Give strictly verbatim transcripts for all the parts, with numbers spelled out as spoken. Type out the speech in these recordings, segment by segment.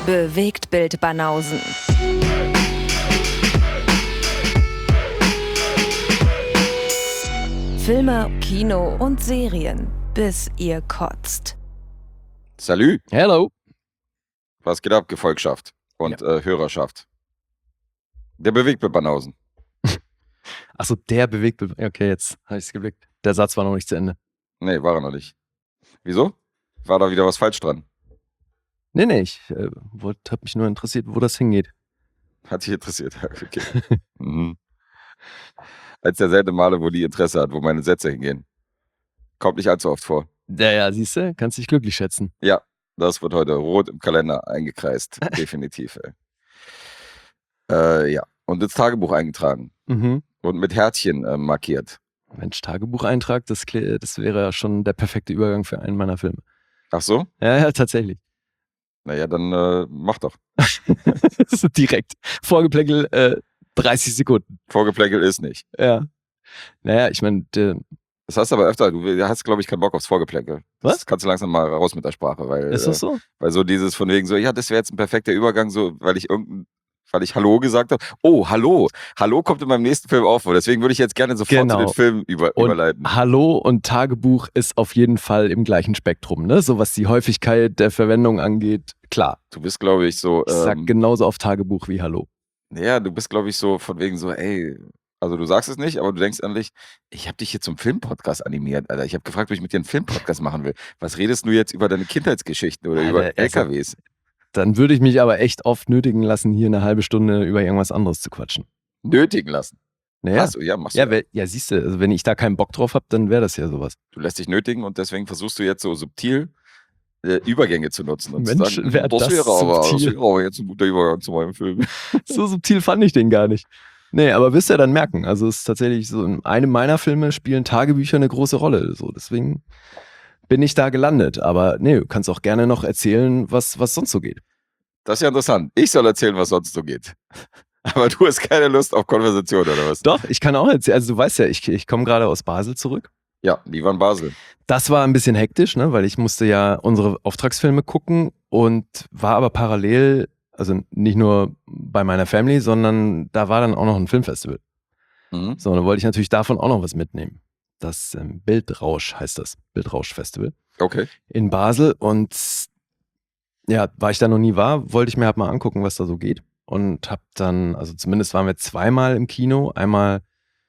Bewegtbild Banausen. Filme, Kino und Serien, bis ihr kotzt. Salü. Hello. Was geht ab, Gefolgschaft und ja. äh, Hörerschaft? Der Bewegtbild Banausen. Achso, der Bewegtbild. Okay, jetzt habe ich es geblickt. Der Satz war noch nicht zu Ende. Nee, war er noch nicht. Wieso? War da wieder was falsch dran? Nee, nee, ich äh, habe mich nur interessiert, wo das hingeht. Hat dich interessiert, okay. mhm. Als der seltene Male, wo die Interesse hat, wo meine Sätze hingehen. Kommt nicht allzu oft vor. Ja, ja, siehst du, kannst dich glücklich schätzen. Ja, das wird heute rot im Kalender eingekreist. Definitiv, ey. Äh, ja, und ins Tagebuch eingetragen. Mhm. Und mit Herzchen äh, markiert. Mensch, Tagebucheintrag, das, das wäre ja schon der perfekte Übergang für einen meiner Filme. Ach so? Ja, ja, tatsächlich. Naja, dann äh, mach doch. So direkt. Vorgeplänkel, äh, dreißig Sekunden. Vorgeplänkel ist nicht. Ja. Naja, ich meine... Das hast du aber öfter, du hast, glaube ich, keinen Bock aufs Vorgeplänkel. Was? Das kannst du langsam mal raus mit der Sprache. Weil, ist das so? Äh, weil so dieses von wegen so, ja, das wäre jetzt ein perfekter Übergang, so, weil ich irgendein... weil ich Hallo gesagt habe. Oh, Hallo. Hallo kommt in meinem nächsten Film auch vor. Deswegen würde ich jetzt gerne sofort genau. zu den Filmen über, und überleiten. Hallo und Tagebuch ist auf jeden Fall im gleichen Spektrum, ne? So was die Häufigkeit der Verwendung angeht, klar. Du bist, glaube ich, so... Ich sag ähm, genauso auf Tagebuch wie Hallo. Ja, du bist, glaube ich, so von wegen so, ey... Also du sagst es nicht, aber du denkst endlich, ich habe dich hier zum Filmpodcast animiert, Alter. Ich habe gefragt, ob ich mit dir einen Filmpodcast machen will. Was redest du jetzt über deine Kindheitsgeschichten oder Alter, über L K Ws? Dann würde ich mich aber echt oft nötigen lassen, hier eine halbe Stunde über irgendwas anderes zu quatschen. Nötigen lassen? Naja. Achso, ja, machst du. Ja, ja. ja siehst du, also wenn ich da keinen Bock drauf habe, dann wäre das ja sowas. Du lässt dich nötigen und deswegen versuchst du jetzt so subtil äh, Übergänge zu nutzen. Und Mensch, zu sagen, wär das, das, wäre aber, das subtil. wäre aber jetzt ein guter Übergang zu meinem Film. So subtil fand ich den gar nicht. Nee, aber wirst du ja dann merken. Also es ist tatsächlich so, in einem meiner Filme spielen Tagebücher eine große Rolle. So, deswegen bin ich da gelandet. Aber nee, du kannst auch gerne noch erzählen, was, was sonst so geht. Das ist ja interessant. Ich soll erzählen, was sonst so geht. Aber du hast keine Lust auf Konversation, oder was? Doch, ich kann auch erzählen. Also du weißt ja, ich, ich komme gerade aus Basel zurück. Ja, die waren Basel. Das war ein bisschen hektisch, ne, weil ich musste ja unsere Auftragsfilme gucken und war aber parallel, also nicht nur bei meiner Family, sondern da war dann auch noch ein Filmfestival. Mhm. So, dann wollte ich natürlich davon auch noch was mitnehmen. Das ähm, Bildrausch heißt das, Bildrausch-Festival. Okay. In Basel und ja, weil ich da noch nie war, wollte ich mir halt mal angucken, was da so geht. Und hab dann, also zumindest waren wir zweimal im Kino. Einmal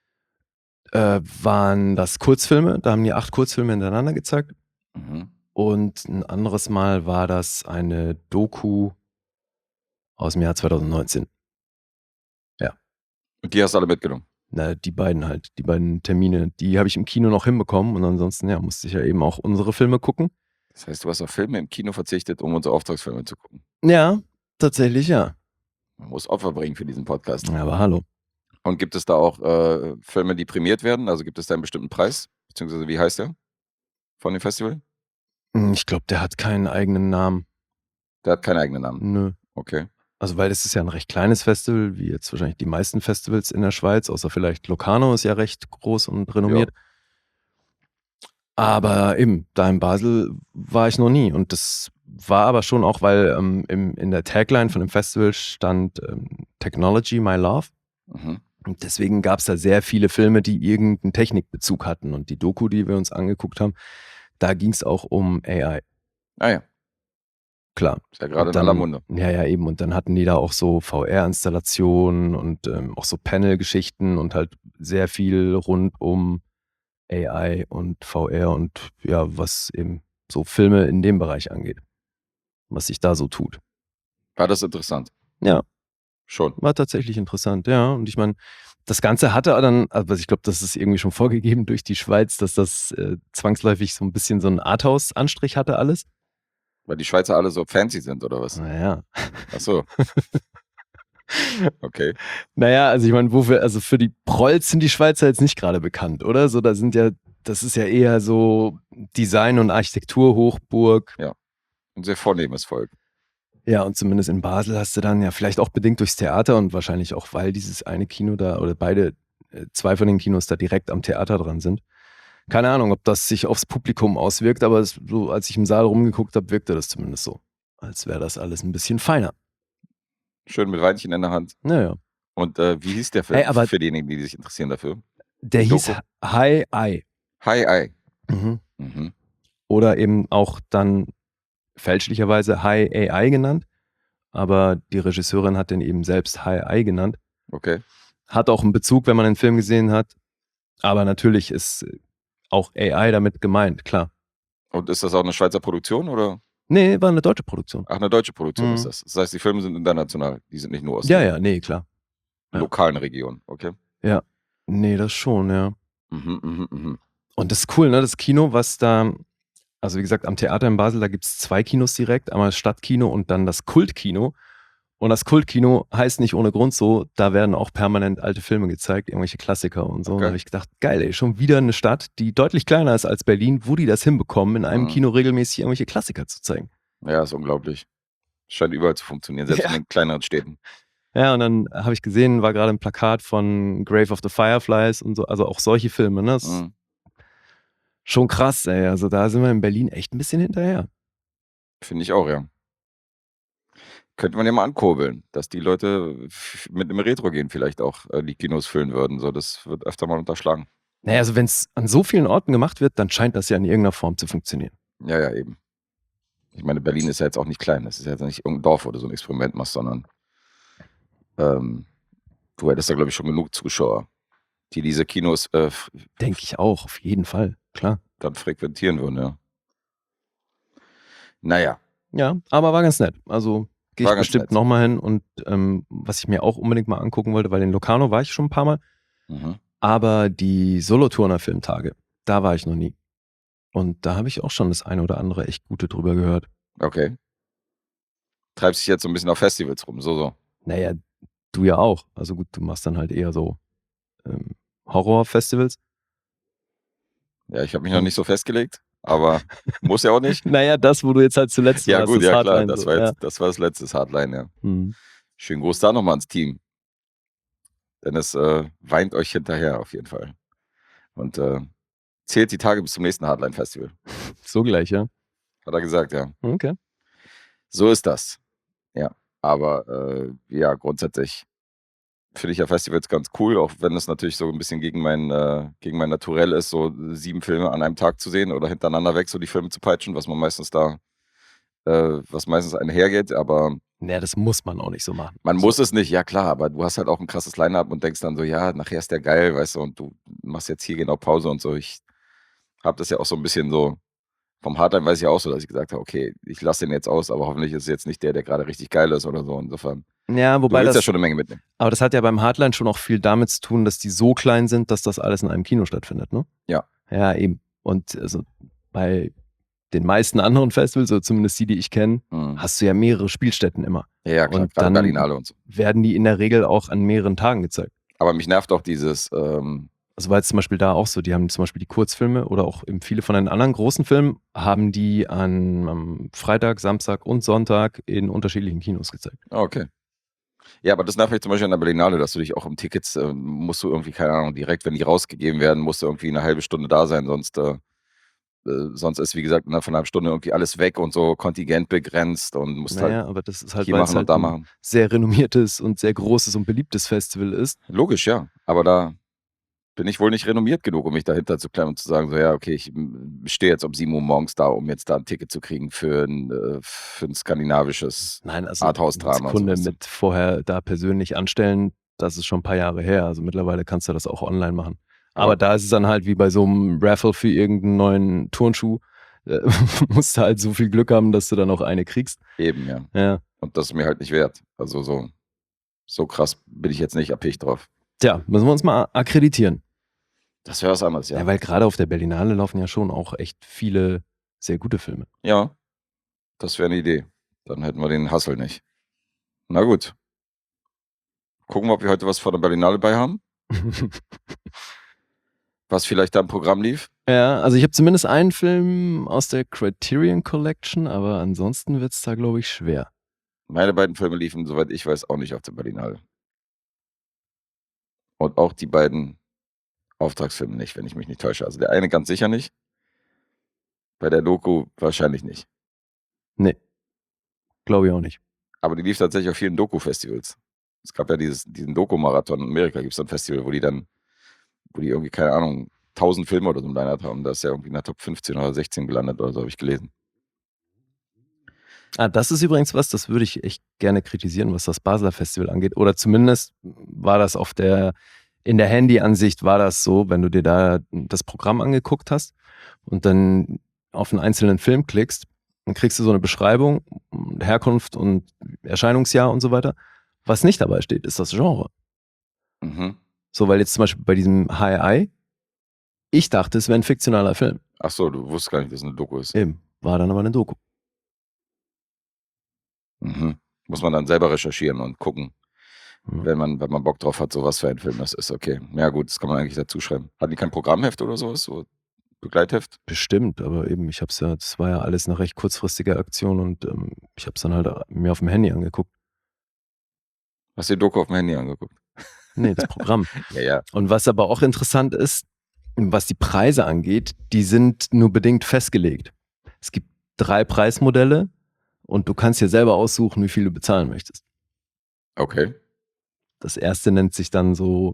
äh, waren das Kurzfilme, da haben die acht Kurzfilme hintereinander gezeigt. Mhm. Und ein anderes Mal war das eine Doku aus dem Jahr zwanzig neunzehn. Ja. Und die hast du alle mitgenommen? Na, die beiden halt, die beiden Termine, die habe ich im Kino noch hinbekommen und ansonsten, ja, musste ich ja eben auch unsere Filme gucken. Das heißt, du hast auf Filme im Kino verzichtet, um unsere Auftragsfilme zu gucken? Ja, tatsächlich, ja. Man muss Opfer bringen für diesen Podcast. Ja, aber hallo. Und gibt es da auch äh, Filme, die prämiert werden? Also gibt es da einen bestimmten Preis? Beziehungsweise wie heißt der von dem Festival? Ich glaube, der hat keinen eigenen Namen. Der hat keinen eigenen Namen? Nö. Okay. Also weil das ist ja ein recht kleines Festival, wie jetzt wahrscheinlich die meisten Festivals in der Schweiz, außer vielleicht Locarno ist ja recht groß und renommiert. Ja. Aber eben, da in Basel war ich noch nie und das war aber schon auch, weil ähm, im, in der Tagline von dem Festival stand ähm, Technology, my love. Mhm. Und deswegen gab es da sehr viele Filme, die irgendeinen Technikbezug hatten und die Doku, die wir uns angeguckt haben, da ging es auch um A I. Ah ja. Klar. Ist ja gerade in aller Munde. Ja, ja, eben. Und dann hatten die da auch so V R-Installationen und ähm, auch so Panel-Geschichten und halt sehr viel rund um A I und V R und ja, was eben so Filme in dem Bereich angeht. Was sich da so tut. War das interessant? Ja. Schon. War tatsächlich interessant, ja. Und ich meine, das Ganze hatte dann, also ich glaube, das ist irgendwie schon vorgegeben durch die Schweiz, dass das äh, zwangsläufig so ein bisschen so einen Arthouse-Anstrich hatte alles. Weil die Schweizer alle so fancy sind, oder was? Naja. Ach so. Okay. Naja, also ich meine, wofür, also für die Prolls sind die Schweizer jetzt nicht gerade bekannt, oder? So, da sind ja, das ist ja eher so Design- und Architektur-Hochburg. Ja. Ein sehr vornehmes Volk. Ja, und zumindest in Basel hast du dann ja vielleicht auch bedingt durchs Theater und wahrscheinlich auch, weil dieses eine Kino da oder beide, zwei von den Kinos da direkt am Theater dran sind. Keine Ahnung, ob das sich aufs Publikum auswirkt, aber es, so, als ich im Saal rumgeguckt habe, wirkte das zumindest so. als wäre das alles ein bisschen feiner. Schön mit Weinchen in der Hand. Naja. Und äh, wie hieß der Film Ey, aber für diejenigen, die sich interessieren dafür? der Die hieß Doku? High Eye. High Eye. Mhm. Mhm. Oder eben auch dann fälschlicherweise High A I genannt. Aber die Regisseurin hat den eben selbst High Eye genannt. Okay. Hat auch einen Bezug, wenn man den Film gesehen hat. Aber natürlich ist auch A I damit gemeint, klar. Und ist das auch eine Schweizer Produktion oder? Nee, war eine deutsche Produktion. Ach, eine deutsche Produktion Mhm. ist das. Das heißt, die Filme sind international. Die sind nicht nur aus Ja, der ja, nee, klar. Ja. lokalen Region. Okay. Ja. Nee, das schon, ja. Mhm, mhm, mhm. Und das ist cool, ne? Das Kino, was da, also wie gesagt, am Theater in Basel, da gibt es zwei Kinos direkt. Einmal das Stadtkino und dann das Kultkino. Und das Kultkino heißt nicht ohne Grund so, da werden auch permanent alte Filme gezeigt, irgendwelche Klassiker und so. Und Okay. da habe ich gedacht, geil, ey, schon wieder eine Stadt, die deutlich kleiner ist als Berlin, wo die das hinbekommen, in einem Mhm. Kino regelmäßig irgendwelche Klassiker zu zeigen. Ja, ist unglaublich. Scheint überall zu funktionieren, selbst Ja. in den kleineren Städten. Ja, und dann habe ich gesehen, war gerade ein Plakat von Grave of the Fireflies und so, also auch solche Filme, ne? Das ist Mhm. schon krass, ey. Also da sind wir in Berlin echt ein bisschen hinterher. Finde ich auch, ja. Könnte man ja mal ankurbeln, dass die Leute f- mit einem Retro gehen vielleicht auch äh, die Kinos füllen würden. So, das wird öfter mal unterschlagen. Naja, also wenn es an so vielen Orten gemacht wird, dann scheint das ja in irgendeiner Form zu funktionieren. Ja, ja, eben. Ich meine, Berlin ist ja jetzt auch nicht klein. Das ist ja jetzt nicht irgendein Dorf, wo du so ein Experiment machst, sondern ähm, du hättest da, glaube ich, schon genug Zuschauer, die diese Kinos äh, f- Denke ich auch, auf jeden Fall, klar. dann frequentieren würden, ja. Naja, Ja, aber war ganz nett. Also gehe War ich ganz bestimmt nett. nochmal hin und ähm, was ich mir auch unbedingt mal angucken wollte, weil in Locarno war ich schon ein paar Mal, mhm. aber die Solothurner Filmtage, da war ich noch nie. Und da habe ich auch schon das eine oder andere echt Gute drüber gehört. Okay. Treibst dich jetzt so ein bisschen auf Festivals rum, so, so. Naja, du ja auch. Also gut, du machst dann halt eher so ähm, Horrorfestivals. Ja, ich habe mich noch nicht so festgelegt, aber muss ja auch nicht. Naja, das, wo du jetzt halt zuletzt Ja, warst, gut, das ja, klar, Hardline das so, war ja. jetzt, das war das letzte das Hardline, ja. Hm. Schönen Gruß da nochmal ans Team. Denn es äh, weint euch hinterher auf jeden Fall. Und äh, zählt die Tage bis zum nächsten Hardline-Festival. So gleich, ja. Hat er gesagt, ja. Okay. So ist das. Ja, aber äh, ja, grundsätzlich finde ich ja Festivals ganz cool, auch wenn es natürlich so ein bisschen gegen mein, äh, gegen mein Naturell ist, so sieben Filme an einem Tag zu sehen oder hintereinander weg so die Filme zu peitschen, was man meistens da, äh, was meistens einhergeht, aber Naja, das muss man auch nicht so machen. man so. muss es nicht, ja klar, aber du hast halt auch ein krasses Line-Up und denkst dann so, ja, nachher ist der geil, weißt du, und du machst jetzt hier genau Pause und so. Ich habe das ja auch so ein bisschen so, vom Hardline weiß ich auch so, dass ich gesagt habe, okay, ich lasse den jetzt aus, aber hoffentlich ist es jetzt nicht der, der gerade richtig geil ist oder so. Insofern, Ja, du wobei willst ja das, schon eine Menge mitnehmen. aber das hat ja beim Hardline schon auch viel damit zu tun, dass die so klein sind, dass das alles in einem Kino stattfindet, ne? Ja. Ja, eben. Und also bei den meisten anderen Festivals, oder zumindest die, die ich kenne, Mhm. hast du ja mehrere Spielstätten immer. Ja, ja, klar, Und gerade dann Berlinale und so. werden die in der Regel auch an mehreren Tagen gezeigt. Aber mich nervt auch dieses, ähm, Also war jetzt zum Beispiel da auch so, die haben zum Beispiel die Kurzfilme oder auch eben viele von den anderen großen Filmen, haben die an, am Freitag, Samstag und Sonntag in unterschiedlichen Kinos gezeigt. okay. Ja, aber das nervt mich zum Beispiel an der Berlinale, dass du dich auch um Tickets, äh, musst du irgendwie, keine Ahnung, direkt, wenn die rausgegeben werden, musst du irgendwie eine halbe Stunde da sein, sonst, äh, äh, sonst ist, wie gesagt, innerhalb von einer halben Stunde irgendwie alles weg und so Kontingent begrenzt und musst Naja, halt aber das ist halt, hier weil es machen und halt da ein machen. sehr renommiertes und sehr großes und beliebtes Festival ist. Logisch, ja. Aber da bin ich wohl nicht renommiert genug, um mich dahinter zu klemmen und zu sagen, so, ja, okay, ich mm, stehe jetzt um sieben Uhr morgens da, um jetzt da ein Ticket zu kriegen für ein, äh, für ein skandinavisches Nein, also Arthouse-Drama. eine Sekunde sowas. mit vorher da persönlich anstellen, das ist schon ein paar Jahre her. Also mittlerweile kannst du das auch online machen. Aber, Aber da ist es dann halt wie bei so einem Raffle für irgendeinen neuen Turnschuh. Äh, musst du halt so viel Glück haben, dass du dann auch eine kriegst. eben, ja. Ja. Und das ist mir halt nicht wert. Also so, so krass bin ich jetzt nicht erpicht drauf. Tja, müssen wir uns mal akkreditieren. Das wäre was anderes, ja. Ja, weil gerade auf der Berlinale laufen ja schon auch echt viele sehr gute Filme. Ja, das wäre eine Idee. Dann hätten wir den Hassel nicht. Na gut. Gucken wir, ob wir heute was von der Berlinale bei haben. Was vielleicht da im Programm lief. Ja, also ich habe zumindest einen Film aus der Criterion Collection, aber ansonsten wird es da, glaube ich, schwer. Meine beiden Filme liefen, soweit ich weiß, auch nicht auf der Berlinale. Und auch die beiden Auftragsfilme nicht, wenn ich mich nicht täusche. Also der eine ganz sicher nicht. Bei der Doku wahrscheinlich nicht. Nee. Glaube ich auch nicht. Aber die lief tatsächlich auf vielen Doku-Festivals. Es gab ja dieses, diesen Doku-Marathon in Amerika, gibt es so ein Festival, wo die dann, wo die irgendwie, keine Ahnung, tausend Filme oder so im Line-Up haben. Da ist ja irgendwie in der Top fünfzehn oder sechzehn gelandet oder so, habe ich gelesen. Ah, das ist übrigens was, das würde ich echt gerne kritisieren, was das Basler Festival angeht. Oder zumindest war das auf der, in der Handy-Ansicht war das so, wenn du dir da das Programm angeguckt hast und dann auf einen einzelnen Film klickst, dann kriegst du so eine Beschreibung, Herkunft und Erscheinungsjahr und so weiter. Was nicht dabei steht, ist das Genre. Mhm. So, weil jetzt zum Beispiel bei diesem High Eye, ich dachte, es wäre ein fiktionaler Film. Ach so, du wusstest gar nicht, dass es eine Doku ist. Eben, war dann aber eine Doku. Mhm. Muss man dann selber recherchieren und gucken, Mhm. wenn man, wenn man Bock drauf hat, so was für ein Film das ist. Okay, ja gut, das kann man eigentlich dazu schreiben. Hatten die kein Programmheft oder sowas? So Begleitheft? Bestimmt, aber eben, ich habe es ja, das war ja alles eine recht kurzfristige Aktion und ähm, ich habe es dann halt mir auf dem Handy angeguckt. Hast du die Doku auf dem Handy angeguckt? Nee, das Programm. Ja, ja. Und was aber auch interessant ist, was die Preise angeht, die sind nur bedingt festgelegt. Es gibt drei Preismodelle und du kannst dir selber aussuchen, wie viel du bezahlen möchtest. Okay. Das erste nennt sich dann so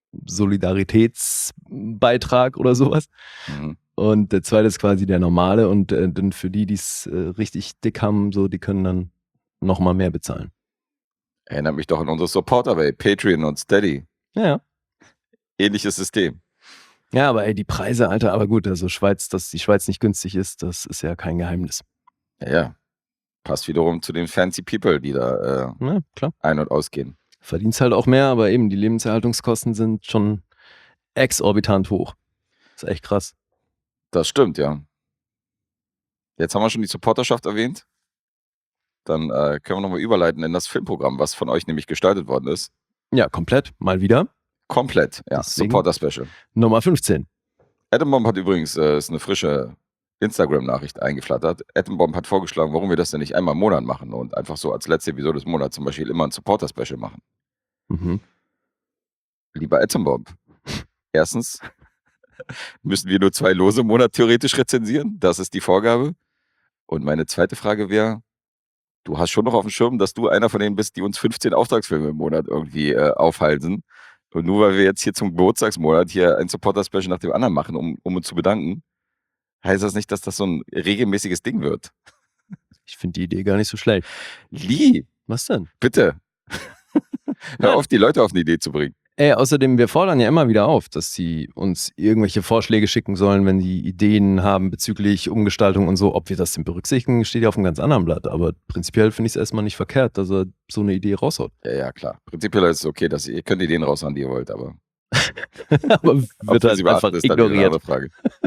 Solidaritätsbeitrag oder sowas. Mhm. Und der zweite ist quasi der normale und äh, dann für die, die es äh, richtig dick haben, so, die können dann nochmal mehr bezahlen. Erinnert mich doch an unsere Supporter bei Patreon und Steady. Ja, ja. Ähnliches System. Ja, aber ey, die Preise, Alter, aber gut, also Schweiz, dass die Schweiz nicht günstig ist, das ist ja kein Geheimnis. Ja, ja. Passt wiederum zu den fancy People, die da äh, Ja, klar. ein- und ausgehen. Verdienst halt auch mehr, aber eben die Lebenserhaltungskosten sind schon exorbitant hoch. Das ist echt krass. Das stimmt, ja. Jetzt haben wir schon die Supporterschaft erwähnt. Dann äh, können wir nochmal überleiten in das Filmprogramm, was von euch nämlich gestaltet worden ist. Ja, komplett, mal wieder. Komplett, ja. Deswegen- Supporter-Special. Nummer fünfzehn. Atombomb hat übrigens, äh, ist eine frische Instagram-Nachricht eingeflattert. Atombomb hat vorgeschlagen, warum wir das denn nicht einmal im Monat machen und einfach so als letzte Episode des Monats zum Beispiel immer ein Supporter-Special machen. Mhm. Lieber Atombomb, erstens müssen wir nur zwei Lose im Monat theoretisch rezensieren. Das ist die Vorgabe. Und meine zweite Frage wäre, du hast schon noch auf dem Schirm, dass du einer von denen bist, die uns fünfzehn Auftragsfilme im Monat irgendwie äh, aufhalten. Und nur weil wir jetzt hier zum Geburtstagsmonat hier ein Supporter-Special nach dem anderen machen, um, um uns zu bedanken, heißt das nicht, dass das so ein regelmäßiges Ding wird. Ich finde die Idee gar nicht so schlecht. Lee, Was denn? bitte. Hör auf, die Leute auf eine Idee zu bringen. Ey, außerdem, wir fordern ja immer wieder auf, dass sie uns irgendwelche Vorschläge schicken sollen, wenn die Ideen haben bezüglich Umgestaltung und so. Ob wir das denn berücksichtigen, steht ja auf einem ganz anderen Blatt. Aber prinzipiell finde ich es erstmal nicht verkehrt, dass er so eine Idee raushaut. Ja, ja, klar. Prinzipiell ist es okay, dass ihr, ihr könnt Ideen raushauen, die ihr wollt, aber Aber ob wird wir halt sie einfach beachten, ist dann wieder eine ignoriert. andere Frage.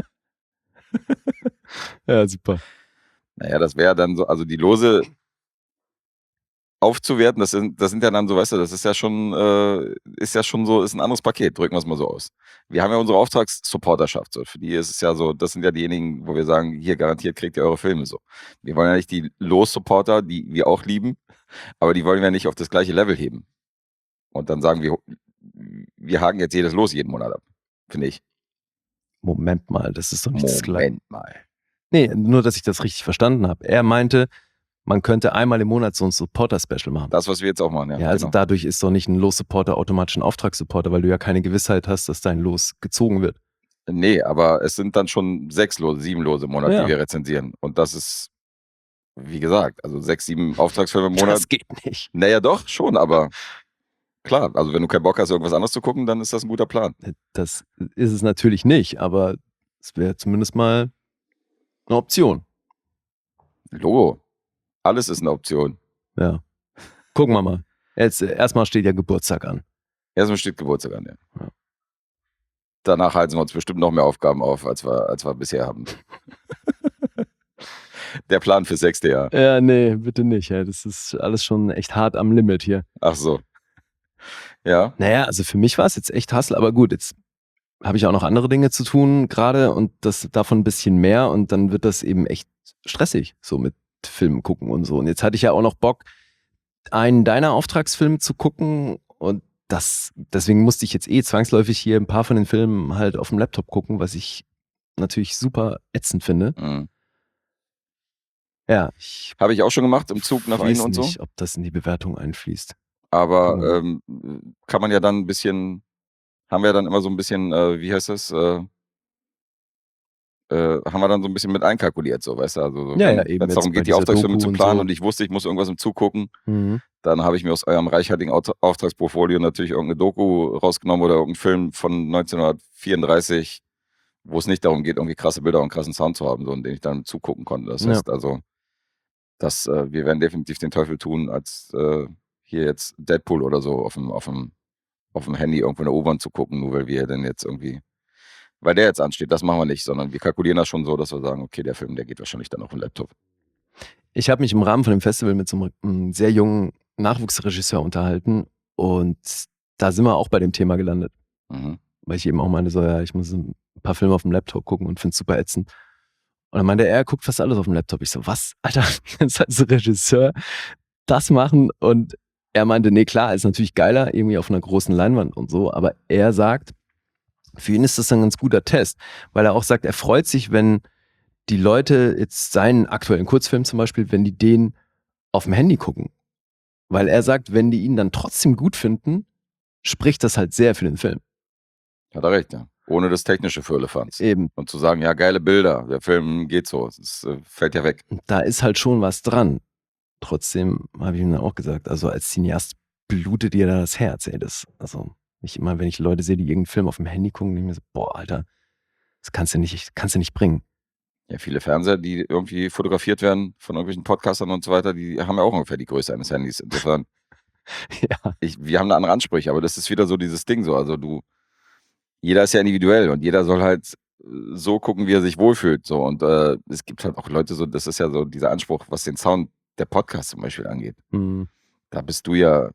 Ja, super. Naja, das wäre dann so, also die Lose aufzuwerten, das sind, das sind ja dann so, weißt du, das ist ja schon, äh, ist ja schon so, ist ein anderes Paket, drücken wir es mal so aus. Wir haben ja unsere Auftragssupporterschaft, so. Für die ist es ja so, das sind ja diejenigen, wo wir sagen, hier garantiert kriegt ihr eure Filme so. Wir wollen ja nicht die Los-Supporter, die wir auch lieben, aber die wollen wir nicht auf das gleiche Level heben. Und dann sagen wir, wir haken jetzt jedes Los jeden Monat ab, finde ich. Moment mal, das ist doch nicht das Gleiche. Moment mal. Nee, nur, dass ich das richtig verstanden habe. Er meinte, man könnte einmal im Monat so ein Supporter-Special machen. Das, was wir jetzt auch machen, ja. Ja, also genau. dadurch ist doch nicht ein Los-Supporter automatisch ein Auftragssupporter, weil du ja keine Gewissheit hast, dass dein Los gezogen wird. Nee, aber es sind dann schon sechs Lose, sieben Lose im Monat, Ja. die wir rezensieren. Und das ist, wie gesagt, also sechs, sieben Auftragsfilme im Monat. Das geht nicht. Naja, doch, schon, aber klar, also wenn du keinen Bock hast, irgendwas anderes zu gucken, dann ist das ein guter Plan. Das ist es natürlich nicht, aber es wäre zumindest mal eine Option. Logo. Alles ist eine Option. Ja. Gucken wir mal. Jetzt äh, erstmal steht ja Geburtstag an. Erstmal steht Geburtstag an, ja. Ja. Danach halten wir uns bestimmt noch mehr Aufgaben auf, als wir, als wir bisher haben. Der Plan fürs sechste Jahr. Ja, nee, bitte nicht. Ja. Das ist alles schon echt hart am Limit hier. Ach so. Ja. Naja, also für mich war es jetzt echt Hassel, aber gut, jetzt habe ich auch noch andere Dinge zu tun gerade und das davon ein bisschen mehr und dann wird das eben echt stressig, so mit Filmen gucken und so. Und jetzt hatte ich ja auch noch Bock, einen deiner Auftragsfilme zu gucken und das, deswegen musste ich jetzt eh zwangsläufig hier ein paar von den Filmen halt auf dem Laptop gucken, was ich natürlich super ätzend finde. Mhm. Ja, ich Habe ich auch schon gemacht, im Zug nach Wien weiß und so. nicht, ob das in die Bewertung einfließt. Aber Mhm. ähm, kann man ja dann ein bisschen, haben wir dann immer so ein bisschen, äh, wie heißt das, äh, äh, haben wir dann so ein bisschen mit einkalkuliert, so, weißt du, also so, Ja, ja, wenn eben es jetzt darum bei geht, die dieser Auftragsfilme Doku zu und planen so. und ich wusste, ich muss irgendwas im Zug gucken, Mhm. dann habe ich mir aus eurem reichhaltigen Aut- Auftragsportfolio natürlich irgendeine Doku rausgenommen oder irgendeinen Film von neunzehnhundertvierunddreißig, wo es nicht darum geht, irgendwie krasse Bilder und krassen Sound zu haben, so, in den ich dann zugucken konnte. Das Ja. heißt also, dass äh, wir werden definitiv den Teufel tun, als äh, hier jetzt Deadpool oder so auf dem, auf dem, auf dem Handy irgendwo in der U-Bahn zu gucken, nur weil wir dann jetzt irgendwie, weil der jetzt ansteht, das machen wir nicht, sondern wir kalkulieren das schon so, dass wir sagen, okay, der Film, der geht wahrscheinlich dann auf den Laptop. Ich habe mich im Rahmen von dem Festival mit so einem ähm, sehr jungen Nachwuchsregisseur unterhalten und da sind wir auch bei dem Thema gelandet. Mhm. Weil ich eben auch meinte, so, ja, ich muss ein paar Filme auf dem Laptop gucken und finde es super ätzend. Und dann meinte er, er guckt fast alles auf dem Laptop. Ich so, was, Alter, jetzt als Regisseur das machen? Und er meinte, nee, klar, ist natürlich geiler, irgendwie auf einer großen Leinwand und so, aber er sagt, für ihn ist das ein ganz guter Test, weil er auch sagt, er freut sich, wenn die Leute jetzt seinen aktuellen Kurzfilm zum Beispiel, wenn die den auf dem Handy gucken. Weil er sagt, wenn die ihn dann trotzdem gut finden, spricht das halt sehr für den Film. Hat er recht, ja. Ohne das technische Firlefanz. Eben. Und zu sagen, ja, geile Bilder, der Film geht so, es äh, fällt ja weg. Da ist halt schon was dran. Trotzdem habe ich ihm dann auch gesagt, also als Cineast blutet dir da das Herz, ey. Das, also nicht immer, wenn ich Leute sehe, die irgendeinen Film auf dem Handy gucken, denke ich mir so, boah, Alter, das kannst du nicht, kannst du nicht bringen. Ja, viele Fernseher, die irgendwie fotografiert werden von irgendwelchen Podcastern und so weiter, die haben ja auch ungefähr die Größe eines Handys. Insofern, Ja. ich, wir haben da andere Ansprüche, aber das ist wieder so dieses Ding so. Also du, jeder ist ja individuell und jeder soll halt äh, so gucken, wie er sich wohlfühlt. So. Und äh, es gibt halt auch Leute, so, das ist ja so dieser Anspruch, was den Sound der Podcast zum Beispiel angeht. Mhm. Da bist du ja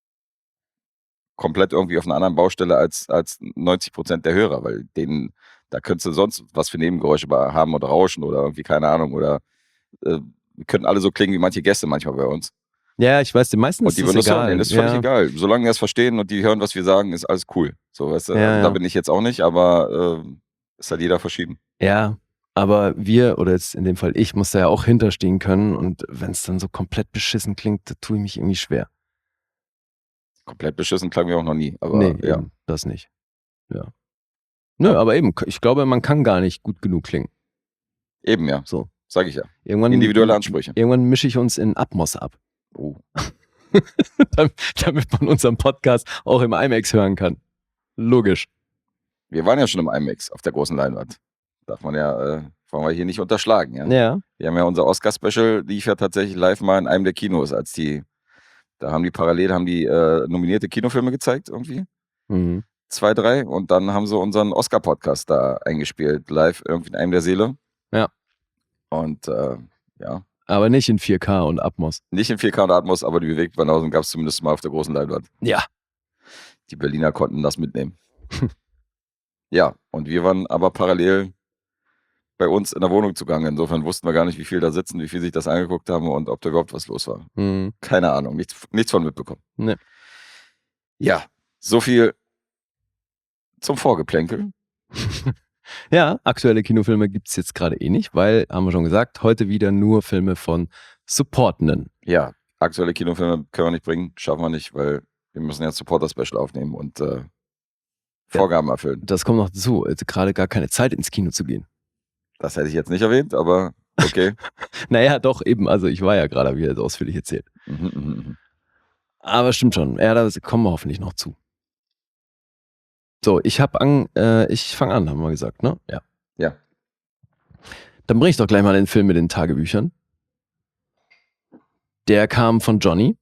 komplett irgendwie auf einer anderen Baustelle als, als neunzig Prozent der Hörer, weil denen, da könntest du sonst was für Nebengeräusche haben oder Rauschen oder irgendwie, keine Ahnung, oder äh, wir könnten alle so klingen wie manche Gäste manchmal bei uns. Ja, ich weiß, den meisten Und ist die das würden das hören, egal. denen ist völlig ja. egal. Solange die das verstehen und die hören, was wir sagen, ist alles cool. So, weißt du, Ja, also, ja. da bin ich jetzt auch nicht, aber äh, ist halt jeder verschieden. Ja, aber wir, oder jetzt in dem Fall ich, muss da ja auch hinterstehen können und wenn es dann so komplett beschissen klingt, da tue ich mich irgendwie schwer. Komplett beschissen klang wir auch noch nie, aber Nee, ja. eben, das nicht. Ja. Nö, aber eben, ich glaube, man kann gar nicht gut genug klingen. Eben, ja. So. Sag ich ja. Irgendwann, Individuelle Ansprüche. Irgendwann mische ich uns in Atmos ab. Oh. Damit man unseren Podcast auch im IMAX hören kann. Logisch. Wir waren ja schon im IMAX auf der großen Leinwand. Darf man ja, äh, wollen wir hier nicht unterschlagen, ja. Ja. Wir haben ja unser Oscar-Special, lief ja tatsächlich live mal in einem der Kinos, als die, da haben die parallel, haben die äh, nominierte Kinofilme gezeigt irgendwie. Mhm. Zwei, drei. Und dann haben sie unseren Oscar-Podcast da eingespielt, live irgendwie in einem der Säle. Ja. Und äh, ja. Aber nicht in vier K und Atmos. Nicht in vier K und Atmos, aber die Bewegtbanausen gab es zumindest mal auf der großen Leinwand. Ja. Die Berliner konnten das mitnehmen. Ja, und wir waren aber parallel bei uns in der Wohnung zugange. Insofern wussten wir gar nicht, wie viel da sitzen, wie viel sich das angeguckt haben und ob da überhaupt was los war. Mhm. Keine Ahnung, nichts, nichts von mitbekommen. Nee. Ja, so viel zum Vorgeplänkel. Ja, aktuelle Kinofilme gibt es jetzt gerade eh nicht, weil, haben wir schon gesagt, heute wieder nur Filme von Supportenden. Ja, aktuelle Kinofilme können wir nicht bringen, schaffen wir nicht, weil wir müssen jetzt Supporter-Special aufnehmen und äh, Vorgaben erfüllen. Das kommt noch dazu, also gerade gar keine Zeit ins Kino zu gehen. Das hätte ich jetzt nicht erwähnt, aber okay. Naja, doch, eben, also ich war ja gerade, habe ich jetzt ausführlich erzählt. Mhm, mhm, mhm. Aber stimmt schon, ja, da kommen wir hoffentlich noch zu. So, ich habe an, äh, ich fange an, haben wir gesagt, ne? Ja. Ja. Dann bringe ich doch gleich mal den Film mit den Tagebüchern. Der kam von Johnny.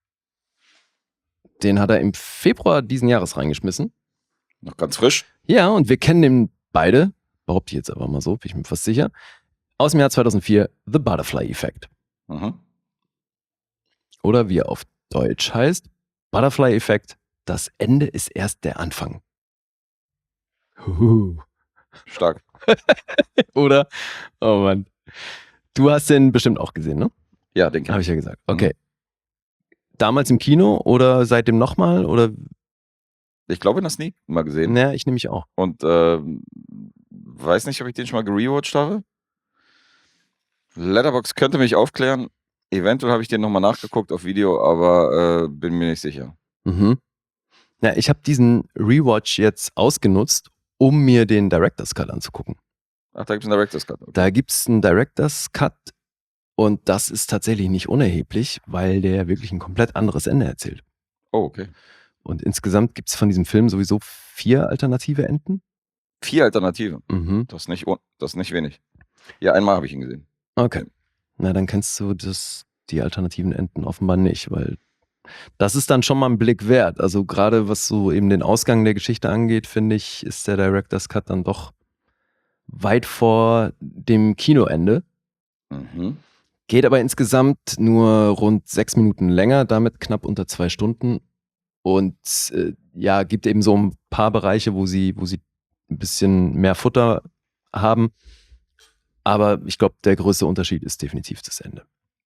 Den hat er im Februar diesen Jahres reingeschmissen. Noch ganz frisch. Ja, und wir kennen den beide, behaupte ich jetzt aber mal so, bin ich mir fast sicher, aus dem Jahr zweitausendvier, The Butterfly Effect. Mhm. Oder wie er auf Deutsch heißt, Butterfly Effect, das Ende ist erst der Anfang. Huhu. Stark. Oder? Oh Mann. Du hast den bestimmt auch gesehen, ne? Ja, den kenn Habe ich. ich ja gesagt. Okay. Damals im Kino oder seitdem nochmal? Oder? Ich glaube, das nie mal gesehen. Naja, ich nehme mich auch. Und äh, weiß nicht, ob ich den schon mal gerewatcht habe. Letterboxd könnte mich aufklären. Eventuell habe ich den nochmal nachgeguckt auf Video, aber äh, bin mir nicht sicher. Mhm. Ja, ich habe diesen Rewatch jetzt ausgenutzt, um mir den Director's Cut anzugucken. Ach, da gibt es einen Director's Cut. Okay. Da gibt es einen Director's Cut und das ist tatsächlich nicht unerheblich, weil der wirklich ein komplett anderes Ende erzählt. Oh, okay. Und insgesamt gibt es von diesem Film sowieso vier alternative Enden. Vier Alternativen? Mhm. Das ist nicht, das ist nicht wenig. Ja, einmal habe ich ihn gesehen. Okay. Na, dann kennst du das, die alternativen Enden offenbar nicht, weil das ist dann schon mal ein Blick wert. Also gerade was so eben den Ausgang der Geschichte angeht, finde ich, ist der Director's Cut dann doch weit vor dem Kinoende. Mhm. Geht aber insgesamt nur rund sechs Minuten länger, damit knapp unter zwei Stunden. Und äh, ja, gibt eben so ein paar Bereiche, wo sie, wo sie ein bisschen mehr Futter haben. Aber ich glaube, der größte Unterschied ist definitiv das Ende.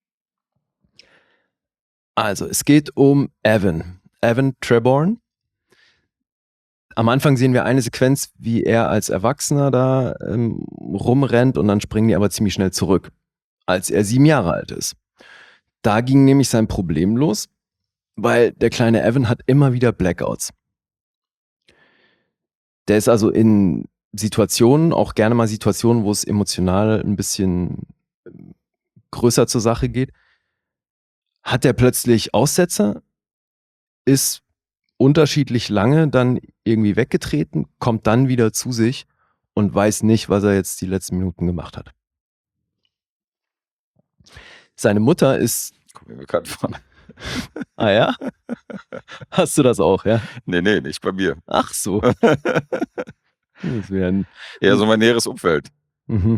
Also, es geht um Evan. Evan Treborn. Am Anfang sehen wir eine Sequenz, wie er als Erwachsener da ähm, rumrennt und dann springen die aber ziemlich schnell zurück, als er sieben Jahre alt ist. Da ging nämlich sein Problem los, weil der kleine Evan hat immer wieder Blackouts. Der ist also in Situationen, auch gerne mal Situationen, wo es emotional ein bisschen größer zur Sache geht, hat er plötzlich Aussetzer, ist unterschiedlich lange dann irgendwie weggetreten, kommt dann wieder zu sich und weiß nicht, was er jetzt die letzten Minuten gemacht hat. Seine Mutter ist... Kommt mir bekannt vor. Ah ja? Hast du das auch, ja? Nee, nee, nicht bei mir. Ach so. Das wäre ein... Eher so mein näheres Umfeld. Mhm.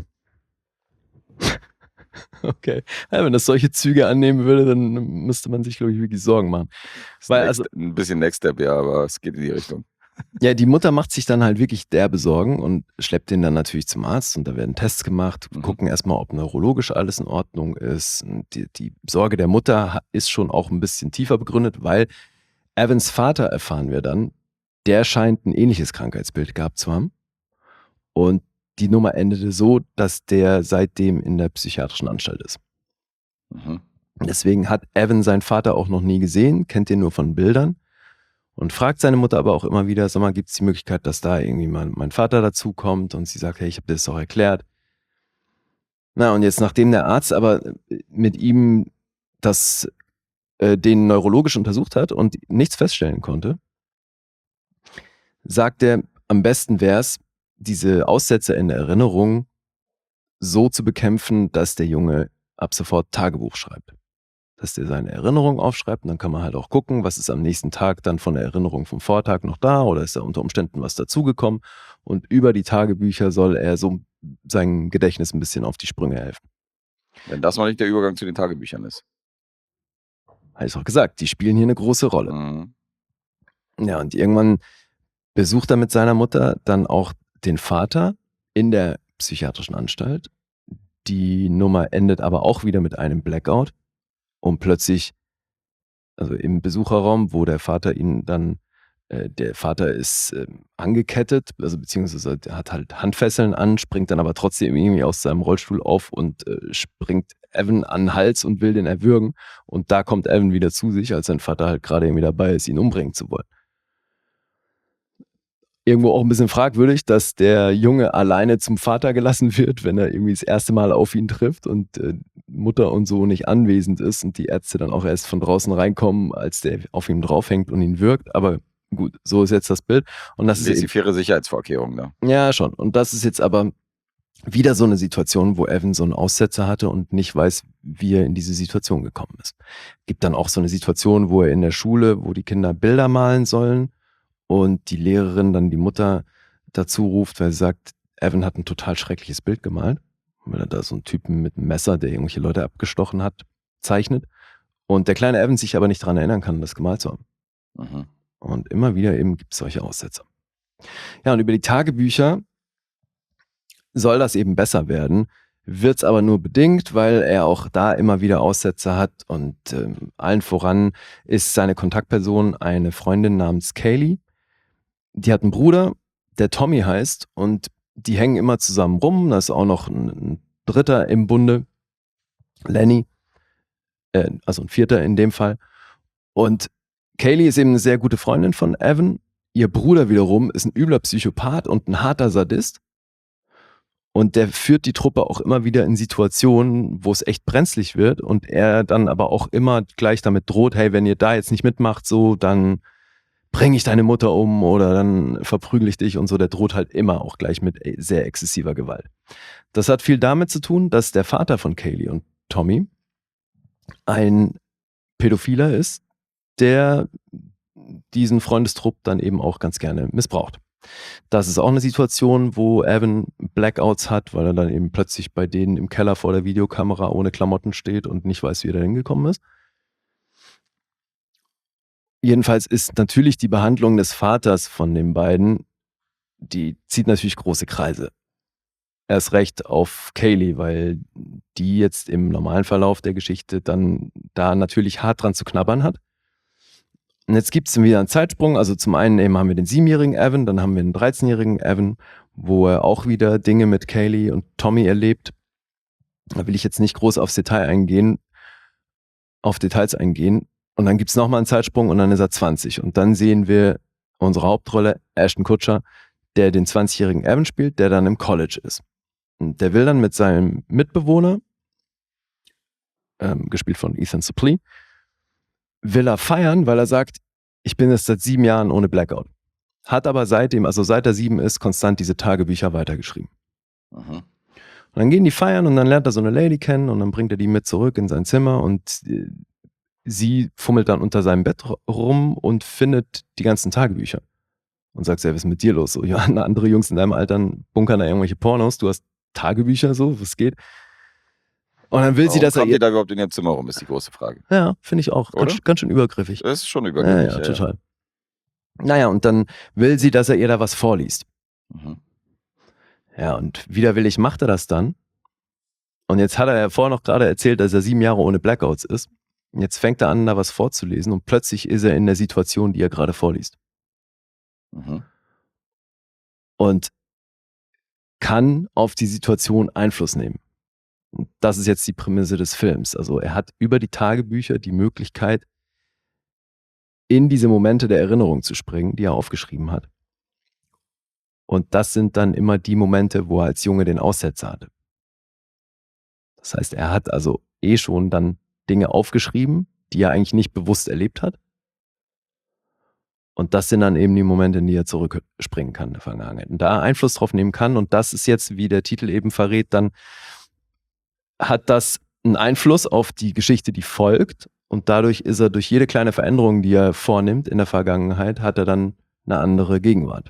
Okay. Ja, wenn das solche Züge annehmen würde, dann müsste man sich, glaube ich, wirklich Sorgen machen. Weil, next, also, ein bisschen Next Step, ja, aber es geht in die Richtung. Ja, die Mutter macht sich dann halt wirklich derbe Sorgen und schleppt den dann natürlich zum Arzt und da werden Tests gemacht, Mhm. gucken erstmal, ob neurologisch alles in Ordnung ist. Und die, die Sorge der Mutter ist schon auch ein bisschen tiefer begründet, weil Evans Vater, erfahren wir dann, der scheint ein ähnliches Krankheitsbild gehabt zu haben. Und die Nummer endete so, dass der seitdem in der psychiatrischen Anstalt ist. Mhm. Deswegen hat Evan seinen Vater auch noch nie gesehen, kennt den nur von Bildern und fragt seine Mutter aber auch immer wieder, sag mal, gibt es die Möglichkeit, dass da irgendwie mal mein Vater dazukommt? Und sie sagt, hey, ich habe dir das doch erklärt. Na, und jetzt, nachdem der Arzt aber mit ihm das, äh, den neurologisch untersucht hat und nichts feststellen konnte, sagt er, am besten wäre es, diese Aussätze in der Erinnerung so zu bekämpfen, dass der Junge ab sofort Tagebuch schreibt. Dass der seine Erinnerung aufschreibt und dann kann man halt auch gucken, was ist am nächsten Tag dann von der Erinnerung vom Vortag noch da oder ist da unter Umständen was dazugekommen und über die Tagebücher soll er so sein Gedächtnis ein bisschen auf die Sprünge helfen. Wenn das noch nicht der Übergang zu den Tagebüchern ist. Habe ich auch gesagt, die spielen hier eine große Rolle. Mhm. Ja, und irgendwann besucht er mit seiner Mutter dann auch den Vater in der psychiatrischen Anstalt. Die Nummer endet aber auch wieder mit einem Blackout. Und plötzlich, also im Besucherraum, wo der Vater ihn dann, äh, der Vater ist äh, angekettet, also beziehungsweise der hat halt Handfesseln an, springt dann aber trotzdem irgendwie aus seinem Rollstuhl auf und äh, springt Evan an den Hals und will den erwürgen. Und da kommt Evan wieder zu sich, als sein Vater halt gerade irgendwie dabei ist, ihn umbringen zu wollen. Irgendwo auch ein bisschen fragwürdig, dass der Junge alleine zum Vater gelassen wird, wenn er irgendwie das erste Mal auf ihn trifft und äh, Mutter und so nicht anwesend ist und die Ärzte dann auch erst von draußen reinkommen, als der auf ihm draufhängt und ihn wirkt. Aber gut, so ist jetzt das Bild. Und das ist die faire Sicherheitsvorkehrung, ne? Ja, schon. Und das ist jetzt aber wieder so eine Situation, wo Evan so einen Aussetzer hatte und nicht weiß, wie er in diese Situation gekommen ist. Gibt dann auch so eine Situation, wo er in der Schule, wo die Kinder Bilder malen sollen, und die Lehrerin dann die Mutter dazu ruft, weil sie sagt, Evan hat ein total schreckliches Bild gemalt, weil er da so einen Typen mit einem Messer, der irgendwelche Leute abgestochen hat, zeichnet. Und der kleine Evan sich aber nicht daran erinnern kann, das gemalt zu haben. Mhm. Und immer wieder eben gibt es solche Aussetzer. Ja, und über die Tagebücher soll das eben besser werden, wird es aber nur bedingt, weil er auch da immer wieder Aussetzer hat. Und ähm, allen voran ist seine Kontaktperson eine Freundin namens Kaylee. Die hat einen Bruder, der Tommy heißt, und die hängen immer zusammen rum. Da ist auch noch ein, ein Dritter im Bunde, Lenny, äh, also ein Vierter in dem Fall. Und Kaylee ist eben eine sehr gute Freundin von Evan. Ihr Bruder wiederum ist ein übler Psychopath und ein harter Sadist. Und der führt die Truppe auch immer wieder in Situationen, wo es echt brenzlig wird und er dann aber auch immer gleich damit droht, hey, wenn ihr da jetzt nicht mitmacht, so, dann bringe ich deine Mutter um oder dann verprügel ich dich und so. Der droht halt immer auch gleich mit sehr exzessiver Gewalt. Das hat viel damit zu tun, dass der Vater von Kaylee und Tommy ein Pädophiler ist, der diesen Freundestrupp dann eben auch ganz gerne missbraucht. Das ist auch eine Situation, wo Evan Blackouts hat, weil er dann eben plötzlich bei denen im Keller vor der Videokamera ohne Klamotten steht und nicht weiß, wie er da hingekommen ist. Jedenfalls ist natürlich die Behandlung des Vaters von den beiden, die zieht natürlich große Kreise. Erst recht auf Kaylee, weil die jetzt im normalen Verlauf der Geschichte dann da natürlich hart dran zu knabbern hat. Und jetzt gibt es wieder einen Zeitsprung. Also zum einen eben haben wir den siebenjährigen Evan, dann haben wir den dreizehnjährigen Evan, wo er auch wieder Dinge mit Kaylee und Tommy erlebt. Da will ich jetzt nicht groß aufs Detail eingehen, auf Details eingehen. Und dann gibt es nochmal einen Zeitsprung und dann ist er zwanzig. Und dann sehen wir unsere Hauptrolle, Ashton Kutcher, der den zwanzigjährigen Evan spielt, der dann im College ist. Und der will dann mit seinem Mitbewohner, ähm, gespielt von Ethan Suplee, will er feiern, weil er sagt, ich bin jetzt seit sieben Jahren ohne Blackout. Hat aber seitdem, also seit er sieben ist, konstant diese Tagebücher weitergeschrieben. Mhm. Und dann gehen die feiern und dann lernt er so eine Lady kennen und dann bringt er die mit zurück in sein Zimmer und äh, sie fummelt dann unter seinem Bett rum und findet die ganzen Tagebücher. Und sagt, ja, was ist mit dir los? So, ja, andere Jungs in deinem Alter bunkern da irgendwelche Pornos, du hast Tagebücher, so, was geht? Und dann will Warum sie, dass er kommt ihr... die da überhaupt in ihrem Zimmer rum, ist die große Frage. Ja, finde ich auch. Ganz, ganz schön übergriffig. Das ist schon übergriffig. Ja, ja, total. Ja. Naja, und dann will sie, dass er ihr da was vorliest. Mhm. Ja, und widerwillig macht er das dann. Und jetzt hat er ja vorher noch gerade erzählt, dass er sieben Jahre ohne Blackouts ist. Und jetzt fängt er an, da was vorzulesen und plötzlich ist er in der Situation, die er gerade vorliest. Mhm. Und kann auf die Situation Einfluss nehmen. Und das ist jetzt die Prämisse des Films. Also er hat über die Tagebücher die Möglichkeit, in diese Momente der Erinnerung zu springen, die er aufgeschrieben hat. Und das sind dann immer die Momente, wo er als Junge den Aussetzer hatte. Das heißt, er hat also eh schon dann Dinge aufgeschrieben, die er eigentlich nicht bewusst erlebt hat. Und das sind dann eben die Momente, in die er zurückspringen kann in der Vergangenheit. Und da Einfluss drauf nehmen kann, und das ist jetzt, wie der Titel eben verrät, dann hat das einen Einfluss auf die Geschichte, die folgt. Und dadurch ist er durch jede kleine Veränderung, die er vornimmt in der Vergangenheit, hat er dann eine andere Gegenwart.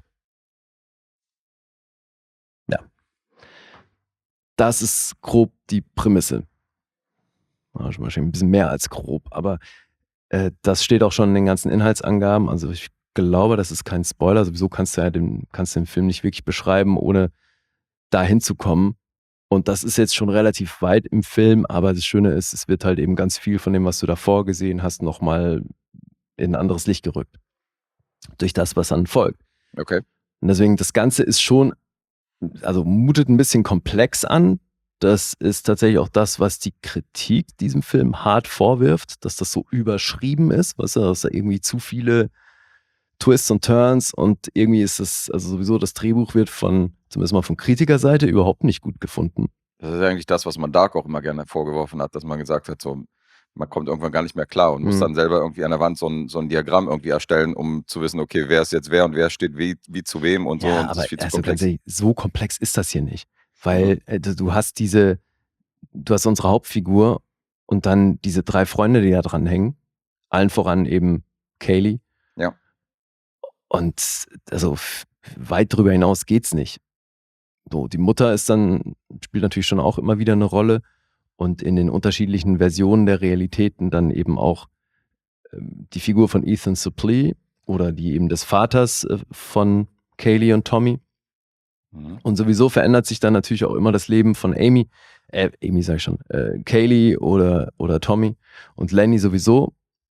Ja. Das ist grob die Prämisse. Wahrscheinlich ein bisschen mehr als grob, aber äh, das steht auch schon in den ganzen Inhaltsangaben. Also ich glaube, das ist kein Spoiler. Sowieso kannst du ja den, kannst du den Film nicht wirklich beschreiben, ohne da hinzukommen. Und das ist jetzt schon relativ weit im Film, aber das Schöne ist, es wird halt eben ganz viel von dem, was du davor gesehen hast, nochmal in ein anderes Licht gerückt. Durch das, was dann folgt. Okay. Und deswegen, das Ganze ist schon, also mutet ein bisschen komplex an. Das ist tatsächlich auch das, was die Kritik diesem Film hart vorwirft, dass das so überschrieben ist, weißt du, dass da irgendwie zu viele Twists und Turns und irgendwie ist es, also sowieso das Drehbuch wird von, zumindest mal von Kritikerseite, überhaupt nicht gut gefunden. Das ist eigentlich das, was man Dark auch immer gerne vorgeworfen hat, dass man gesagt hat, so, man kommt irgendwann gar nicht mehr klar und muss Mhm. dann selber irgendwie an der Wand so ein, so ein Diagramm irgendwie erstellen, um zu wissen, okay, wer ist jetzt wer und wer steht wie, wie zu wem und so. Ja, Und das aber ist viel zu also komplex. ganz ehrlich, so komplex ist das hier nicht. Weil äh, du du hast diese, du hast unsere Hauptfigur und dann diese drei Freunde, die da dran hängen. Allen voran eben Kaylee. Ja. Und also f- weit drüber hinaus geht's nicht. So, die Mutter ist dann, spielt natürlich schon auch immer wieder eine Rolle und in den unterschiedlichen Versionen der Realitäten dann eben auch ähm, die Figur von Ethan Suplee oder die eben des Vaters äh, von Kaylee und Tommy. Mhm. Und sowieso verändert sich dann natürlich auch immer das Leben von Amy, äh, Amy sag ich schon, äh, Kaylee oder, oder Tommy und Lenny sowieso.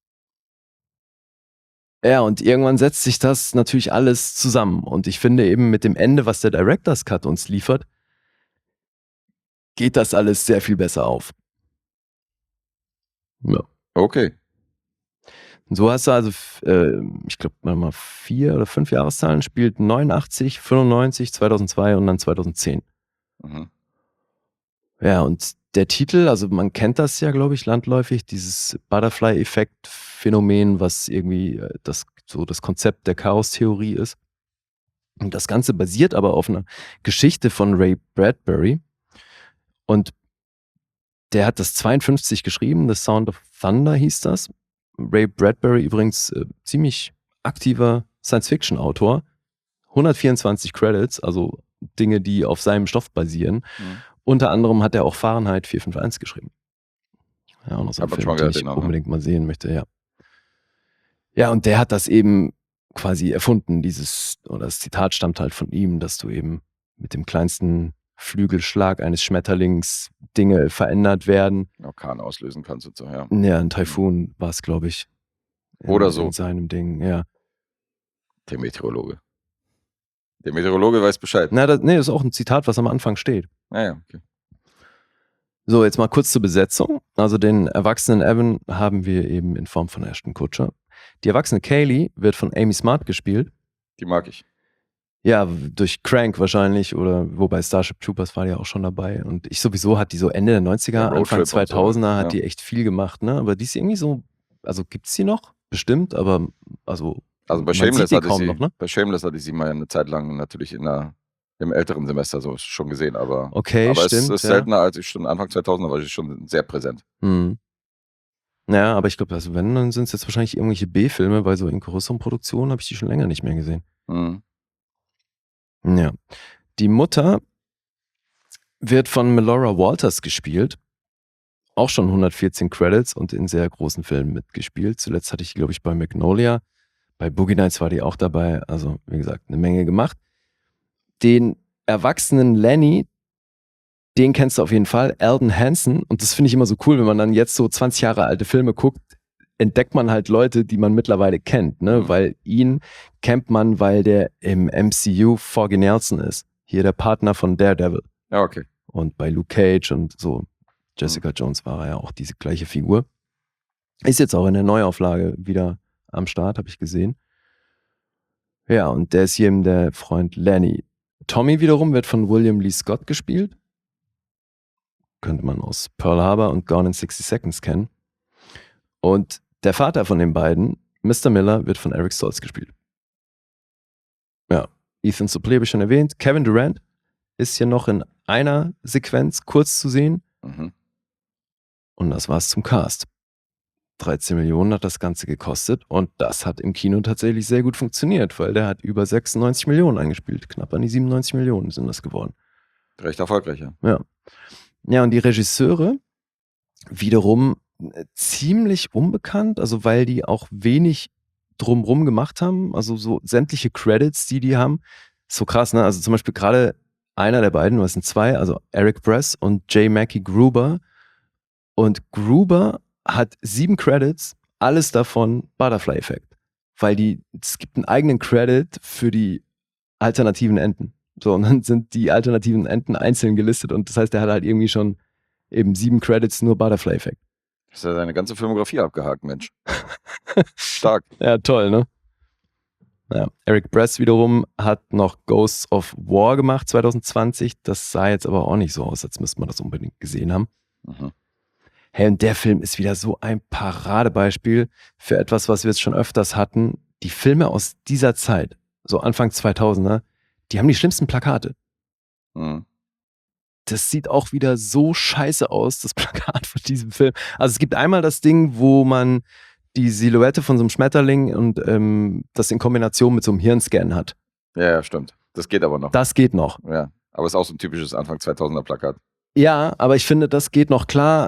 Ja, und irgendwann setzt sich das natürlich alles zusammen. Und ich finde eben mit dem Ende, was der Director's Cut uns liefert, geht das alles sehr viel besser auf. Ja. Okay. Und so hast du also, äh, ich glaube, mal vier oder fünf Jahreszahlen, spielt neunundachtzig, fünfundneunzig, zweitausendzwei und dann zweitausendzehn. Mhm. Ja, und der Titel, also man kennt das ja, glaube ich, landläufig, dieses Butterfly-Effekt-Phänomen, was irgendwie äh, das, so das Konzept der Chaos-Theorie ist. Und das Ganze basiert aber auf einer Geschichte von Ray Bradbury. Und der hat das zweiundfünfzig geschrieben, The Sound of Thunder hieß das. Ray Bradbury übrigens äh, ziemlich aktiver Science-Fiction-Autor. hundertvierundzwanzig Credits, also Dinge, die auf seinem Stoff basieren. Mhm. Unter anderem hat er auch Fahrenheit vier fünf eins geschrieben. Ja, auch noch so ein Hat man Film, schon mal den gehört, ich den Namen, ne? unbedingt mal sehen möchte, ja. Ja, und der hat das eben quasi erfunden, dieses, oder das Zitat stammt halt von ihm, dass du eben mit dem kleinsten Flügelschlag eines Schmetterlings Dinge verändert werden. Orkan auslösen kannst und so, ja. Ja, ein Taifun war es, glaube ich. In, Oder so. In seinem Ding, ja. Der Meteorologe. Der Meteorologe weiß Bescheid. Na, das, nee, das ist auch ein Zitat, was am Anfang steht. Naja, okay. So, jetzt mal kurz zur Besetzung. Also den erwachsenen Evan haben wir eben in Form von Ashton Kutcher. Die erwachsene Kaylee wird von Amy Smart gespielt. Die mag ich. Ja, durch Crank wahrscheinlich, oder wobei Starship Troopers war ja auch schon dabei. Und ich sowieso hat die so Ende der neunziger, Ja, Roadtrip Anfang und so, zweitausender hat ja. die echt viel gemacht, ne? Aber die ist irgendwie so, also gibt's die noch? Bestimmt, aber also, Also bei man Shameless, sieht die hatte ich kaum sie, noch, ne? bei Shameless hatte ich sie mal eine Zeit lang natürlich in der, im älteren Semester so schon gesehen, aber, Okay, aber stimmt, es ist ja. seltener, als ich schon Anfang zweitausender war, ich schon sehr präsent. Hm. Naja, aber ich glaube, also wenn, dann sind es jetzt wahrscheinlich irgendwelche B-Filme, weil so in größeren Produktionen habe ich die schon länger nicht mehr gesehen. Mhm. Ja. Die Mutter wird von Melora Walters gespielt. Auch schon hundertvierzehn Credits und in sehr großen Filmen mitgespielt. Zuletzt hatte ich, glaube ich, bei Magnolia. Bei Boogie Nights war die auch dabei. Also, wie gesagt, eine Menge gemacht. Den erwachsenen Lenny, den kennst du auf jeden Fall. Eldon Hansen. Und das finde ich immer so cool, wenn man dann jetzt so zwanzig Jahre alte Filme guckt, entdeckt man halt Leute, die man mittlerweile kennt, ne? Mhm. Weil ihn kennt man, weil der im M C U Foggy Nelson ist. Hier der Partner von Daredevil. Ja, okay. Und bei Luke Cage und so. Jessica Jones war ja auch diese gleiche Figur. Ist jetzt auch in der Neuauflage wieder am Start, habe ich gesehen. Ja, und der ist hier eben der Freund Lenny. Tommy wiederum wird von William Lee Scott gespielt. Könnte man aus Pearl Harbor und Gone in sixty seconds kennen. Und der Vater von den beiden, Mister Miller, wird von Eric Stoltz gespielt. Ja, Ethan Suplee habe ich schon erwähnt. Kevin Durant ist hier noch in einer Sequenz kurz zu sehen. Mhm. Und das war's zum Cast. dreizehn Millionen hat das Ganze gekostet und das hat im Kino tatsächlich sehr gut funktioniert, weil der hat über sechsundneunzig Millionen eingespielt. Knapp an die siebenundneunzig Millionen sind das geworden. Recht erfolgreich, ja. Ja. Ja, und die Regisseure wiederum äh, ziemlich unbekannt, also weil die auch wenig drumrum gemacht haben, also so sämtliche Credits, die die haben, so krass, ne? Also zum Beispiel gerade einer der beiden, was sind zwei, also Eric Bress und J. Mackie Gruber. Und Gruber hat sieben Credits, alles davon Butterfly-Effekt. Weil die, es gibt einen eigenen Credit für die alternativen Enden. So, und dann sind die alternativen Enden einzeln gelistet und das heißt, der hat halt irgendwie schon eben sieben Credits nur Butterfly-Effekt. Das ist ja seine ganze Filmografie abgehakt, Mensch. Stark. Ja, toll, ne? Ja. Eric Bress wiederum hat noch Ghosts of War gemacht zwanzig zwanzig. Das sah jetzt aber auch nicht so aus, als müsste man das unbedingt gesehen haben. Mhm. Hey, und der Film ist wieder so ein Paradebeispiel für etwas, was wir jetzt schon öfters hatten. Die Filme aus dieser Zeit, so Anfang zweitausender, die haben die schlimmsten Plakate. Mhm. Das sieht auch wieder so scheiße aus, das Plakat von diesem Film. Also es gibt einmal das Ding, wo man die Silhouette von so einem Schmetterling und ähm, das in Kombination mit so einem Hirnscan hat. Ja, ja, stimmt. Das geht aber noch. Das geht noch. Ja, aber ist auch so ein typisches Anfang zweitausender Plakat. Ja, aber ich finde, das geht noch klar,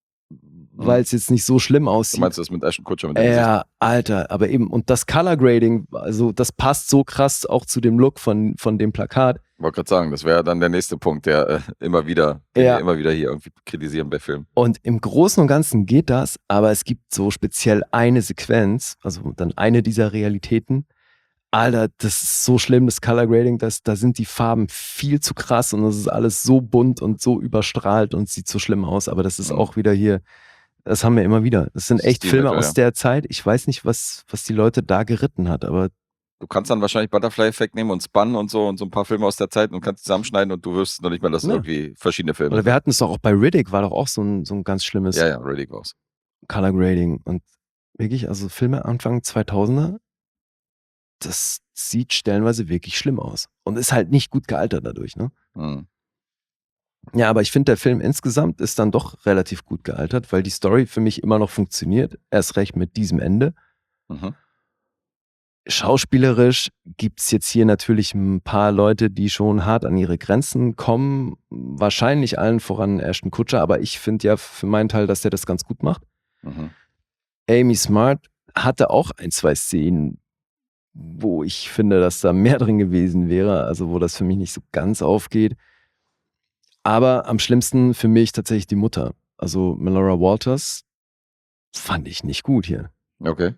weil es jetzt nicht so schlimm Du aussieht. meinst das mit Ashton Kutcher? Mit dem Gesicht? Ja, Alter, aber eben, und das Color Grading, also das passt so krass auch zu dem Look von, von dem Plakat. Ich wollte gerade sagen, das wäre dann der nächste Punkt, der äh, immer wieder, den Ja. wir immer wieder hier irgendwie kritisieren bei Filmen. Und im Großen und Ganzen geht das, aber es gibt so speziell eine Sequenz, also dann eine dieser Realitäten. Alter, das ist so schlimm, das Color Grading, das, da sind die Farben viel zu krass und das ist alles so bunt und so überstrahlt und sieht so schlimm aus, aber das ist Mhm. auch wieder hier das haben wir immer wieder. Das sind Das ist echt die Filme Mittel, aus ja. der Zeit. Ich weiß nicht, was, was die Leute da geritten hat, aber Du kannst dann wahrscheinlich Butterfly-Effekt nehmen und Spun und so und so ein paar Filme aus der Zeit und kannst zusammenschneiden und du wirst noch nicht mal, dass es Ja. irgendwie verschiedene Filme oder sind. wir hatten es doch auch bei Riddick, war doch auch so ein, so ein ganz schlimmes Ja, ja, Riddick war's. Color Grading. Und wirklich, also Filme Anfang zweitausender, das sieht stellenweise wirklich schlimm aus. Und ist halt nicht gut gealtert dadurch, ne? Mhm. Ja, aber ich finde, der Film insgesamt ist dann doch relativ gut gealtert, weil die Story für mich immer noch funktioniert. Erst recht mit diesem Ende. Mhm. Schauspielerisch gibt es jetzt hier natürlich ein paar Leute, die schon hart an ihre Grenzen kommen. Wahrscheinlich allen voran Ashton Kutcher, aber ich finde ja für meinen Teil, dass der das ganz gut macht. Mhm. Amy Smart hatte auch ein, zwei Szenen, wo ich finde, dass da mehr drin gewesen wäre, also wo das für mich nicht so ganz aufgeht. Aber am schlimmsten für mich tatsächlich die Mutter. Also Melora Walters fand ich nicht gut hier. Okay.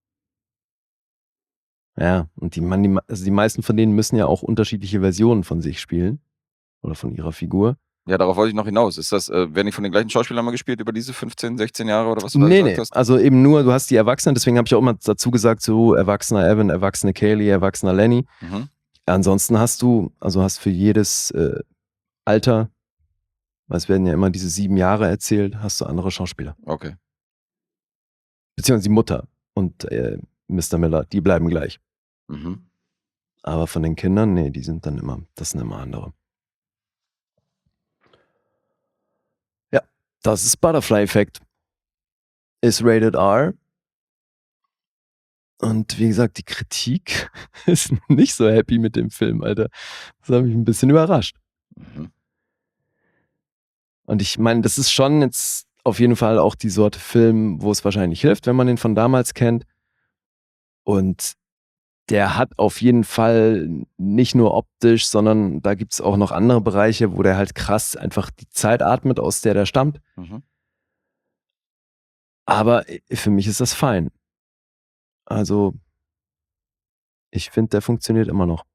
Ja, und die, man, die, also die meisten von denen müssen ja auch unterschiedliche Versionen von sich spielen. Oder von ihrer Figur. Ja, darauf wollte ich noch hinaus. Ist das, äh, werden die von den gleichen Schauspielern mal gespielt über diese fünfzehn, sechzehn Jahre oder was du da Nee, gesagt nee. hast? Also eben nur, du hast die Erwachsenen, deswegen habe ich auch immer dazu gesagt, so erwachsener Evan, erwachsene Kaylee, erwachsener Lenny. Mhm. Ansonsten hast du, also hast für jedes äh, Alter, weil es werden ja immer diese sieben Jahre erzählt, hast du andere Schauspieler. Okay. Beziehungsweise die Mutter und äh, Mister Miller, die bleiben gleich. Mhm. Aber von den Kindern, nee, die sind dann immer, das sind immer andere. Ja, das ist Butterfly-Effekt. Ist rated R. Und wie gesagt, die Kritik ist nicht so happy mit dem Film, Alter. Das hat mich ein bisschen überrascht. Mhm. Und ich meine, das ist schon jetzt auf jeden Fall auch die Sorte Film, wo es wahrscheinlich hilft, wenn man den von damals kennt. Und der hat auf jeden Fall nicht nur optisch, sondern da gibt es auch noch andere Bereiche, wo der halt krass einfach die Zeit atmet, aus der der stammt. Mhm. Aber für mich ist das fein. Also, ich finde, der funktioniert immer noch.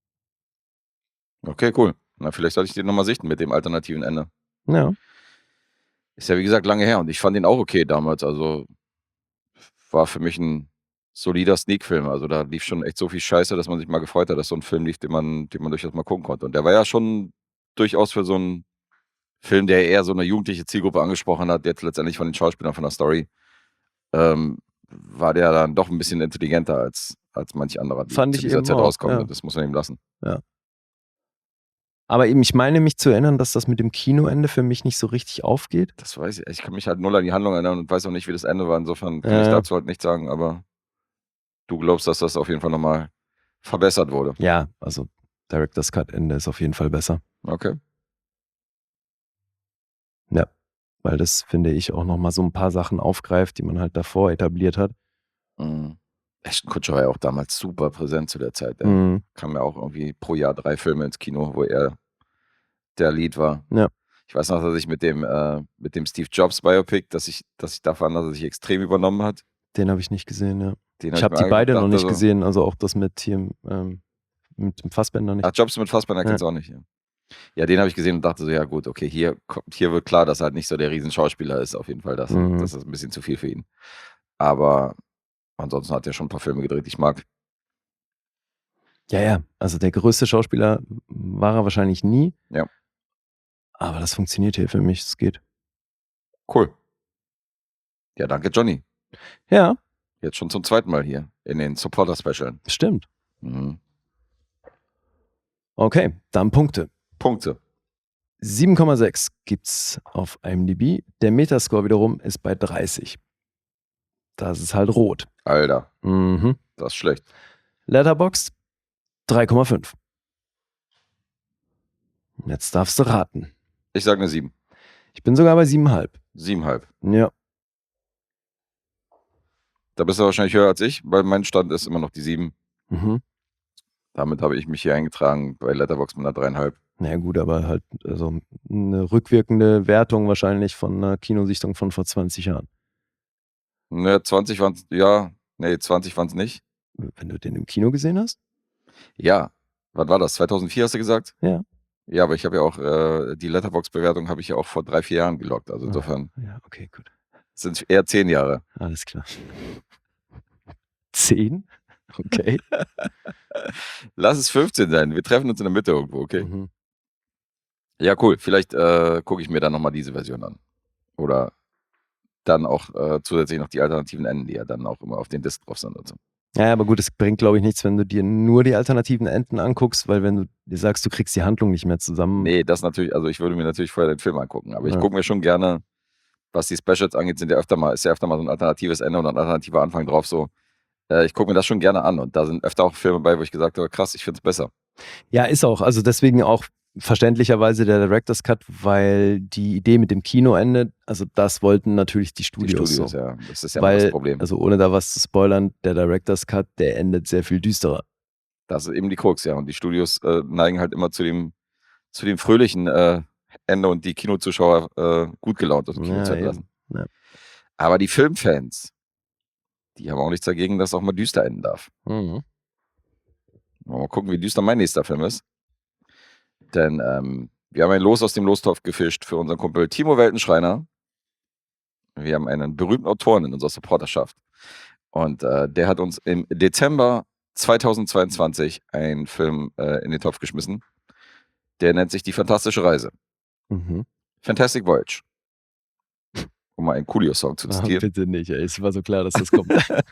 Okay, cool. Na, vielleicht sollte ich den nochmal sichten mit dem alternativen Ende. Ja. Ist ja wie gesagt lange her und ich fand den auch okay damals. Also war für mich ein solider Sneak-Film. Also da lief schon echt so viel Scheiße, dass man sich mal gefreut hat, dass so ein Film lief, den man, den man durchaus mal gucken konnte. Und der war ja schon durchaus für so einen Film, der eher so eine jugendliche Zielgruppe angesprochen hat, jetzt letztendlich von den Schauspielern, von der Story, ähm, war der dann doch ein bisschen intelligenter als, als manch anderer, die Fand zu ich dieser eben Zeit auch, rauskommen. ja. Das muss man ihm lassen. Aber eben, ich meine mich zu erinnern, dass das mit dem Kinoende für mich nicht so richtig aufgeht. Das weiß ich. Ich kann mich halt null an die Handlung erinnern und weiß auch nicht, wie das Ende war. Insofern kann Ja. ich dazu halt nichts sagen, aber du glaubst, dass das auf jeden Fall nochmal verbessert wurde. Ja, also Director's Cut Ende ist auf jeden Fall besser. Okay. Ja, weil das, finde ich, auch nochmal so ein paar Sachen aufgreift, die man halt davor etabliert hat. Mhm. Ashton Kutcher war ja auch damals super präsent zu der Zeit. Ey. Mhm. Kam ja auch irgendwie pro Jahr drei Filme ins Kino, wo er der Lead war. Ja. Ich weiß noch, dass ich mit dem, äh, mit dem Steve Jobs Biopic, dass ich, dass ich da fand, dass er sich extrem übernommen hat. Den habe ich nicht gesehen, ja. Den Ich hab habe die mir beide angeguckt, noch nicht dachte so, gesehen, also auch das mit hier, ähm, mit dem Fassbender nicht. Ach, Jobs mit Fassbender Ja. kennst du auch nicht. Ja, ja den habe ich gesehen und dachte so, ja gut, okay, hier, kommt- hier wird klar, dass er halt nicht so der Riesenschauspieler ist, auf jeden Fall. Das, Mhm. das ist ein bisschen zu viel für ihn. Aber ansonsten hat er schon ein paar Filme gedreht, die ich mag. Ja, ja, also der größte Schauspieler war er wahrscheinlich nie. Ja. Aber das funktioniert hier für mich, es geht. Cool. Ja, danke, Johnny. Ja, Jetzt schon zum zweiten Mal hier in den Supporter-Specialen. stimmt. Mhm. Okay, dann Punkte. Punkte. sieben Komma sechs gibt's auf IMDb. Der Metascore wiederum ist bei dreißig. Das ist halt rot. Alter, Mhm. das ist schlecht. Letterboxd drei Komma fünf. Jetzt darfst du raten. Ich sage eine sieben. Ich bin sogar bei sieben Komma fünf. Siebenhalb. Ja. Da bist du wahrscheinlich höher als ich, weil mein Stand ist immer noch die sieben. Mhm. Damit habe ich mich hier eingetragen bei Letterboxd mit einer dreieinhalb. Na gut, aber halt also eine rückwirkende Wertung wahrscheinlich von einer Kinosichtung von vor zwanzig Jahren. Ne, zwanzig waren es, ja, nee, zwanzig waren es nicht. Wenn du den im Kino gesehen hast? Ja, wann war das? zweitausendvier hast du gesagt? Ja. Ja, aber ich habe ja auch, äh, die Letterboxd-Bewertung habe ich ja auch vor drei, vier Jahren gelockt. Also insofern, Ja, okay, gut. Es sind eher zehn Jahre. Alles klar. Zehn? Okay. Lass es fünfzehn sein. Wir treffen uns in der Mitte irgendwo, okay? Mhm. Ja, cool. Vielleicht äh, gucke ich mir dann nochmal diese Version an. Oder dann auch äh, zusätzlich noch die alternativen Enden, die ja dann auch immer auf den Disc drauf sind und so. Ja, aber gut, es bringt, glaube ich, nichts, wenn du dir nur die alternativen Enden anguckst, weil wenn du dir sagst, du kriegst die Handlung nicht mehr zusammen. Nee, das natürlich, also ich würde mir natürlich vorher den Film angucken, aber ich Ja. gucke mir schon gerne, was die Specials angeht, sind ja öfter mal, ist ja öfter mal so ein alternatives Ende und ein alternativer Anfang drauf, so. Äh, ich gucke mir das schon gerne an und da sind öfter auch Filme bei, wo ich gesagt habe, krass, ich finde es besser. Ja, ist auch. Also deswegen auch verständlicherweise der Director's Cut, weil die Idee mit dem Kinoende, also das wollten natürlich die Die Studios, Studios, so. ja, das ist ja immer Weil, das Problem. also ohne da was zu spoilern, der Director's Cut, der endet sehr viel düsterer. Das ist eben die Krux, ja. Und die Studios äh, neigen halt immer zu dem, zu dem fröhlichen äh, Ende und die Kinozuschauer äh, gut gelaunt aus dem Kino Ja, zu entlassen. eben. Ja. Aber die Filmfans, die haben auch nichts dagegen, dass auch mal düster enden darf. Mhm. Mal gucken, wie düster mein nächster Film ist. Denn ähm, wir haben ein Los aus dem Lostopf gefischt für unseren Kumpel Timo Weltenschreiner. Wir haben einen berühmten Autoren in unserer Supporterschaft. Und äh, der hat uns im Dezember zweitausendzweiundzwanzig einen Film äh, in den Topf geschmissen. Der nennt sich Die fantastische Reise. Mhm. Fantastic Voyage. Um mal einen Coolio-Song zu Ah, zitieren. bitte nicht, ey. Es war so klar, dass das kommt.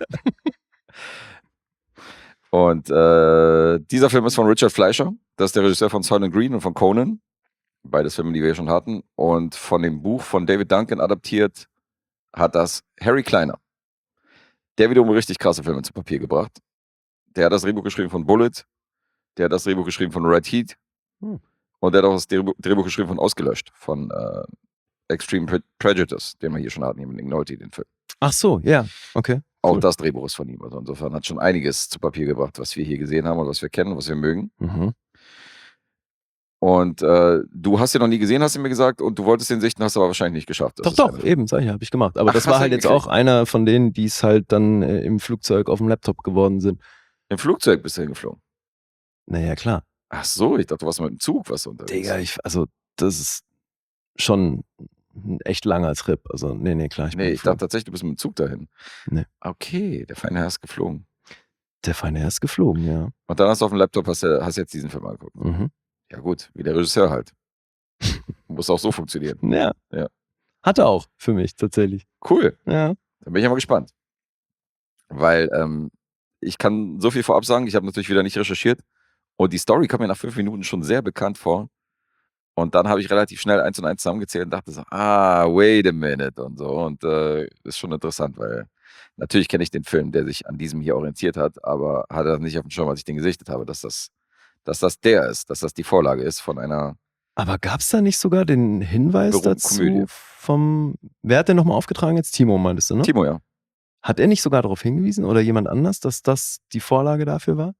Und äh, dieser Film ist von Richard Fleischer. Das ist der Regisseur von Soylent Green und von Conan. Beides Filme, die wir schon hatten. Und von dem Buch von David Duncan adaptiert hat das Harry Kleiner. Der wiederum richtig krasse Filme zu Papier gebracht. Der hat das Drehbuch geschrieben von Bullet. Der hat das Drehbuch geschrieben von Red Heat. Hm. Und der hat auch das Drehbuch, Drehbuch geschrieben von Ausgelöscht. Von äh, Extreme Pre Prejudice, den wir hier schon hatten, hier mit Nick Nolte, den Film. Ach so, ja, okay. Auch Cool. das Drehbuch ist von ihm. Also insofern hat schon einiges zu Papier gebracht, was wir hier gesehen haben und was wir kennen, was wir mögen. Mhm. Und äh, du hast ihn noch nie gesehen, hast du mir gesagt, und du wolltest den sichten, hast du aber wahrscheinlich nicht geschafft. Das Doch, ist doch, eine- eben, sag ich, habe ich gemacht. Aber Ach, das hast war du halt jetzt hingekriegt? auch einer von denen, die es halt dann äh, im Flugzeug auf dem Laptop geworden sind. Im Flugzeug bist du hingeflogen. Naja, klar. Ach so, ich dachte, du warst mit dem Zug, was du unterwegs. Digga, ich, also das ist schon ein echt langer Trip. Also, nee, nee, klar. Ich bin Nee, ich geflogen. dachte tatsächlich, du bist mit dem Zug dahin. Nee. Okay, der feine Herr ist geflogen. Der feine Herr ist geflogen, ja. Und dann hast du auf dem Laptop, hast du hast jetzt diesen Film angeguckt. Mhm. Ja gut, wie der Regisseur halt. Muss auch so funktionieren. Ja. Ja. Hatte auch für mich tatsächlich. Cool, Ja. dann bin ich ja mal gespannt. Weil ähm, ich kann so viel vorab sagen, ich habe natürlich wieder nicht recherchiert. Und die Story kam mir nach fünf Minuten schon sehr bekannt vor. Und dann habe ich relativ schnell eins und eins zusammengezählt und dachte so, ah, wait a minute und so. Und äh, ist schon interessant, weil natürlich kenne ich den Film, der sich an diesem hier orientiert hat, aber hatte das nicht auf dem Schirm, als ich den gesichtet habe, dass das, dass das der ist, dass das die Vorlage ist von einer. Aber gab es da nicht sogar den Hinweis Berühmten dazu Komödie. vom, wer hat den nochmal aufgetragen jetzt? Timo meintest du, ne? Timo, ja. Hat er nicht sogar darauf hingewiesen oder jemand anders, dass das die Vorlage dafür war?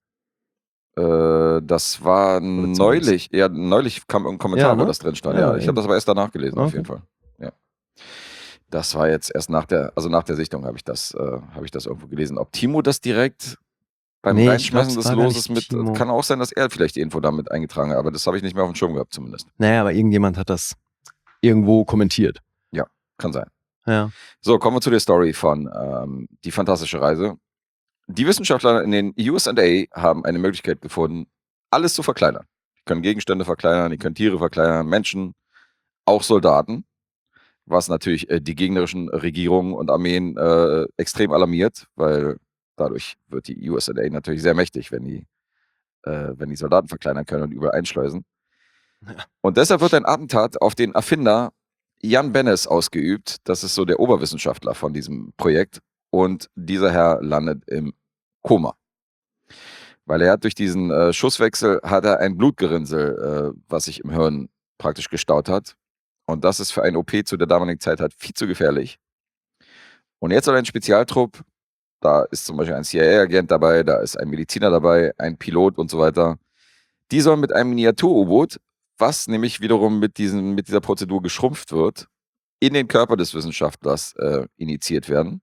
Äh, das war zumindest- neulich, ja, neulich kam irgendein Kommentar, Ja, ne? wo das drin stand. Ja, Ja, ich eben. habe das aber erst danach gelesen, auf Okay. jeden Fall. Ja. Das war jetzt erst nach der, also nach der Sichtung habe ich das, äh, habe ich das irgendwo gelesen. Ob Timo das direkt beim Nee, ich Reinschmeißen glaub, es des war gar Loses nicht mit, Timo. kann auch sein, dass er vielleicht die Info damit eingetragen hat, aber das habe ich nicht mehr auf dem Schirm gehabt, zumindest. Naja, aber irgendjemand hat das irgendwo kommentiert. Kann sein. Ja. So, kommen wir zu der Story von ähm, Die fantastische Reise. Die Wissenschaftler in den U S A haben eine Möglichkeit gefunden, alles zu verkleinern. Die können Gegenstände verkleinern, die können Tiere verkleinern, Menschen, auch Soldaten, was natürlich äh, die gegnerischen Regierungen und Armeen äh, extrem alarmiert, weil dadurch wird die U S A natürlich sehr mächtig, wenn die, äh, wenn die Soldaten verkleinern können und überall einschleusen. Ja. Und deshalb wird ein Attentat auf den Erfinder Jan Bennis ausgeübt. Das ist so der Oberwissenschaftler von diesem Projekt. Und dieser Herr landet im Koma. Weil er hat durch diesen äh, Schusswechsel hat er ein Blutgerinnsel, äh, was sich im Hirn praktisch gestaut hat. Und das ist für ein O P zu der damaligen Zeit halt viel zu gefährlich. Und jetzt soll ein Spezialtrupp, da ist zum Beispiel ein C I A-Agent dabei, da ist ein Mediziner dabei, ein Pilot und so weiter. Die sollen mit einem Miniatur-U-Boot, was nämlich wiederum mit, diesen, mit dieser Prozedur geschrumpft wird, in den Körper des Wissenschaftlers äh, initiiert werden.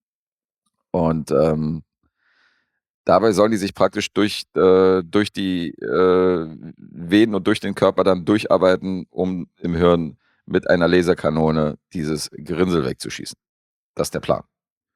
Und ähm, dabei sollen die sich praktisch durch, äh, durch die äh, Venen und durch den Körper dann durcharbeiten, um im Hirn mit einer Laserkanone dieses Gerinnsel wegzuschießen. Das ist der Plan.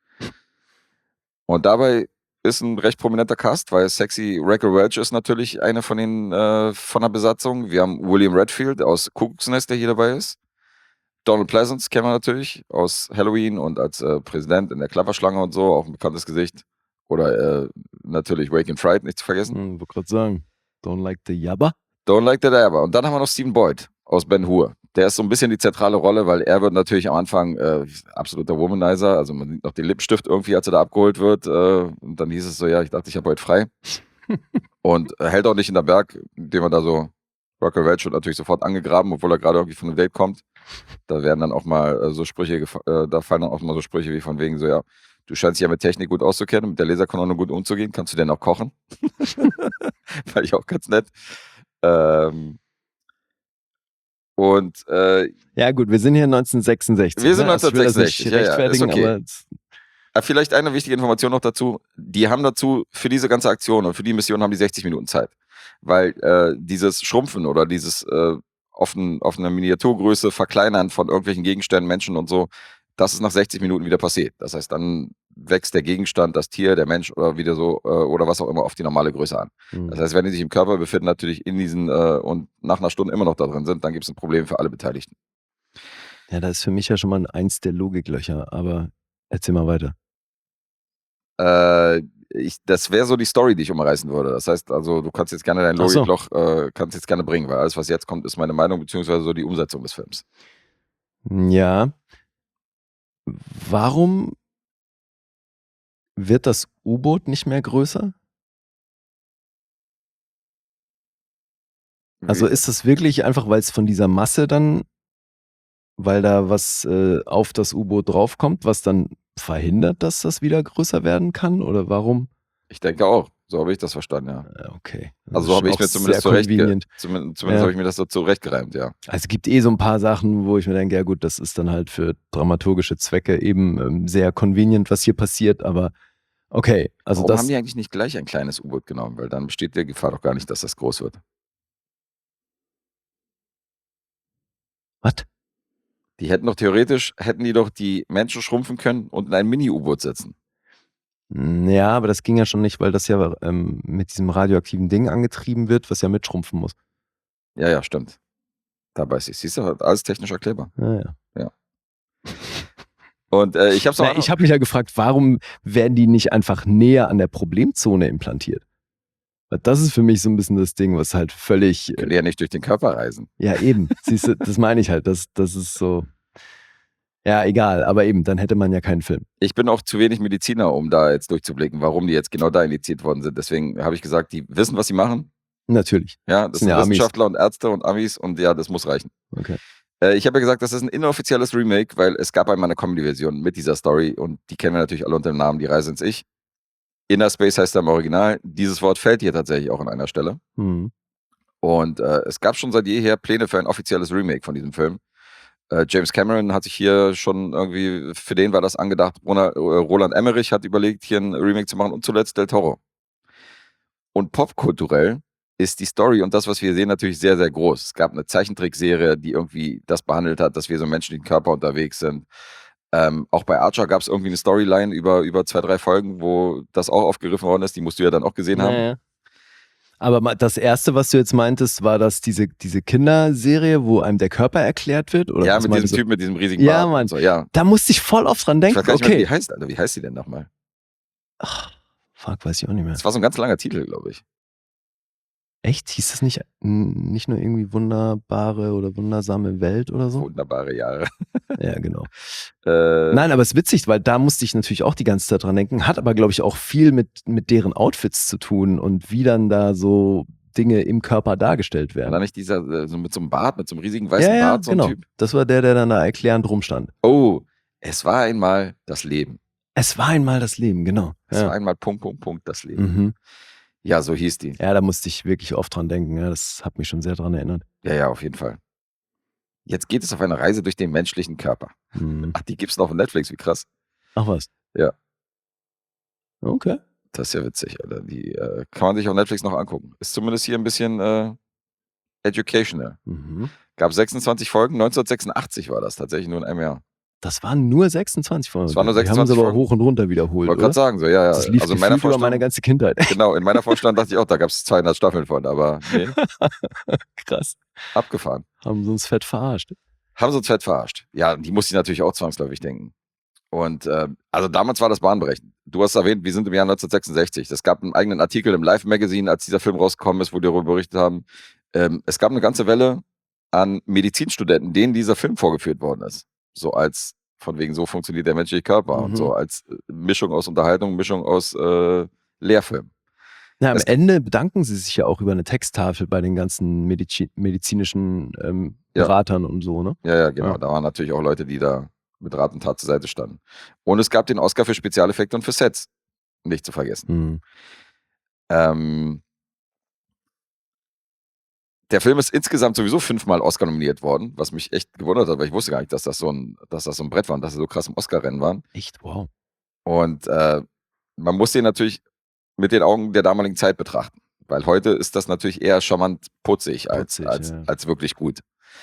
Und dabei ist ein recht prominenter Cast, weil Sexy Raquel Welch ist natürlich eine von den äh, von der Besatzung. Wir haben William Redfield aus Kuckucksnest, der hier dabei ist. Donald Pleasance kennen wir natürlich aus Halloween und als äh, Präsident in der Klapperschlange und so, auch ein bekanntes Gesicht. Oder äh, natürlich Wake and Fright, nicht zu vergessen. Hm, wollte gerade sagen, Don't Like the Jabba. Don't Like the Jabba. Und dann haben wir noch Stephen Boyd aus Ben Hur. Der ist so ein bisschen die zentrale Rolle, weil er wird natürlich am Anfang äh, absoluter Womanizer. Also man sieht noch den Lippenstift irgendwie, als er da abgeholt wird. Äh, und dann hieß es so, ja, ich dachte, ich habe heute frei. Und äh, hält auch nicht in der Berg, indem er da so, Raquel Welch wird natürlich sofort angegraben, obwohl er gerade irgendwie von einem Date kommt. Da werden dann auch mal äh, so Sprüche, äh, da fallen dann auch mal so Sprüche wie von wegen so, ja, du scheinst dich ja mit Technik gut auszukennen, mit der Laserkanone gut umzugehen. Kannst du denn auch kochen? Fand ich auch ganz nett. Ähm, und äh, ja gut, wir sind hier neunzehnhundertsechsundsechzig. Wir sind ne? neunzehnhundertsechsundsechzig, Ich will das nicht rechtfertigen, ja, ja, aber ist okay. Vielleicht eine wichtige Information noch dazu. Die haben dazu, für diese ganze Aktion und für die Mission haben die sechzig Minuten Zeit. Weil äh, dieses Schrumpfen oder dieses äh, auf, ein, auf eine Miniaturgröße verkleinern von irgendwelchen Gegenständen, Menschen und so, das ist nach sechzig Minuten wieder passiert. Das heißt, dann wächst der Gegenstand, das Tier, der Mensch oder wieder so äh, oder was auch immer auf die normale Größe an. Mhm. Das heißt, wenn die sich im Körper befinden, natürlich in diesen äh, und nach einer Stunde immer noch da drin sind, dann gibt es ein Problem für alle Beteiligten. Ja, das ist für mich ja schon mal eins der Logiklöcher, aber erzähl mal weiter. Äh, ich, das wäre so die Story, die ich umreißen würde. Das heißt, also du kannst jetzt gerne dein Ach so. Logikloch äh, kannst jetzt gerne bringen, weil alles, was jetzt kommt, ist meine Meinung, beziehungsweise so die Umsetzung des Films. Ja. Warum wird das U-Boot nicht mehr größer? Also Wie- ist das wirklich einfach, weil es von dieser Masse dann, weil da was äh, auf das U-Boot draufkommt, was dann verhindert, dass das wieder größer werden kann? Oder warum? Ich denke auch. So habe ich das verstanden, ja. Äh, Okay. Das Also ist so habe schon ich mir auch zumindest sehr zurecht, convenient. zumindest, zumindest Ja. habe ich mir das so zurechtgereimt, ja. Also es gibt eh so ein paar Sachen, wo ich mir denke, ja gut, das ist dann halt für dramaturgische Zwecke eben ähm, sehr convenient, was hier passiert, aber okay, also Warum das, haben die eigentlich nicht gleich ein kleines U-Boot genommen? Weil dann besteht die Gefahr doch gar nicht, dass das groß wird. was? Die hätten doch theoretisch, hätten die doch die Menschen schrumpfen können und in ein Mini-U-Boot setzen. Hm, Ja, aber das ging ja schon nicht, weil das ja ähm, mit diesem radioaktiven Ding angetrieben wird, was ja mitschrumpfen muss. Ja, ja, stimmt. Da weiß ich. Siehst du, alles technisch erklärbar. Ja, ja. Und äh, ich habe es Na, auch. ich habe mich ja gefragt, warum werden die nicht einfach näher an der Problemzone implantiert? Weil das ist für mich so ein bisschen das Ding, was halt völlig, Können äh, ja nicht durch den Körper reisen. ja eben, siehst du, das meine ich halt, das, das ist so, ja egal, aber eben, dann hätte man ja keinen Film. Ich bin auch zu wenig Mediziner, um da jetzt durchzublicken, warum die jetzt genau da indiziert worden sind. Deswegen habe ich gesagt, die wissen, was sie machen. Natürlich, Ja, das Sind sind ja Amis. Wissenschaftler und Ärzte und Amis und ja, das muss reichen. okay. Äh, ich habe ja gesagt, das ist ein inoffizielles Remake, weil es gab einmal eine Comedy-Version mit dieser Story und die kennen wir natürlich alle unter dem Namen Die Reise ins Ich. Inner Space heißt er im Original. Dieses Wort fällt hier tatsächlich auch an einer Stelle. Hm. Und äh, es gab schon seit jeher Pläne für ein offizielles Remake von diesem Film. Äh, James Cameron hat sich hier schon irgendwie, für den war das angedacht. Ronald, äh, Roland Emmerich hat überlegt, hier ein Remake zu machen und zuletzt Del Toro. Und popkulturell ist die Story und das, was wir sehen, natürlich sehr, sehr groß. Es gab eine Zeichentrickserie, die irgendwie das behandelt hat, dass wir so im menschlichen Körper unterwegs sind. Ähm, auch bei Archer gab es irgendwie eine Storyline über, über zwei, drei Folgen, wo das auch aufgegriffen worden ist. Die musst du ja dann auch gesehen haben. Naja. Aber ma- das erste, was du jetzt meintest, war das diese, diese Kinderserie, wo einem der Körper erklärt wird? Oder Ja, was mit meintest diesem du? Typ mit diesem riesigen Ja, Bart. Mann. Und so, ja. Da musste ich voll oft dran Ich denken. weiß gar nicht mehr, wie Okay. die heißt, Alter. Wie heißt die denn nochmal? Ach, fuck, weiß ich auch nicht mehr. Das war so ein ganz langer Titel, glaube ich. Echt? Hieß das nicht, n- nicht nur irgendwie wunderbare oder wundersame Welt oder so? Wunderbare Jahre. Ja, genau. Äh, Nein, aber es ist witzig, weil da musste ich natürlich auch die ganze Zeit dran denken. Hat aber, glaube ich, auch viel mit, mit deren Outfits zu tun und wie dann da so Dinge im Körper dargestellt War da werden. nicht dieser, äh, so mit so einem Bart, mit so einem riesigen weißen Ja, ja, Bart, so genau. ein Typ? Das war der, der dann da erklärend rumstand. Oh, es war einmal das Leben. Es war einmal das Leben, genau. Es war Ja. einmal Punkt, Punkt, Punkt, das Leben. Mhm. Ja, so hieß die. Ja, da musste ich wirklich oft dran denken. Ja, das hat mich schon sehr dran erinnert. Ja, ja, auf jeden Fall. Jetzt geht es auf eine Reise durch den menschlichen Körper. Mhm. Ach, die gibt's noch auf Netflix, wie krass. Ach was. Ja. Okay. Das ist ja witzig, Alter. Die äh, kann man sich auf Netflix noch angucken. Ist zumindest hier ein bisschen äh, educational. Mhm. Gab sechsundzwanzig Folgen, neunzehnhundertsechsundachtzig war das, tatsächlich nur in einem Jahr. Das waren nur sechsundzwanzig Folgen. Es waren nur Die haben sie sechsundzwanzig aber Folgen. hoch und runter wiederholt, Ich wollte oder? gerade sagen, so, ja, ja. Das lief Also in meiner gefühlt über meine Vorstellung, ganze Kindheit. genau, in meiner Vorstellung dachte ich auch, da gab es zweihundert Staffeln von, aber nee, Krass. abgefahren. Haben sie uns fett verarscht. Haben sie uns fett verarscht. Ja, die musste ich natürlich auch zwangsläufig denken. Und äh, also damals war das bahnbrechend. Du hast erwähnt, wir sind im Jahr neunzehnhundertsechsundsechzig. Es gab einen eigenen Artikel im Live Magazine, als dieser Film rausgekommen ist, wo die darüber berichtet haben. Ähm, es gab eine ganze Welle an Medizinstudenten, denen dieser Film vorgeführt worden ist. So als, von wegen, so funktioniert der menschliche Körper. Mhm. Und so als äh, Mischung aus Unterhaltung, Mischung aus äh, Lehrfilm. Ja, am Es- Ende bedanken sie sich ja auch über eine Texttafel bei den ganzen Medici medizinischen ähm, Ja. Beratern und so, ne? Ja, ja, genau. Ja. Da waren natürlich auch Leute, die da mit Rat und Tat zur Seite standen. Und es gab den Oscar für Spezialeffekte und für Sets. Nicht zu vergessen. Hm. Ähm, der Film ist insgesamt sowieso fünfmal Oscar nominiert worden, was mich echt gewundert hat, weil ich wusste gar nicht, dass das so ein, dass das so ein Brett war und dass sie so krass im Oscar-Rennen waren. Echt, wow. Und äh, man muss den natürlich mit den Augen der damaligen Zeit betrachten. Weil heute ist das natürlich eher charmant putzig als, Putzig, als, ja. als wirklich gut.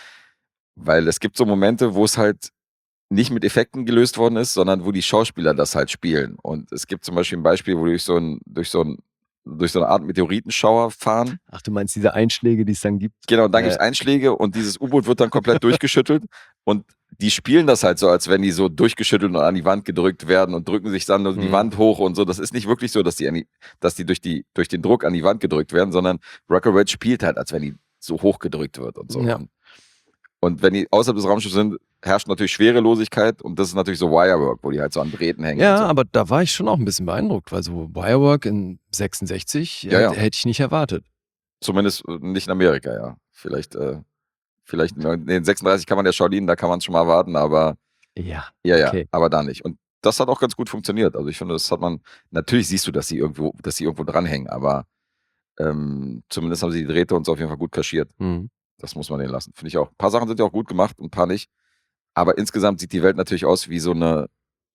Weil es gibt so Momente, wo es halt nicht mit Effekten gelöst worden ist, sondern wo die Schauspieler das halt spielen. Und es gibt zum Beispiel ein Beispiel, wo die durch so, ein, durch so, ein, durch so eine Art Meteoritenschauer fahren. Ach, du meinst diese Einschläge, die es dann gibt? Genau, und dann Ja. gibt es Einschläge und dieses U-Boot wird dann komplett durchgeschüttelt. Und die spielen das halt so, als wenn die so durchgeschüttelt und an die Wand gedrückt werden und drücken sich dann nur die Mhm. Wand hoch und so. Das ist nicht wirklich so, dass die, an die, dass die, durch, die durch den Druck an die Wand gedrückt werden, sondern Rocket Red spielt halt, als wenn die so hoch gedrückt wird und so. Ja. Und, und wenn die außerhalb des Raumschiffs sind, herrscht natürlich Schwerelosigkeit und das ist natürlich so Wirework, wo die halt so an Drähten hängen. Ja, und so. aber da war ich schon auch ein bisschen beeindruckt, weil so Wirework in sechsundsechzig Ja, ja. hätte, hätte ich nicht erwartet. Zumindest äh, nicht in Amerika, ja. Vielleicht, äh, vielleicht in den sechsunddreißig kann man ja Shaolin, da kann man es schon mal erwarten, aber Ja, ja, ja, okay. aber da nicht. Und das hat auch ganz gut funktioniert. Also ich finde, das hat man, natürlich siehst du, dass sie irgendwo, dass sie irgendwo dranhängen, aber ähm, zumindest haben sie die Drähte und so auf jeden Fall gut kaschiert. Mhm. Das muss man denen lassen. Finde ich auch. Ein paar Sachen sind ja auch gut gemacht und ein paar nicht. Aber insgesamt sieht die Welt natürlich aus wie so eine,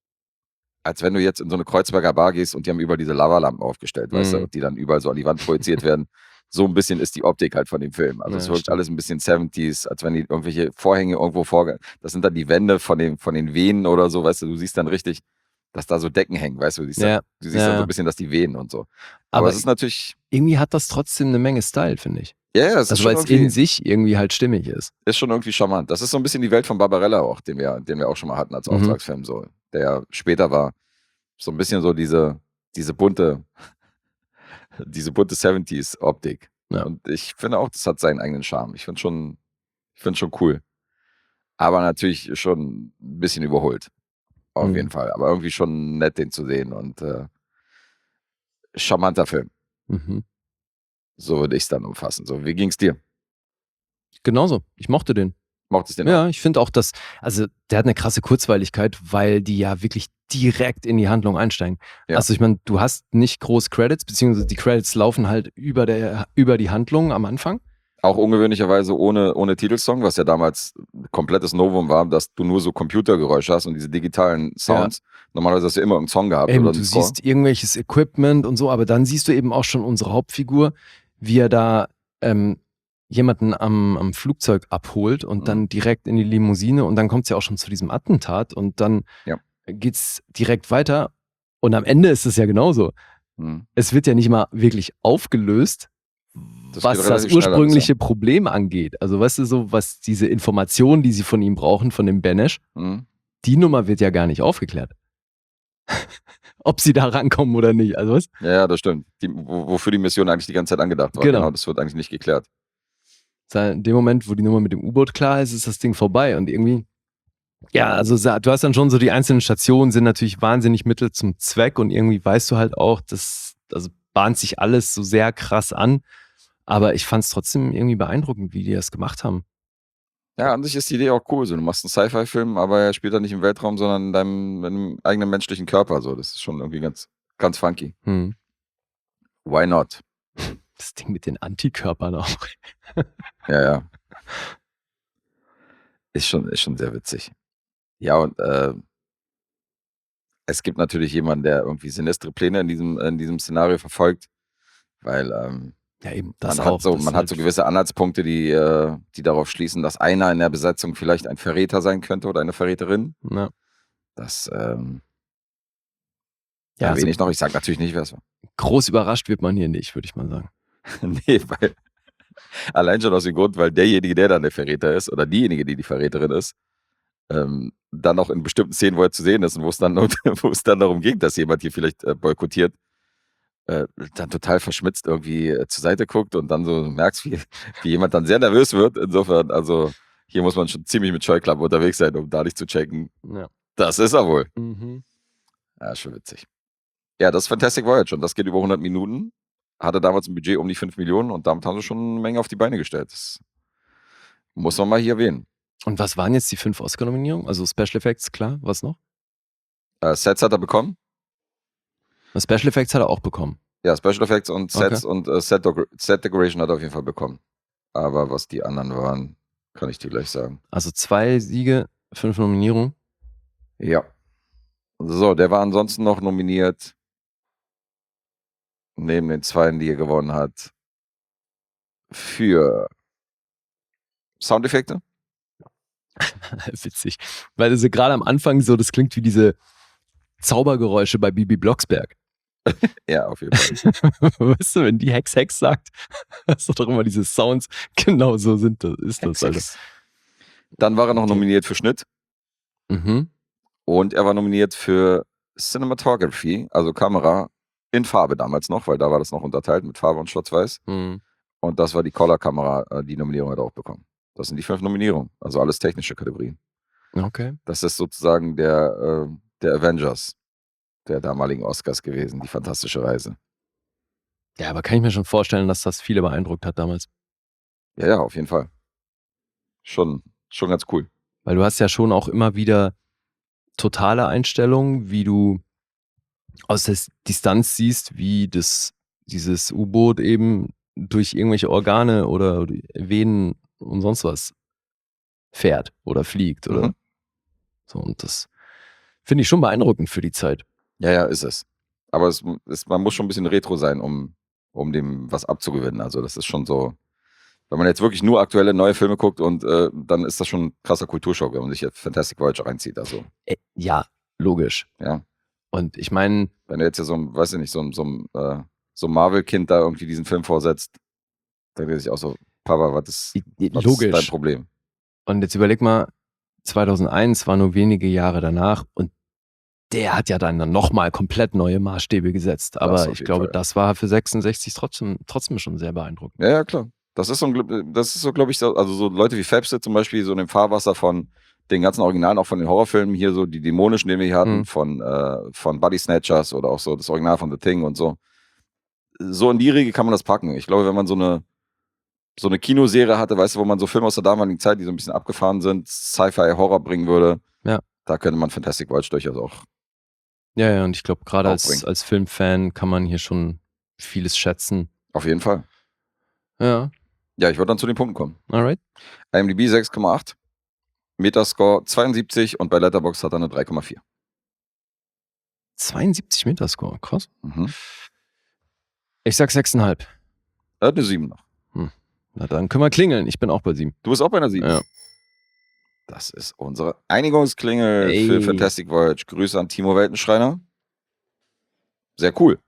als wenn du jetzt in so eine Kreuzberger Bar gehst und die haben überall diese Lavalampen aufgestellt, weißt du, Mhm. und die dann überall so an die Wand projiziert werden. So ein bisschen ist die Optik halt von dem Film. Also Ja, es wirkt stimmt. alles ein bisschen siebziger, als wenn die irgendwelche Vorhänge irgendwo vorge... Das sind dann die Wände von den, von den Venen oder so, weißt du, du siehst dann richtig, dass da so Decken hängen, weißt du, du siehst, Ja, dann, du siehst ja, dann so ja. ein bisschen, dass die Venen und so. Aber, Aber es ist natürlich, irgendwie hat das trotzdem eine Menge Style, finde ich. ja, ja, es ist Also schon, weil es irgendwie, in sich irgendwie halt stimmig ist. ist schon irgendwie charmant. Das ist so ein bisschen die Welt von Barbarella auch, den wir, den wir auch schon mal hatten als Mhm. Auftragsfilm, so, der ja später war. So ein bisschen so diese, diese bunte, diese bunte siebziger-Optik. Ja. Und ich finde auch, das hat seinen eigenen Charme. Ich finde schon, ich finde schon cool. Aber natürlich schon ein bisschen überholt. Auf Mhm. jeden Fall. Aber irgendwie schon nett, den zu sehen. Und äh, charmanter Film. Mhm. So würde ich es dann umfassen. So, wie ging es dir? Genauso. Ich mochte den. Mochtest du den auch? Ja, ich finde auch, dass, also der hat eine krasse Kurzweiligkeit, weil die ja wirklich direkt in die Handlung einsteigen. Ja. Also ich meine, du hast nicht groß Credits, beziehungsweise die Credits laufen halt über, der, über die Handlung am Anfang. Auch ungewöhnlicherweise ohne, ohne Titelsong, was ja damals ein komplettes Novum war, dass du nur so Computergeräusche hast und diese digitalen Sounds. Normalerweise hast du immer einen Song gehabt Eben, oder du einen Score. siehst irgendwelches Equipment und so, aber dann siehst du eben auch schon unsere Hauptfigur, wie er da ähm, jemanden am, am Flugzeug abholt und Mhm. dann direkt in die Limousine und dann kommt es ja auch schon zu diesem Attentat und dann Ja. geht's direkt weiter und am Ende ist es ja genauso. Mhm. Es wird ja nicht mal wirklich aufgelöst, Das was geht das relativ schnell alles, ursprüngliche Problem angeht. Also weißt du so, was diese Informationen, die sie von ihm brauchen, von dem Benesch, Mhm. die Nummer wird ja gar nicht aufgeklärt. Ob sie da rankommen oder nicht. Also was? Ja, ja, das stimmt. Die, wo, wofür die Mission eigentlich die ganze Zeit angedacht war. Genau. Genau, das wird eigentlich nicht geklärt. In dem Moment, wo die Nummer mit dem U-Boot klar ist, ist das Ding vorbei. Und irgendwie, ja, also sa- du hast dann schon so, die einzelnen Stationen sind natürlich wahnsinnig Mittel zum Zweck und irgendwie weißt du halt auch, dass, also bahnt sich alles so sehr krass an. Aber ich fand es trotzdem irgendwie beeindruckend, wie die das gemacht haben. Ja, an sich ist die Idee auch cool. So, du machst einen Sci-Fi-Film, aber er spielt dann nicht im Weltraum, sondern in deinem, in deinem eigenen menschlichen Körper. So, das ist schon irgendwie ganz, ganz funky. Hm. Why not? Das Ding mit den Antikörpern auch. Ja, ja. Ist schon, ist schon sehr witzig. Ja, und äh, es gibt natürlich jemanden, der irgendwie sinistre Pläne in diesem, in diesem Szenario verfolgt, weil ähm, Ja, eben, das man auch. Hat so, das man hat so halt gewisse Anhaltspunkte, die, äh, die darauf schließen, dass einer in der Besetzung vielleicht ein Verräter sein könnte oder eine Verräterin. Ja, Das ähm, ja erwähne also ich noch. Ich sage natürlich nicht, wer es war. groß überrascht wird man hier nicht, würde ich mal sagen. Nee, weil allein schon aus dem Grund, weil derjenige, der dann der Verräter ist oder diejenige, die die Verräterin ist, ähm, dann auch in bestimmten Szenen, wo er zu sehen ist und wo es dann, wo es dann darum ging, dass jemand hier vielleicht äh, boykottiert, äh, dann total verschmitzt irgendwie äh, zur Seite guckt und dann so merkst, wie, wie jemand dann sehr nervös wird. Insofern, also hier muss man schon ziemlich mit Scheuklappen unterwegs sein, um da nicht zu checken. Ja. Das ist er wohl. Mhm. Ja, schon witzig. Ja, das ist Fantastic Voyage und das geht über hundert Minuten. Hatte damals ein Budget um die fünf Millionen und damit haben sie schon eine Menge auf die Beine gestellt. Das muss man mal hier erwähnen. Und was waren jetzt die fünf Oscar-Nominierungen? Also Special Effects, klar, was noch? Äh, Sets hat er bekommen. Und Special Effects hat er auch bekommen. Ja, Special Effects und Sets Okay. und äh, Set, Set Decoration hat er auf jeden Fall bekommen. Aber was die anderen waren, kann ich dir gleich sagen. Also zwei Siege, fünf Nominierungen. Ja. So, der war ansonsten noch nominiert, neben den zweien, die er gewonnen hat, für Soundeffekte. Witzig. Weil also gerade am Anfang so, das klingt wie diese Zaubergeräusche bei Bibi Blocksberg. Ja, auf jeden Fall. Weißt du, wenn die Hex Hex sagt, hast du doch immer diese Sounds. Genau so sind das, ist das. Hex, Hex. Dann war er noch Okay. nominiert für Schnitt. Mhm. Und er war nominiert für Cinematography, also Kamera in Farbe damals noch, weil da war das noch unterteilt mit Farbe und Schwarz-Weiß. Mhm. Und das war die Color-Kamera, die Nominierung hat er auch bekommen. Das sind die fünf Nominierungen, also alles technische Kategorien. Okay. Das ist sozusagen der, äh, der Avengers der damaligen Oscars gewesen, die fantastische Reise. Ja, aber kann ich mir schon vorstellen, dass das viele beeindruckt hat damals. Ja, ja, auf jeden Fall. Schon, schon ganz cool. Weil du hast ja schon auch immer wieder totale Einstellungen, wie du aus der Distanz siehst, wie das, dieses U-Boot eben durch irgendwelche Organe oder Venen und sonst was fährt oder fliegt oder Mhm. so. Und das finde ich schon beeindruckend für die Zeit. Ja, ja, ist es. Aber es ist, man muss schon ein bisschen retro sein, um, um dem was abzugewinnen. Also das ist schon so, wenn man jetzt wirklich nur aktuelle neue Filme guckt und äh, dann ist das schon ein krasser Kulturschock, wenn man sich jetzt Fantastic Voyage reinzieht. Also, Äh, ja, logisch. ja. Und ich meine, Wenn du jetzt ja so ein, weiß ich nicht, so ein, so ein, äh, so ein Marvel-Kind da irgendwie diesen Film vorsetzt, dann denkt er sich auch so, Papa, was ist, was ist dein logisch. Problem? Und jetzt überleg mal, zweitausendeins war nur wenige Jahre danach und der hat ja dann nochmal komplett neue Maßstäbe gesetzt. Aber auf ich jeden glaube, Fall. das war für sechsundsechzig trotzdem, trotzdem schon sehr beeindruckend. Ja, ja, klar. Das ist so, ein, das ist so, glaube ich, so, also so Leute wie Fapse zum Beispiel, so in dem Fahrwasser von den ganzen Originalen, auch von den Horrorfilmen hier, so die dämonischen, die wir hier hatten, Mhm. von, äh, von Body Snatchers oder auch so das Original von The Thing und so. So in die Riege kann man das packen. Ich glaube, wenn man so eine, so eine Kinoserie hatte, weißt du, wo man so Filme aus der damaligen Zeit, die so ein bisschen abgefahren sind, Sci-Fi-Horror bringen würde, Ja. da könnte man Fantastic Voyage durchaus auch. Ja, ja, und ich glaube, gerade als, Aufbringen. als Filmfan kann man hier schon vieles schätzen. Auf jeden Fall. Ja, Ja, ich würde dann zu den Punkten kommen. alright. IMDb sechs Komma acht, Metascore zweiundsiebzig und bei Letterboxd hat er eine drei Komma vier. zweiundsiebzig Metascore, krass. Mhm. Ich sag sechs Komma fünf. Er hat eine sieben noch. Na dann können wir klingeln. Ich bin auch bei sieben. Du bist auch bei einer sieben. Ja. Das ist unsere Einigungsklingel Ey. für Fantastic Voyage. Grüße an Timo Weltenschreiner. Sehr cool.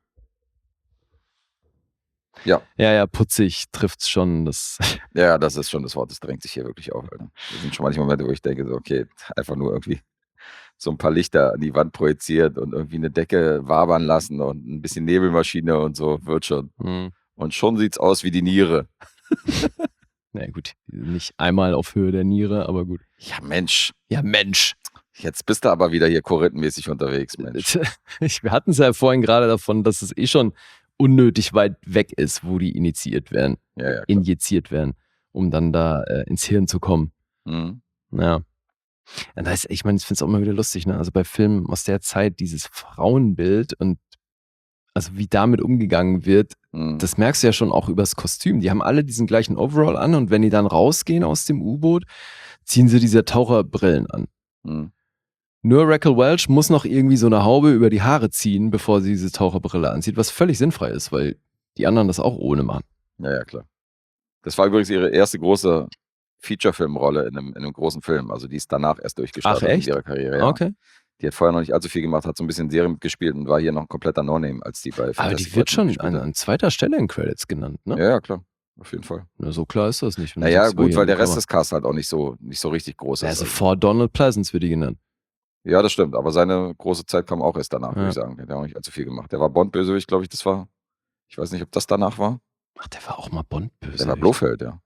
Ja. Ja, ja, putzig trifft's schon. Das Ja, das ist schon das Wort. Das drängt sich hier wirklich auf. Alter. Das sind schon manche Momente, wo ich denke, so, okay, einfach nur irgendwie so ein paar Lichter an die Wand projiziert und irgendwie eine Decke wabern lassen und ein bisschen Nebelmaschine und so wird schon. hm. Und schon sieht's aus wie die Niere. Na gut, nicht einmal auf Höhe der Niere, aber gut. Ja, Mensch. Ja, Mensch. Jetzt bist du aber wieder hier korinthenmäßig unterwegs, Mensch. Ich, wir hatten es ja vorhin gerade davon, dass es eh schon unnötig weit weg ist, wo die initiiert werden, Ja, ja, klar. injiziert werden, um dann da äh, ins Hirn zu kommen. Mhm. Ja. Ja, das, ich meine, ich finde es auch immer wieder lustig, ne? Also bei Filmen aus der Zeit, dieses Frauenbild und also wie damit umgegangen wird, Mhm. das merkst du ja schon auch übers Kostüm. Die haben alle diesen gleichen Overall an und wenn die dann rausgehen aus dem U-Boot, ziehen sie diese Taucherbrillen an. Mhm. Nur Raquel Welch muss noch irgendwie so eine Haube über die Haare ziehen, bevor sie diese Taucherbrille anzieht, was völlig sinnfrei ist, weil die anderen das auch ohne machen. Ja, ja, klar. Das war übrigens ihre erste große Feature-Film-Rolle in einem, in einem großen Film. Also die ist danach erst durchgestartet Ach, echt? in ihrer Karriere. Ja. Okay. Die hat vorher noch nicht allzu viel gemacht, hat so ein bisschen Serien mitgespielt und war hier noch ein kompletter No-Name, als die bei Aber Fantastic die wird Voyage schon mitgespielt an, hat. an zweiter Stelle in Credits genannt, ne? Ja, ja, klar. Auf jeden Fall. Na, so klar ist das nicht. wenn du Naja, sagst, gut, hier weil der Rest Newcomer. des Casts halt auch nicht so, nicht so richtig groß ist. Also Also. vor Donald Pleasance wird die genannt. Ja, das stimmt, aber seine große Zeit kam auch erst danach, würde Ja. ich sagen. Der hat auch nicht allzu viel gemacht. Der war Bond-Bösewicht, glaube ich, das war, ich weiß nicht, ob das danach war. Ach, der war auch mal Bond-Böse. Der war Blofeld, ja.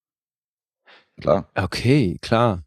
Klar. Okay, klar.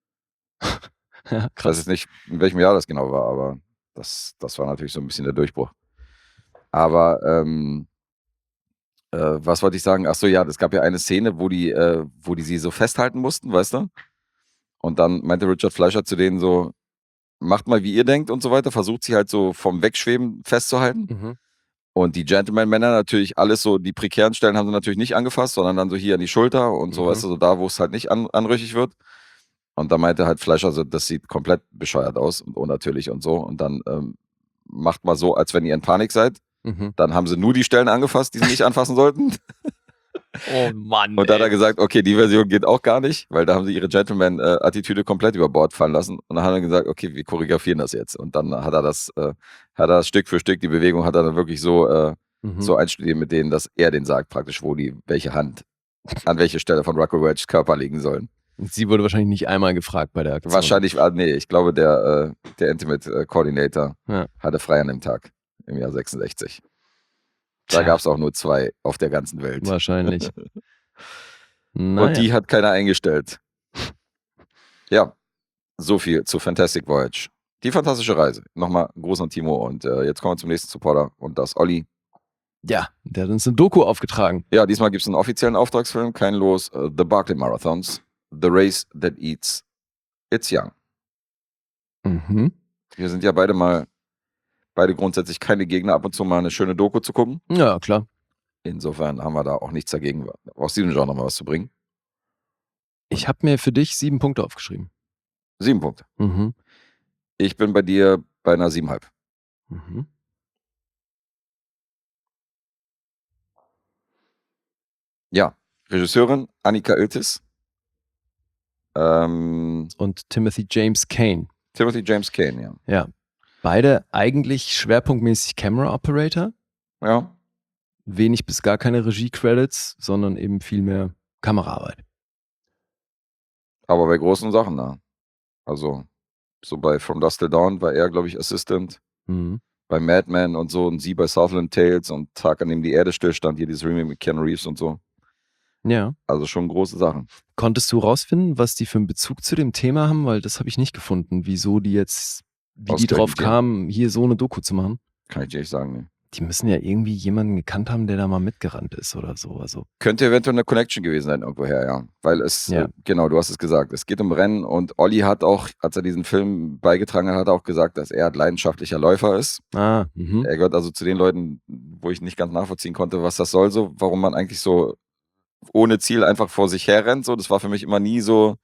Ja, Ich weiß jetzt nicht, in welchem Jahr das genau war, aber das, das war natürlich so ein bisschen der Durchbruch. Aber, ähm, äh, was wollte ich sagen? Ach so, ja, es gab ja eine Szene, wo die, äh, wo die sie so festhalten mussten, weißt du? Und dann meinte Richard Fleischer zu denen so, macht mal, wie ihr denkt und so weiter, versucht sie halt so vom Wegschweben festzuhalten. Mhm. Und die Gentleman-Männer natürlich alles so, die prekären Stellen haben sie natürlich nicht angefasst, sondern dann so hier an die Schulter und so, Mhm. weißt du, so da, wo es halt nicht an, anrüchig wird. Und da meinte halt Fleischer so, das sieht komplett bescheuert aus und unnatürlich und so. Und dann ähm, macht mal so, als wenn ihr in Panik seid. Mhm. Dann haben sie nur die Stellen angefasst, die sie nicht anfassen sollten. Oh Mann. Und da hat er gesagt, okay, die Version geht auch gar nicht, weil da haben sie ihre Gentleman-Attitüde komplett über Bord fallen lassen. Und dann hat er gesagt, okay, wir choreografieren das jetzt. Und dann hat er das, äh, hat er Stück für Stück, die Bewegung hat er dann wirklich so, äh, Mhm. so einstudiert mit denen, dass er den sagt praktisch, wo die, welche Hand an welche Stelle von Rocco Welch Körper liegen sollen. Und sie wurde wahrscheinlich nicht einmal gefragt bei der Aktion. Wahrscheinlich, ah, nee, ich glaube, der, äh, der Intimate äh, Coordinator Ja. hatte frei an dem Tag im Jahr sechsundsechzig. Da Tja. gab es auch nur zwei auf der ganzen Welt. Wahrscheinlich. Und die hat keiner eingestellt. Ja, so viel zu Fantastic Voyage. Die fantastische Reise. Nochmal Gruß an Timo und äh, jetzt kommen wir zum nächsten Supporter und das Olli. Ja, der hat uns eine Doku aufgetragen. Ja, diesmal gibt es einen offiziellen Auftragsfilm, kein Los. Uh, The Barclay Marathons. The Race That Eats It's Young. Mhm. Wir sind ja beide mal, beide grundsätzlich keine Gegner, ab und zu mal eine schöne Doku zu gucken. Ja, klar. Insofern haben wir da auch nichts dagegen, aus diesem Genre mal was zu bringen. Ich habe mir für dich sieben Punkte aufgeschrieben. Sieben Punkte. Mhm. Ich bin bei dir bei einer siebenhalb. Mhm. Ja, Regisseurin Annika Oetis. Ähm, Und Timothy James Kane. Timothy James Kane, ja. Ja. Beide eigentlich schwerpunktmäßig Camera Operator. Ja, Wenig bis gar keine Regie-Credits, sondern eben viel mehr Kameraarbeit. aber bei großen Sachen, ne? Also, so bei From Dusk Till Dawn war er, glaube ich, Assistant. Mhm. Bei Mad Men und so und sie bei Southland Tales und Tag, an dem die Erde stillstand, hier dieses Remake mit Keanu Reeves und so. Ja. Also schon große Sachen. Konntest du rausfinden, was die für einen Bezug zu dem Thema haben? Weil das habe ich nicht gefunden. Wieso die jetzt, wie Aus die drauf welchem Thema? kamen, hier so eine Doku zu machen. Kann ich dir nicht sagen, ne? Die müssen ja irgendwie jemanden gekannt haben, der da mal mitgerannt ist oder so. Also, Könnte eventuell eine Connection gewesen sein irgendwoher, ja. Weil es, Ja. äh, genau, du hast es gesagt, es geht um Rennen und Olli hat auch, als er diesen Film beigetragen hat, hat er auch gesagt, dass er ein leidenschaftlicher Läufer ist. ah, mhm. Er gehört also zu den Leuten, wo ich nicht ganz nachvollziehen konnte, was das soll, so, warum man eigentlich so ohne Ziel einfach vor sich her rennt. So, das war für mich immer nie so.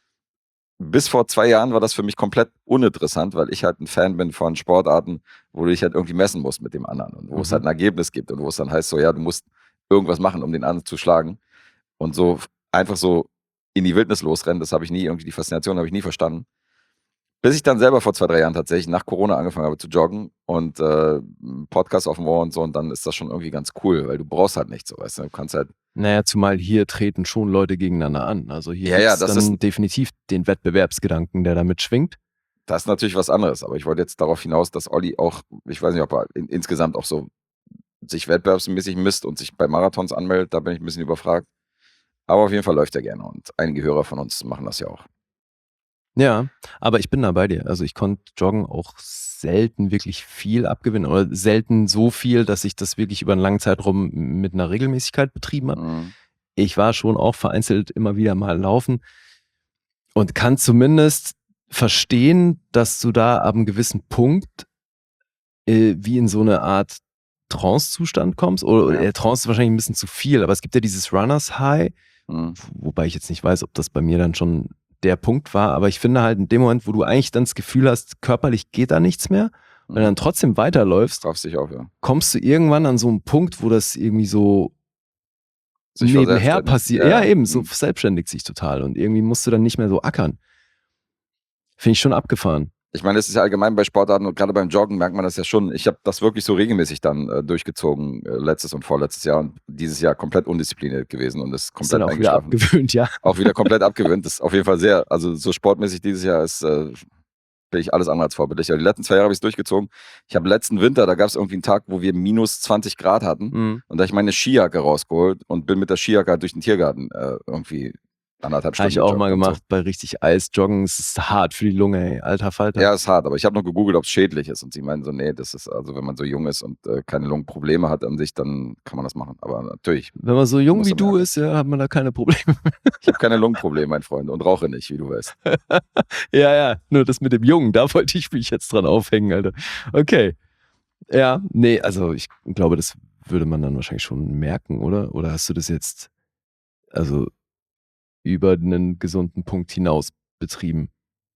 Bis vor zwei Jahren war das für mich komplett uninteressant, weil ich halt ein Fan bin von Sportarten, wo du dich halt irgendwie messen musst mit dem anderen und wo es Mhm. halt ein Ergebnis gibt und wo es dann heißt, so, ja, du musst irgendwas machen, um den anderen zu schlagen. Und so einfach so in die Wildnis losrennen, das habe ich nie, irgendwie die Faszination habe ich nie verstanden. Bis ich dann selber vor zwei, drei Jahren tatsächlich nach Corona angefangen habe zu joggen und äh, einen Podcast auf dem Ohr und so, und dann ist das schon irgendwie ganz cool, weil du brauchst halt nichts, so, weißt du, du kannst halt, Naja, zumal hier treten schon Leute gegeneinander an. Also hier Ja, ja, gibt's das dann ist- definitiv den Wettbewerbsgedanken, der da mitschwingt. das ist natürlich was anderes, aber ich wollte jetzt darauf hinaus, dass Olli auch, ich weiß nicht, ob er in, insgesamt auch so sich wettbewerbsmäßig misst und sich bei Marathons anmeldet, da bin ich ein bisschen überfragt. Aber auf jeden Fall läuft er gerne und einige Hörer von uns machen das ja auch. Ja, aber ich bin da bei dir. Also ich konnte Joggen auch selten wirklich viel abgewinnen oder selten so viel, dass ich das wirklich über einen langen Zeitraum mit einer Regelmäßigkeit betrieben habe. Mhm. Ich war schon auch vereinzelt immer wieder mal laufen und kann zumindest verstehen, dass du da ab einem gewissen Punkt äh, wie in so eine Art Trance-Zustand kommst. Oder Ja. äh, Trance ist wahrscheinlich ein bisschen zu viel, aber es gibt ja dieses Runners High, Mhm. wobei ich jetzt nicht weiß, ob das bei mir dann schon der Punkt war, aber ich finde halt in dem Moment, wo du eigentlich dann das Gefühl hast, körperlich geht da nichts mehr, wenn du dann trotzdem weiterläufst, Straffst dich auf, ja. kommst du irgendwann an so einen Punkt, wo das irgendwie so sich nebenher verselbstständigt. passiert. Ja, Ja, ja. eben, so Mhm. selbstständigt sich total. Und irgendwie musst du dann nicht mehr so ackern. Finde ich schon abgefahren. Ich meine, das ist ja allgemein bei Sportarten und gerade beim Joggen merkt man das ja schon. Ich habe das wirklich so regelmäßig dann äh, durchgezogen, äh, letztes und vorletztes Jahr und dieses Jahr komplett undiszipliniert gewesen und ist Ist komplett dann auch wieder eingeschlafen. abgewöhnt, ja. Auch wieder komplett abgewöhnt. Das ist auf jeden Fall sehr, also so sportmäßig dieses Jahr ist, äh, bin ich alles andere als vorbildlich. Aber die letzten zwei Jahre habe ich es durchgezogen. Ich habe letzten Winter, da gab es irgendwie einen Tag, wo wir minus zwanzig Grad hatten Mhm. und da habe ich meine Skijacke rausgeholt und bin mit der Skijacke halt durch den Tiergarten äh, irgendwie anderthalb Habe Stunden ich auch gejoggt mal und so. gemacht bei richtig Eis. Joggen, es ist hart für die Lunge, ey. Alter Falter. Ja, ist hart, aber ich habe noch gegoogelt, ob es schädlich ist und sie meinen so, nee, das ist, also wenn man so jung ist und äh, keine Lungenprobleme hat an sich, dann kann man das machen. Aber natürlich, Wenn man so jung Muss wie man du merken. ist, ja, hat man da keine Probleme. ich habe keine Lungenprobleme, mein Freund, und rauche nicht, wie du weißt. Ja, ja, nur das mit dem Jungen, da wollte ich mich jetzt dran aufhängen, Alter. Okay. Ja, nee, also ich glaube, das würde man dann wahrscheinlich schon merken, oder? Oder hast du das jetzt, also über einen gesunden Punkt hinaus betrieben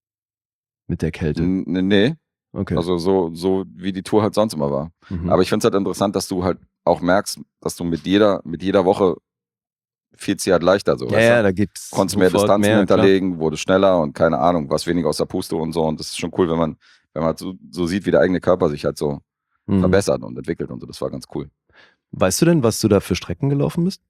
mit der Kälte? N nee, Okay. also so, so wie die Tour halt sonst immer war. Mhm. Aber ich finde es halt interessant, dass du halt auch merkst, dass du mit jeder, mit jeder Woche fiel sie halt leichter so. ja, weißt ja, du? da gibt's Konntest mehr sofort Distanzen mehr, hinterlegen, wurde schneller und keine Ahnung, was weniger aus der Puste und so. Und das ist schon cool, wenn man, wenn man halt so, so sieht, wie der eigene Körper sich halt so klar. Mhm. verbessert und entwickelt und so. Das war ganz cool. Weißt du denn, was du da für Strecken gelaufen bist?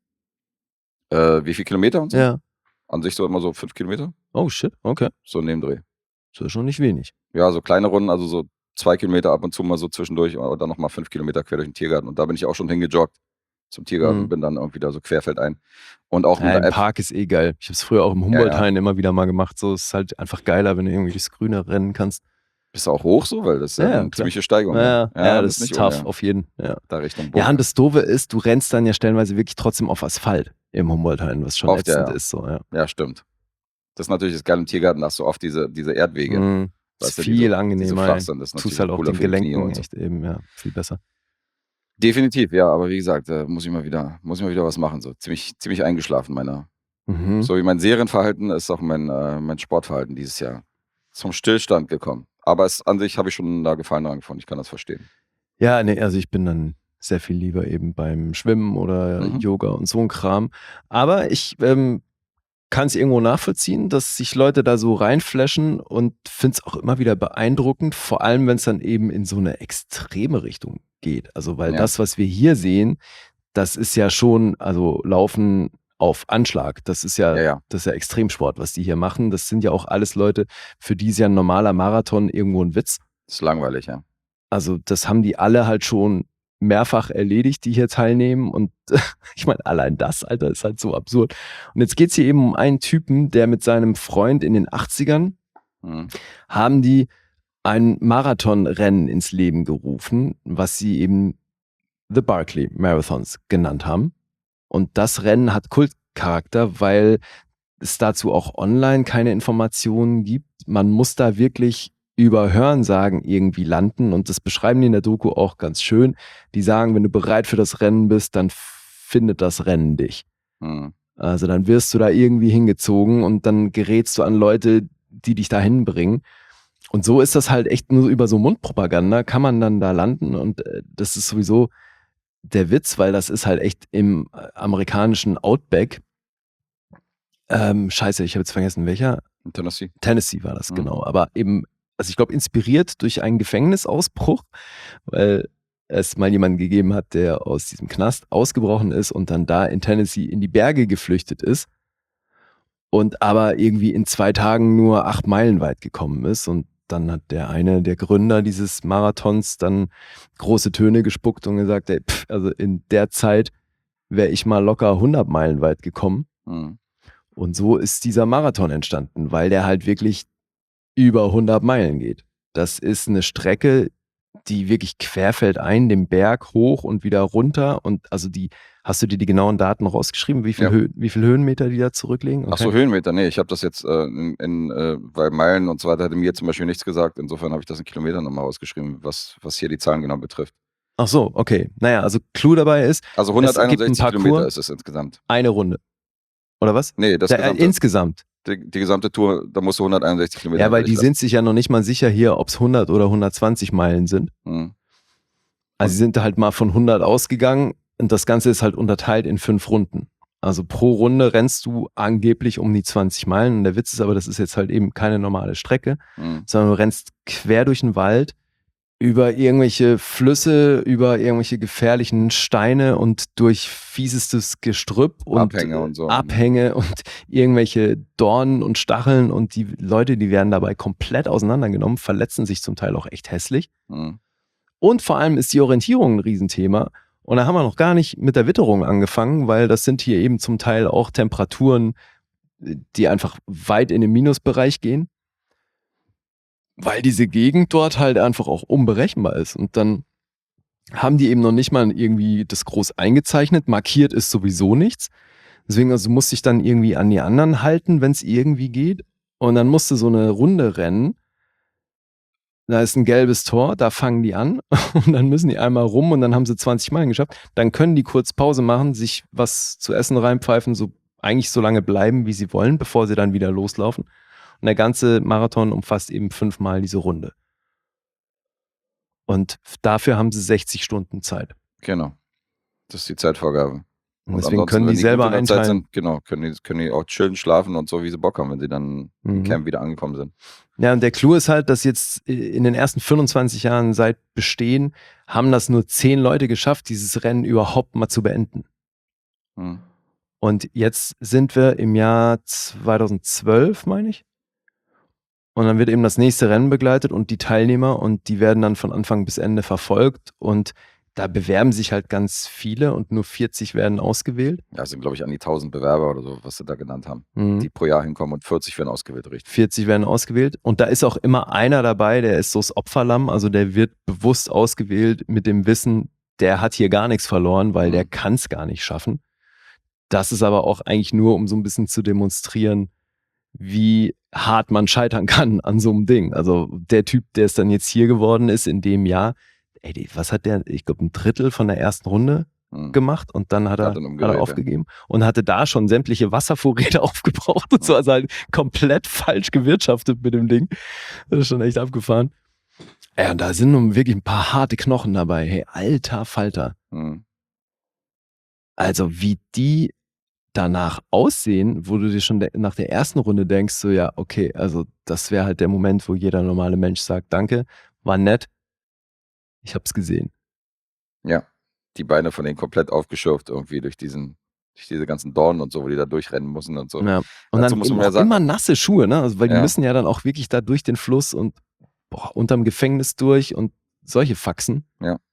Äh, wie viel Kilometer und so? Ja. An sich so immer so fünf Kilometer, Oh shit, okay. so in dem Dreh. Das ist schon nicht wenig. Ja, so kleine Runden, also so zwei Kilometer ab und zu mal so zwischendurch oder dann nochmal fünf Kilometer quer durch den Tiergarten. Und da bin ich auch schon hingejoggt zum Tiergarten Mhm. und bin dann irgendwie da so querfeldein. Und auch mit Ja, der im App. Park ist eh geil. Ich habe es früher auch im Humboldt-Hain immer wieder mal gemacht. So ist halt einfach geiler, wenn du irgendwie durchs Grüne rennen kannst. Bist du auch hoch so? Weil das ist ja, Ja, eine klar. ziemliche Steigung. Ja, ne? ja, ja, das ist ist nicht tough, ohne, auf jeden. Ja. da Richtung Ja, Burg. und das Doofe ist, du rennst dann ja stellenweise wirklich trotzdem auf Asphalt im Humboldt-Hain, was schon Oft, ja, ätzend ja. ist. So, ja. Ja, stimmt. Das ist natürlich das Geile im Tiergarten, da hast du oft diese, diese Erdwege. Mhm. Weißt Ist du, die viel so- angenehmer. die so flach sind, das ist Tust natürlich halt auch cooler den für die Knie Gelenken und so. echt eben, ja, viel besser. Definitiv, ja, aber wie gesagt, äh, muss ich mal wieder, muss ich mal wieder was machen. So ziemlich, ziemlich eingeschlafen, meiner. Mhm. So wie mein Serienverhalten ist auch mein, äh, mein Sportverhalten dieses Jahr zum Stillstand gekommen. Aber es an sich habe ich schon da Gefallen dran gefunden, ich kann das verstehen. Ja, nee, also ich bin dann sehr viel lieber eben beim Schwimmen oder Mhm. Yoga und so ein Kram. Aber ich ähm, kann es irgendwo nachvollziehen, dass sich Leute da so reinflashen und finde es auch immer wieder beeindruckend, vor allem wenn es dann eben in so eine extreme Richtung geht. Also weil Ja. das, was wir hier sehen, das ist ja schon, also Laufen auf Anschlag. Das ist ja, Ja, ja. das ist ja Extremsport, was die hier machen. Das sind ja auch alles Leute, für die ist ja ein normaler Marathon irgendwo ein Witz. Das ist langweilig, ja. Also das haben die alle halt schon mehrfach erledigt, die hier teilnehmen. Und ich meine, allein das, Alter, ist halt so absurd. Und jetzt geht's hier eben um einen Typen, der mit seinem Freund in den achtzigern Mhm. haben die ein Marathonrennen ins Leben gerufen, was sie eben The Barkley Marathons genannt haben. Und das Rennen hat Kultcharakter, weil es dazu auch online keine Informationen gibt. Man muss da wirklich über Hörensagen irgendwie landen und das beschreiben die in der Doku auch ganz schön. Die sagen, wenn du bereit für das Rennen bist, dann findet das Rennen dich. Mhm. Also dann wirst du da irgendwie hingezogen und dann gerätst du an Leute, die dich dahin bringen. Und so ist das halt echt nur über so Mundpropaganda, kann man dann da landen und äh, das ist sowieso der Witz, weil das ist halt echt im äh, amerikanischen Outback. Ähm, scheiße, ich habe jetzt vergessen, welcher? In Tennessee. Tennessee war das, Mhm. genau. Aber eben, also ich glaube, inspiriert durch einen Gefängnisausbruch, weil es mal jemanden gegeben hat, der aus diesem Knast ausgebrochen ist und dann da in Tennessee in die Berge geflüchtet ist und aber irgendwie in zwei Tagen nur acht Meilen weit gekommen ist. Und dann hat der eine, der Gründer dieses Marathons, dann große Töne gespuckt und gesagt, ey, pff, also in der Zeit wäre ich mal locker hundert Meilen weit gekommen. Mhm. Und so ist dieser Marathon entstanden, weil der halt wirklich über hundert Meilen geht. Das ist eine Strecke, die wirklich querfeldein, den Berg hoch und wieder runter. Und also die, hast du dir die genauen Daten rausgeschrieben, wie viel, Ja. Höhe, wie viel Höhenmeter die da zurücklegen? Ach so, Höhenmeter, nee, ich habe das jetzt äh, in, in äh, weil Meilen und so weiter hatte mir zum Beispiel nichts gesagt. Insofern habe ich das in Kilometern nochmal ausgeschrieben, was, was hier die Zahlen genau betrifft. Ach so, okay. Naja, also Clou dabei ist, Also Es gibt einen hunderteinundsechzig Parcours. Kilometer ist es insgesamt. eine Runde. Oder was? Nee, das Da, äh, gesamte, insgesamt. die, die gesamte Tour, da musst du hunderteinundsechzig Kilometer. Ja, weil die durchlassen. sind sich ja noch nicht mal sicher hier, ob es hundert oder hundertzwanzig Meilen sind. Mhm. Also sie sind halt mal von hundert ausgegangen und das Ganze ist halt unterteilt in fünf Runden. Also pro Runde rennst du angeblich um die zwanzig Meilen. Und der Witz ist aber, das ist jetzt halt eben keine normale Strecke, Mhm. sondern du rennst quer durch den Wald, über irgendwelche Flüsse, über irgendwelche gefährlichen Steine und durch fiesestes Gestrüpp und Abhänge und so. Abhänge und irgendwelche Dornen und Stacheln und die Leute, die werden dabei komplett auseinandergenommen, verletzen sich zum Teil auch echt hässlich. Mhm. Und vor allem ist die Orientierung ein Riesenthema. Und da haben wir noch gar nicht mit der Witterung angefangen, weil das sind hier eben zum Teil auch Temperaturen, die einfach weit in den Minusbereich gehen. Weil diese Gegend dort halt einfach auch unberechenbar ist. Und dann haben die eben noch nicht mal irgendwie das groß eingezeichnet. Markiert ist sowieso nichts. Deswegen also musste ich dann irgendwie an die anderen halten, wenn es irgendwie geht. Und dann musste so eine Runde rennen. Da ist ein gelbes Tor, da fangen die an. Und dann müssen die einmal rum und dann haben sie zwanzig Meilen geschafft. Dann können die kurz Pause machen, sich was zu essen reinpfeifen, so eigentlich so lange bleiben, wie sie wollen, bevor sie dann wieder loslaufen. Und der ganze Marathon umfasst eben fünfmal diese Runde. Und dafür haben sie sechzig Stunden Zeit. Genau. Das ist die Zeitvorgabe. Und deswegen können die selber einteilen. Sind, genau, können die, können die auch chillen, schlafen und so, wie sie Bock haben, wenn sie dann Mhm. im Camp wieder angekommen sind. Ja, und der Clou ist halt, dass jetzt in den ersten fünfundzwanzig Jahren seit Bestehen haben das nur zehn Leute geschafft, dieses Rennen überhaupt mal zu beenden. Mhm. Und jetzt sind wir im Jahr zweitausendzwölf, meine ich. Und dann wird eben das nächste Rennen begleitet und die Teilnehmer und die werden dann von Anfang bis Ende verfolgt und da bewerben sich halt ganz viele und nur vierzig werden ausgewählt. Ja, es sind, glaube ich, an die tausend Bewerber oder so, was sie da genannt haben, Mhm. die pro Jahr hinkommen und vierzig werden ausgewählt, richtig. vierzig werden ausgewählt und da ist auch immer einer dabei, der ist so das Opferlamm, also der wird bewusst ausgewählt mit dem Wissen, der hat hier gar nichts verloren, weil Mhm. der kann es gar nicht schaffen. Das ist aber auch eigentlich nur, um so ein bisschen zu demonstrieren, wie hart man scheitern kann an so einem Ding. Also der Typ, der es dann jetzt hier geworden ist in dem Jahr, ey, die- was hat der, ich glaube ein Drittel von der ersten Runde Mhm. gemacht und dann hat er, Hat dann hat umgedreht, er ja. aufgegeben und hatte da schon sämtliche Wasservorräte aufgebraucht und so, also halt komplett falsch gewirtschaftet mit dem Ding. Das ist schon echt abgefahren. Ja, und da sind nun wirklich ein paar harte Knochen dabei. Hey, alter Falter. Mhm. Also wie die danach aussehen, wo du dir schon de- nach der ersten Runde denkst, so ja, okay, also das wäre halt der Moment, wo jeder normale Mensch sagt, danke, war nett, ich hab's gesehen. Ja, die Beine von denen komplett aufgeschürft irgendwie durch diesen, durch diese ganzen Dornen und so, wo die da durchrennen müssen und so. Ja. Und Dazu dann muss eben man ja auch sagen- immer nasse Schuhe, ne? Also, weil die Ja. müssen ja dann auch wirklich da durch den Fluss und boah, unterm Gefängnis durch und solche Faxen.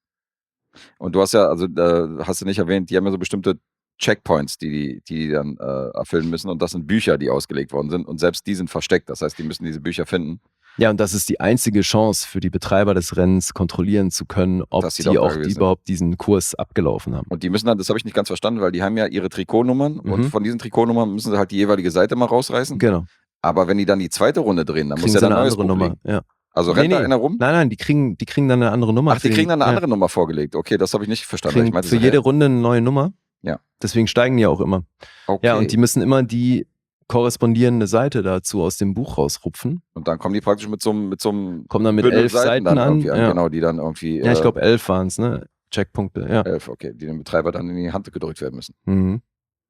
Und du hast ja, also äh, hast du nicht erwähnt, die haben ja so bestimmte Checkpoints, die die, die, die dann äh, erfüllen müssen. Und das sind Bücher, die ausgelegt worden sind. Und selbst die sind versteckt. Das heißt, die müssen diese Bücher finden. Ja, und das ist die einzige Chance für die Betreiber des Rennens, kontrollieren zu können, ob Dass sie die doch da auch gewesen die sind. überhaupt diesen Kurs abgelaufen haben. Und die müssen dann, das habe ich nicht ganz verstanden, weil die haben ja ihre Trikotnummern. Mhm. Und von diesen Trikotnummern müssen sie halt die jeweilige Seite mal rausreißen. Genau. Aber wenn die dann die zweite Runde drehen, dann Kriegen muss ja sie dann eine ein neues andere Buch Nummer. liegen. Ja. Also Nee, rennt da nee. einer rum? Nein, nein, die kriegen, die kriegen dann eine andere Nummer. Ach, die für kriegen dann eine den- andere Nummer vorgelegt. Okay, das habe ich nicht Ja, verstanden. kriegen Ich meinte für so, jede hä? Runde eine neue Nummer. Ja. Deswegen steigen die auch immer. Okay. Ja, und die müssen immer die korrespondierende Seite dazu aus dem Buch rausrupfen. Und dann kommen die praktisch mit so einem, mit so einem Kommen dann mit Bündel elf Seiten dann an. irgendwie Ja. Genau, die dann irgendwie. Ja, ich äh, glaube elf waren es, ne? Checkpunkte, ja. elf, okay, die dem Betreiber dann in die Hand gedrückt werden müssen. Mhm.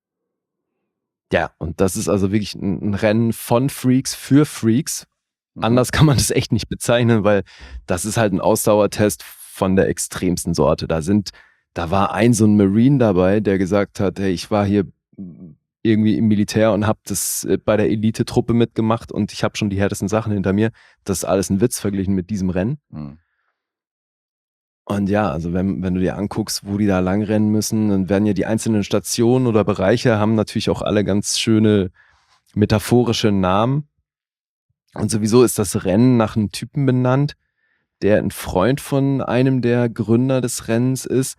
Ja, und das ist also wirklich ein, ein Rennen von Freaks für Freaks. Mhm. Anders kann man das echt nicht bezeichnen, weil das ist halt ein Ausdauertest von der extremsten Sorte. Da sind, da war ein so ein Marine dabei, der gesagt hat, hey, ich war hier irgendwie im Militär und habe das äh, bei der Elite-Truppe mitgemacht und ich habe schon die härtesten Sachen hinter mir. Das ist alles ein Witz verglichen mit diesem Rennen. Mhm. Und ja, also wenn, wenn du dir anguckst, wo die da lang rennen müssen, dann werden ja die einzelnen Stationen oder Bereiche haben natürlich auch alle ganz schöne metaphorische Namen. Und sowieso ist das Rennen nach einem Typen benannt, der ein Freund von einem der Gründer des Rennens ist.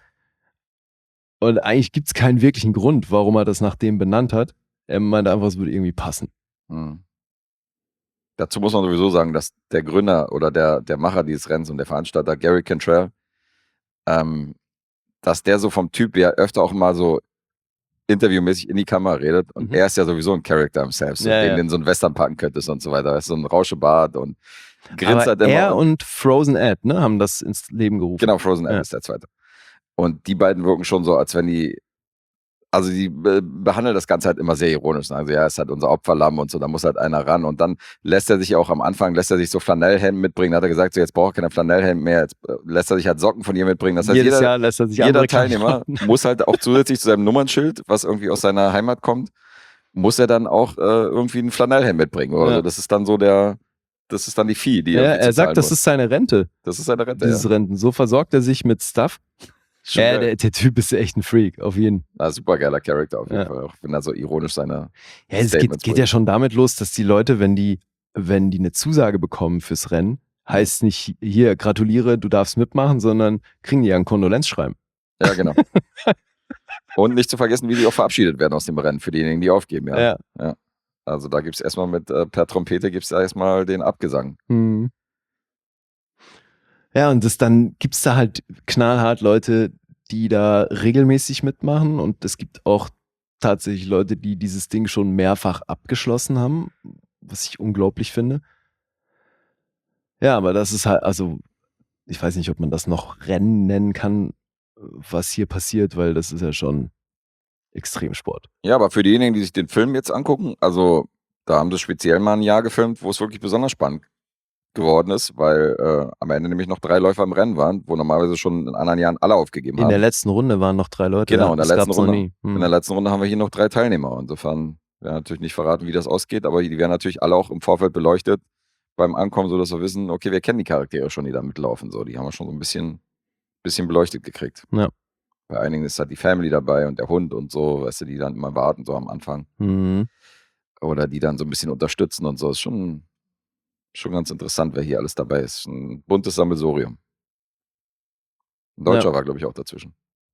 Und eigentlich gibt es keinen wirklichen Grund, warum er das nach dem benannt hat. Er meinte einfach, es würde irgendwie passen. Mhm. Dazu muss man sowieso sagen, dass der Gründer oder der, der Macher dieses Rennens und der Veranstalter, Gary Cantrell, ähm, dass der so vom Typ her öfter auch mal so interviewmäßig in die Kamera redet. Und Mhm. er ist ja sowieso ein Character himself, so, Ja, den ja. du in so einen Western packen könntest und so weiter. Er ist so ein Rauschebart und grinst Aber halt immer. er und Frozen Ed, ne, haben das ins Leben gerufen. Genau, Frozen Ed Ja. ist der zweite. Und die beiden wirken schon so, als wenn die also die be behandeln das Ganze halt immer sehr ironisch. Sagen sie, ja, ist halt unser Opferlamm und so, da muss halt einer ran. Und dann lässt er sich auch am Anfang, lässt er sich so Flanellhemden mitbringen. Da hat er gesagt, so jetzt braucht er keine Flanellhemden mehr, jetzt äh, lässt er sich halt Socken von ihr mitbringen. Das heißt, Jedes jeder, Jahr lässt er sich jeder andere Teilnehmer Klamotten. muss halt auch zusätzlich zu seinem Nummernschild, was irgendwie aus seiner Heimat kommt, muss er dann auch äh, irgendwie ein Flanellhemd mitbringen. Oder Ja. so. Das ist dann so der, das ist dann die Fee, die Ja, irgendwie er zu zahlen sagt, das muss. ist seine Rente, Das ist seine Rente, dieses ja. Renten. So versorgt er sich mit Stuff. Schon Ja, geil. der, der Typ ist echt ein Freak, auf jeden Fall. Ah, super geiler Charakter auf jeden Ja. Fall, auch wenn er so ironisch seine Ja, es geht, Statements geht ja bringt. schon damit los, dass die Leute, wenn die, wenn die eine Zusage bekommen fürs Rennen, heißt nicht, hier, gratuliere, du darfst mitmachen, sondern kriegen die ja ein Kondolenzschreiben. Ja, genau. Und nicht zu vergessen, wie die auch verabschiedet werden aus dem Rennen für diejenigen, die aufgeben, ja. Ja. Also da gibt es erstmal mit, äh, per Trompete gibt es da erstmal den Abgesang. Hm. Ja, und das dann gibt's da halt knallhart Leute, die da regelmäßig mitmachen, und es gibt auch tatsächlich Leute, die dieses Ding schon mehrfach abgeschlossen haben, was ich unglaublich finde. Ja, aber das ist halt, also ich weiß nicht, ob man das noch Rennen nennen kann, was hier passiert, weil das ist ja schon Extremsport. Ja, aber für diejenigen, die sich den Film jetzt angucken, also da haben sie speziell mal ein Jahr gefilmt, wo es wirklich besonders spannend geworden ist, weil äh, am Ende nämlich noch drei Läufer im Rennen waren, wo normalerweise schon in anderen Jahren alle aufgegeben In haben. der letzten Runde waren noch drei Leute. Genau, ja, in der das letzten gab's noch Runde. nie. Hm. In der letzten Runde haben wir hier noch drei Teilnehmer. Insofern werden natürlich nicht verraten, wie das ausgeht, aber die werden natürlich alle auch im Vorfeld beleuchtet beim Ankommen, sodass wir wissen, okay, wir kennen die Charaktere schon, die da mitlaufen. So, die haben wir schon so ein bisschen, bisschen beleuchtet gekriegt. Ja. Bei einigen ist halt die Family dabei und der Hund und so, weißt du, die dann immer warten, so am Anfang. Mhm. Oder die dann so ein bisschen unterstützen und so. Ist schon, schon ganz interessant, wer hier alles dabei ist. Ein buntes Sammelsurium. Ein Deutscher Ja. war, glaube ich, auch dazwischen.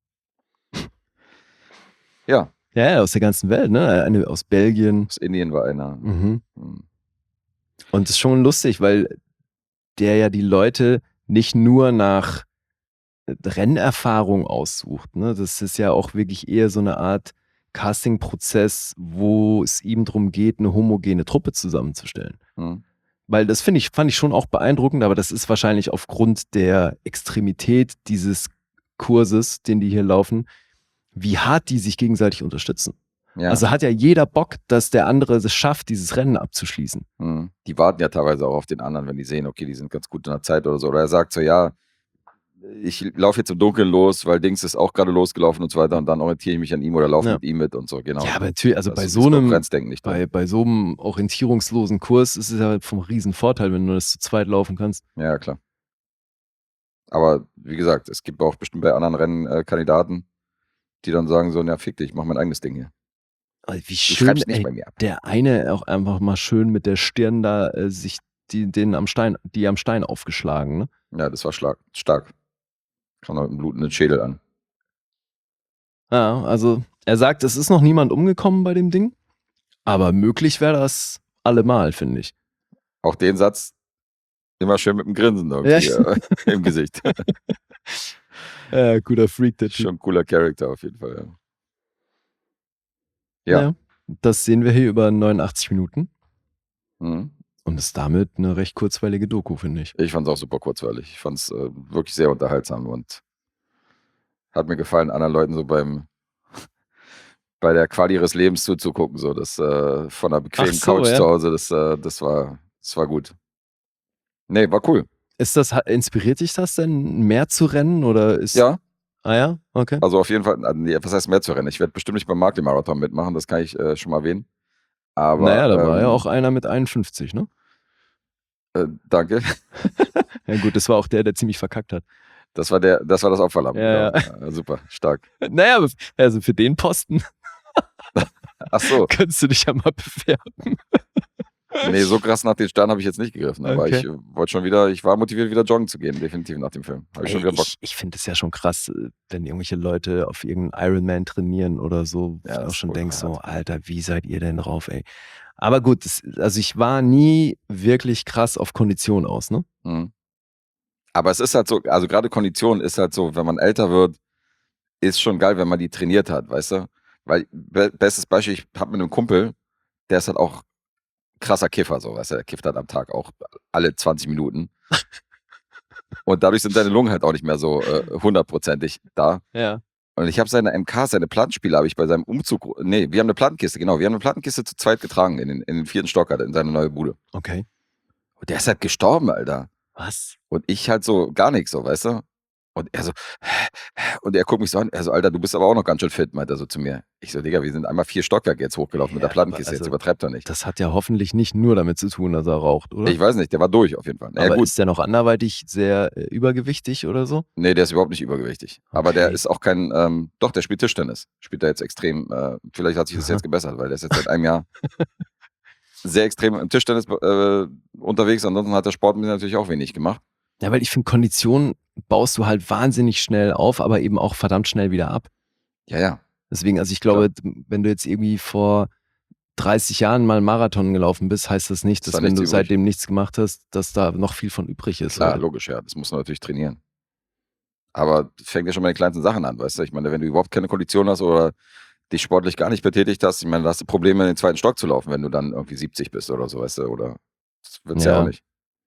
Ja, Ja, ja, aus der ganzen Welt, ne? Eine aus Belgien. aus Indien war einer. Mhm. Hm. Und es ist schon lustig, weil der ja die Leute nicht nur nach Rennerfahrung aussucht. Ne? Das ist ja auch wirklich eher so eine Art Casting-Prozess, wo es ihm darum geht, eine homogene Truppe zusammenzustellen. Hm. Weil das finde ich, fand ich schon auch beeindruckend, aber das ist wahrscheinlich aufgrund der Extremität dieses Kurses, den die hier laufen, wie hart die sich gegenseitig unterstützen. Ja. Also hat ja jeder Bock, dass der andere es schafft, dieses Rennen abzuschließen. Hm. Die warten ja teilweise auch auf den anderen, wenn die sehen, okay, die sind ganz gut in der Zeit oder so. Oder er sagt so, ja, ich laufe jetzt im Dunkeln los, weil Dings ist auch gerade losgelaufen und so weiter, und dann orientiere ich mich an ihm oder laufe Ja. mit ihm mit und so, genau. Ja, aber natürlich, also Das bei ist so das einem Konkurrenzdenken nicht drin. bei, bei so einem orientierungslosen Kurs ist es ja vom riesen Vorteil, wenn du das zu zweit laufen kannst. Ja, klar. Aber wie gesagt, es gibt auch bestimmt bei anderen Rennen äh, Kandidaten, die dann sagen so, na fick dich, ich mach mein eigenes Ding hier. Aber wie Du schön, schreibst nicht ey, bei mir ab. der eine auch einfach mal schön mit der Stirn da äh, sich die, den am Stein, die am Stein aufgeschlagen, ne? Ja, das war schlag, stark. Kam noch mit einem blutenden Schädel an. Ja, also er sagt, es ist noch niemand umgekommen bei dem Ding, aber möglich wäre das allemal, finde ich. Auch den Satz immer schön mit dem Grinsen irgendwie Ja. äh, im Gesicht. Äh, guter Freak, der Typ. Schon ein cooler Charakter auf jeden Fall, ja. Ja. Ja, das sehen wir hier über neunundachtzig Minuten Mhm. und ist damit eine recht kurzweilige Doku, finde ich. Ich fand es auch super kurzweilig. Ich fand es äh, wirklich sehr unterhaltsam und hat mir gefallen, anderen Leuten so beim bei der Quali ihres Lebens zuzugucken, so das äh, von einer bequemen Ach so, Couch ja. zu Hause, das, äh, das war das war gut. Nee, war cool. Ist das, inspiriert dich das denn, mehr zu rennen oder ist? Ja, Ah ja, okay. also auf jeden Fall, also, nee, was heißt mehr zu rennen? Ich werde bestimmt nicht beim Markt-Marathon mitmachen, das kann ich äh, schon mal erwähnen. Aber naja, da war ähm, ja auch einer mit einundfünfzig, ne? äh, danke. Ja gut, das war auch der, der ziemlich verkackt hat. Das war der, das war das Opferlamm. Ja, genau. Ja, super, stark. Naja, also für den Posten Ach so, könntest du dich ja mal bewerben. nee, so krass nach den Sternen habe ich jetzt nicht gegriffen, aber Okay. ich äh, wollte schon wieder, ich war motiviert, wieder joggen zu gehen, definitiv nach dem Film. Habe ich schon Ey, wieder Bock. ich ich finde es ja schon krass, äh, wenn irgendwelche Leute auf irgendeinen Ironman trainieren oder so, Ja, wo du das auch ist schon wohl denkst, so, hart. Alter, wie seid ihr denn drauf, ey? Aber gut, das, also ich war nie wirklich krass auf Kondition aus, ne? Mhm. Aber es ist halt so, also gerade Kondition ist halt so, wenn man älter wird, ist schon geil, wenn man die trainiert hat, weißt du? Weil, be bestes Beispiel, ich habe mit einem Kumpel, der ist halt auch krasser Kiffer, so, weißt du, der kifft halt am Tag auch alle zwanzig Minuten. Und dadurch sind seine Lungen halt auch nicht mehr so äh, hundertprozentig da. Ja. Und ich habe seine M Ks, seine Plattenspieler habe ich bei seinem Umzug, nee, wir haben eine Plattenkiste, genau, wir haben eine Plattenkiste zu zweit getragen in den, in den vierten Stock, in seine neue Bude. Okay. Und der ist halt gestorben, Alter. Was? Und ich halt so gar nichts, so, weißt du? Und er so, und er guckt mich so an, er so, Alter, du bist aber auch noch ganz schön fit, meint er so zu mir. Ich so, Digga, wir sind einmal vier Stockwerke jetzt hochgelaufen Ja, mit der Plattenkiste, aber also, jetzt übertreibt er nicht. Das hat ja hoffentlich nicht nur damit zu tun, dass er raucht, oder? Ich weiß nicht, der war durch auf jeden Fall. Naja, aber gut. ist der noch anderweitig sehr äh, übergewichtig oder so? Nee, der ist überhaupt nicht übergewichtig. Okay. Aber der ist auch kein, ähm, doch, der spielt Tischtennis. Spielt er jetzt extrem, äh, vielleicht hat sich das Aha. jetzt gebessert, weil der ist jetzt seit einem Jahr sehr extrem im Tischtennis äh, unterwegs. Ansonsten hat der Sport mir natürlich auch wenig gemacht. Ja, weil ich finde, Kondition baust du halt wahnsinnig schnell auf, aber eben auch verdammt schnell wieder ab. Ja, ja. Deswegen, also ich glaube, wenn du jetzt irgendwie vor dreißig Jahren mal einen Marathon gelaufen bist, heißt das nicht, Ist dass da wenn nichts du übrig? seitdem nichts gemacht hast, dass da noch viel von übrig ist. Klar, oder? logisch, ja. Das muss man natürlich trainieren. Aber das fängt ja schon bei den kleinsten Sachen an, weißt du? Ich meine, wenn du überhaupt keine Kondition hast oder dich sportlich gar nicht betätigt hast, ich meine, da hast du Probleme, in den zweiten Stock zu laufen, wenn du dann irgendwie siebzig bist oder so, weißt du? Oder das wird's ja, Ja. auch nicht.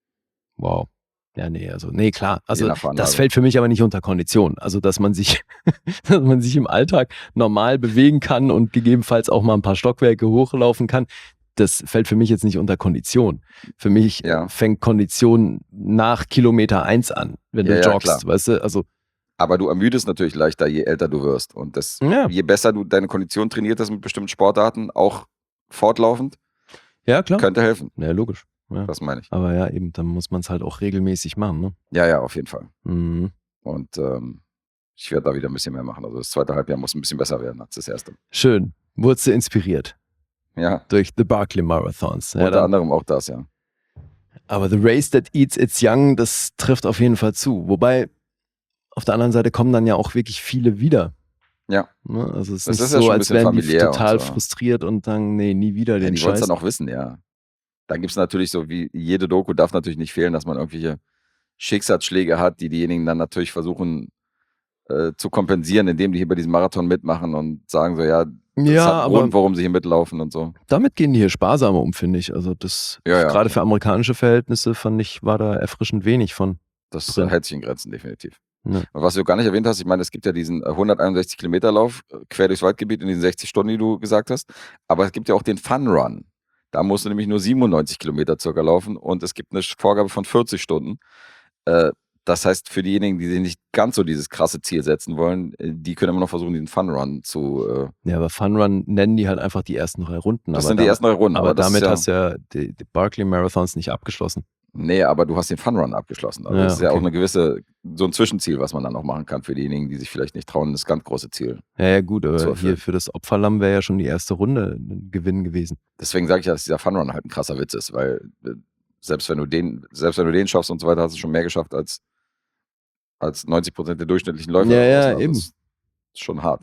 Wow. Ja, nee, also, nee, klar. Also, Je nach Veranlagung. das fällt für mich aber nicht unter Kondition. Also, dass man sich, dass man sich im Alltag normal bewegen kann und gegebenenfalls auch mal ein paar Stockwerke hochlaufen kann, das fällt für mich jetzt nicht unter Kondition. Für mich Ja. äh, fängt Kondition nach Kilometer eins an, wenn Ja, du ja, joggst, klar. weißt du? Also, Aber du ermüdest natürlich leichter, je älter du wirst. Und das, ja, je besser du deine Kondition trainiert hast mit bestimmten Sportarten, auch fortlaufend, ja, klar. könnte helfen. Ja, logisch. Ja. Das meine ich. Aber ja, eben, dann muss man es halt auch regelmäßig machen, ne? Ja, ja, auf jeden Fall. Mhm. Und ähm, ich werde da wieder ein bisschen mehr machen. Also das zweite Halbjahr muss ein bisschen besser werden als das erste. Schön. Wurdest du inspiriert Ja, durch The Barkley Marathons. Ja, unter dann- anderem auch das, ja. Aber The Race That Eats Its Young, das trifft auf jeden Fall zu. Wobei, auf der anderen Seite kommen dann ja auch wirklich viele wieder. Ja. Ne? Also es ist Das nicht ist ja so, schon ein als bisschen wären die familiär und total so. frustriert und dann, nee, nie wieder Ja, den die wollen es Scheiß. dann auch wissen, ja. Dann gibt es natürlich so, wie jede Doku darf natürlich nicht fehlen, dass man irgendwelche Schicksalsschläge hat, die diejenigen dann natürlich versuchen äh, zu kompensieren, indem die hier bei diesem Marathon mitmachen und sagen so, ja, das Ja, hat einen aber Grund, warum sie hier mitlaufen und so. damit gehen die hier sparsamer um, finde ich. Also das, Ja, ja. gerade für amerikanische Verhältnisse, fand ich, war da erfrischend wenig von. Das Drin. äh, hält sich in Grenzen, definitiv. Ja. Und was du gar nicht erwähnt hast, ich meine, es gibt ja diesen äh, hunderteinundsechzig Kilometer Lauf äh, quer durchs Waldgebiet in diesen sechzig Stunden, die du gesagt hast. Aber es gibt ja auch den Fun Run. Da musst du nämlich nur siebenundneunzig Kilometer circa laufen und es gibt eine Vorgabe von vierzig Stunden. Äh, das heißt, für diejenigen, die sich nicht ganz so dieses krasse Ziel setzen wollen, äh, die können immer noch versuchen, diesen Fun Run zu. Äh, Ja, aber Fun Run nennen die halt einfach die ersten drei Runden. das aber sind die da- ersten drei Runden. Aber, das damit ist ja, hast du ja die, die Barkley Marathons nicht abgeschlossen. Nee, aber du hast den Fun Run abgeschlossen. Also Ja, das ist ja auch okay. eine gewisse, so ein Zwischenziel, was man dann auch machen kann für diejenigen, die sich vielleicht nicht trauen, das ganz große Ziel. Ja, ja, gut, Zu aber erfüllen. hier für das Opferlamm wäre ja schon die erste Runde ein Gewinn gewesen. Deswegen sage ich ja, dass dieser Fun Run halt ein krasser Witz ist, weil äh, selbst wenn du den, selbst wenn du den schaffst und so weiter, hast du schon mehr geschafft als, als neunzig Prozent der durchschnittlichen Läufer. Ja, oder ja, was. Also eben. das ist schon hart.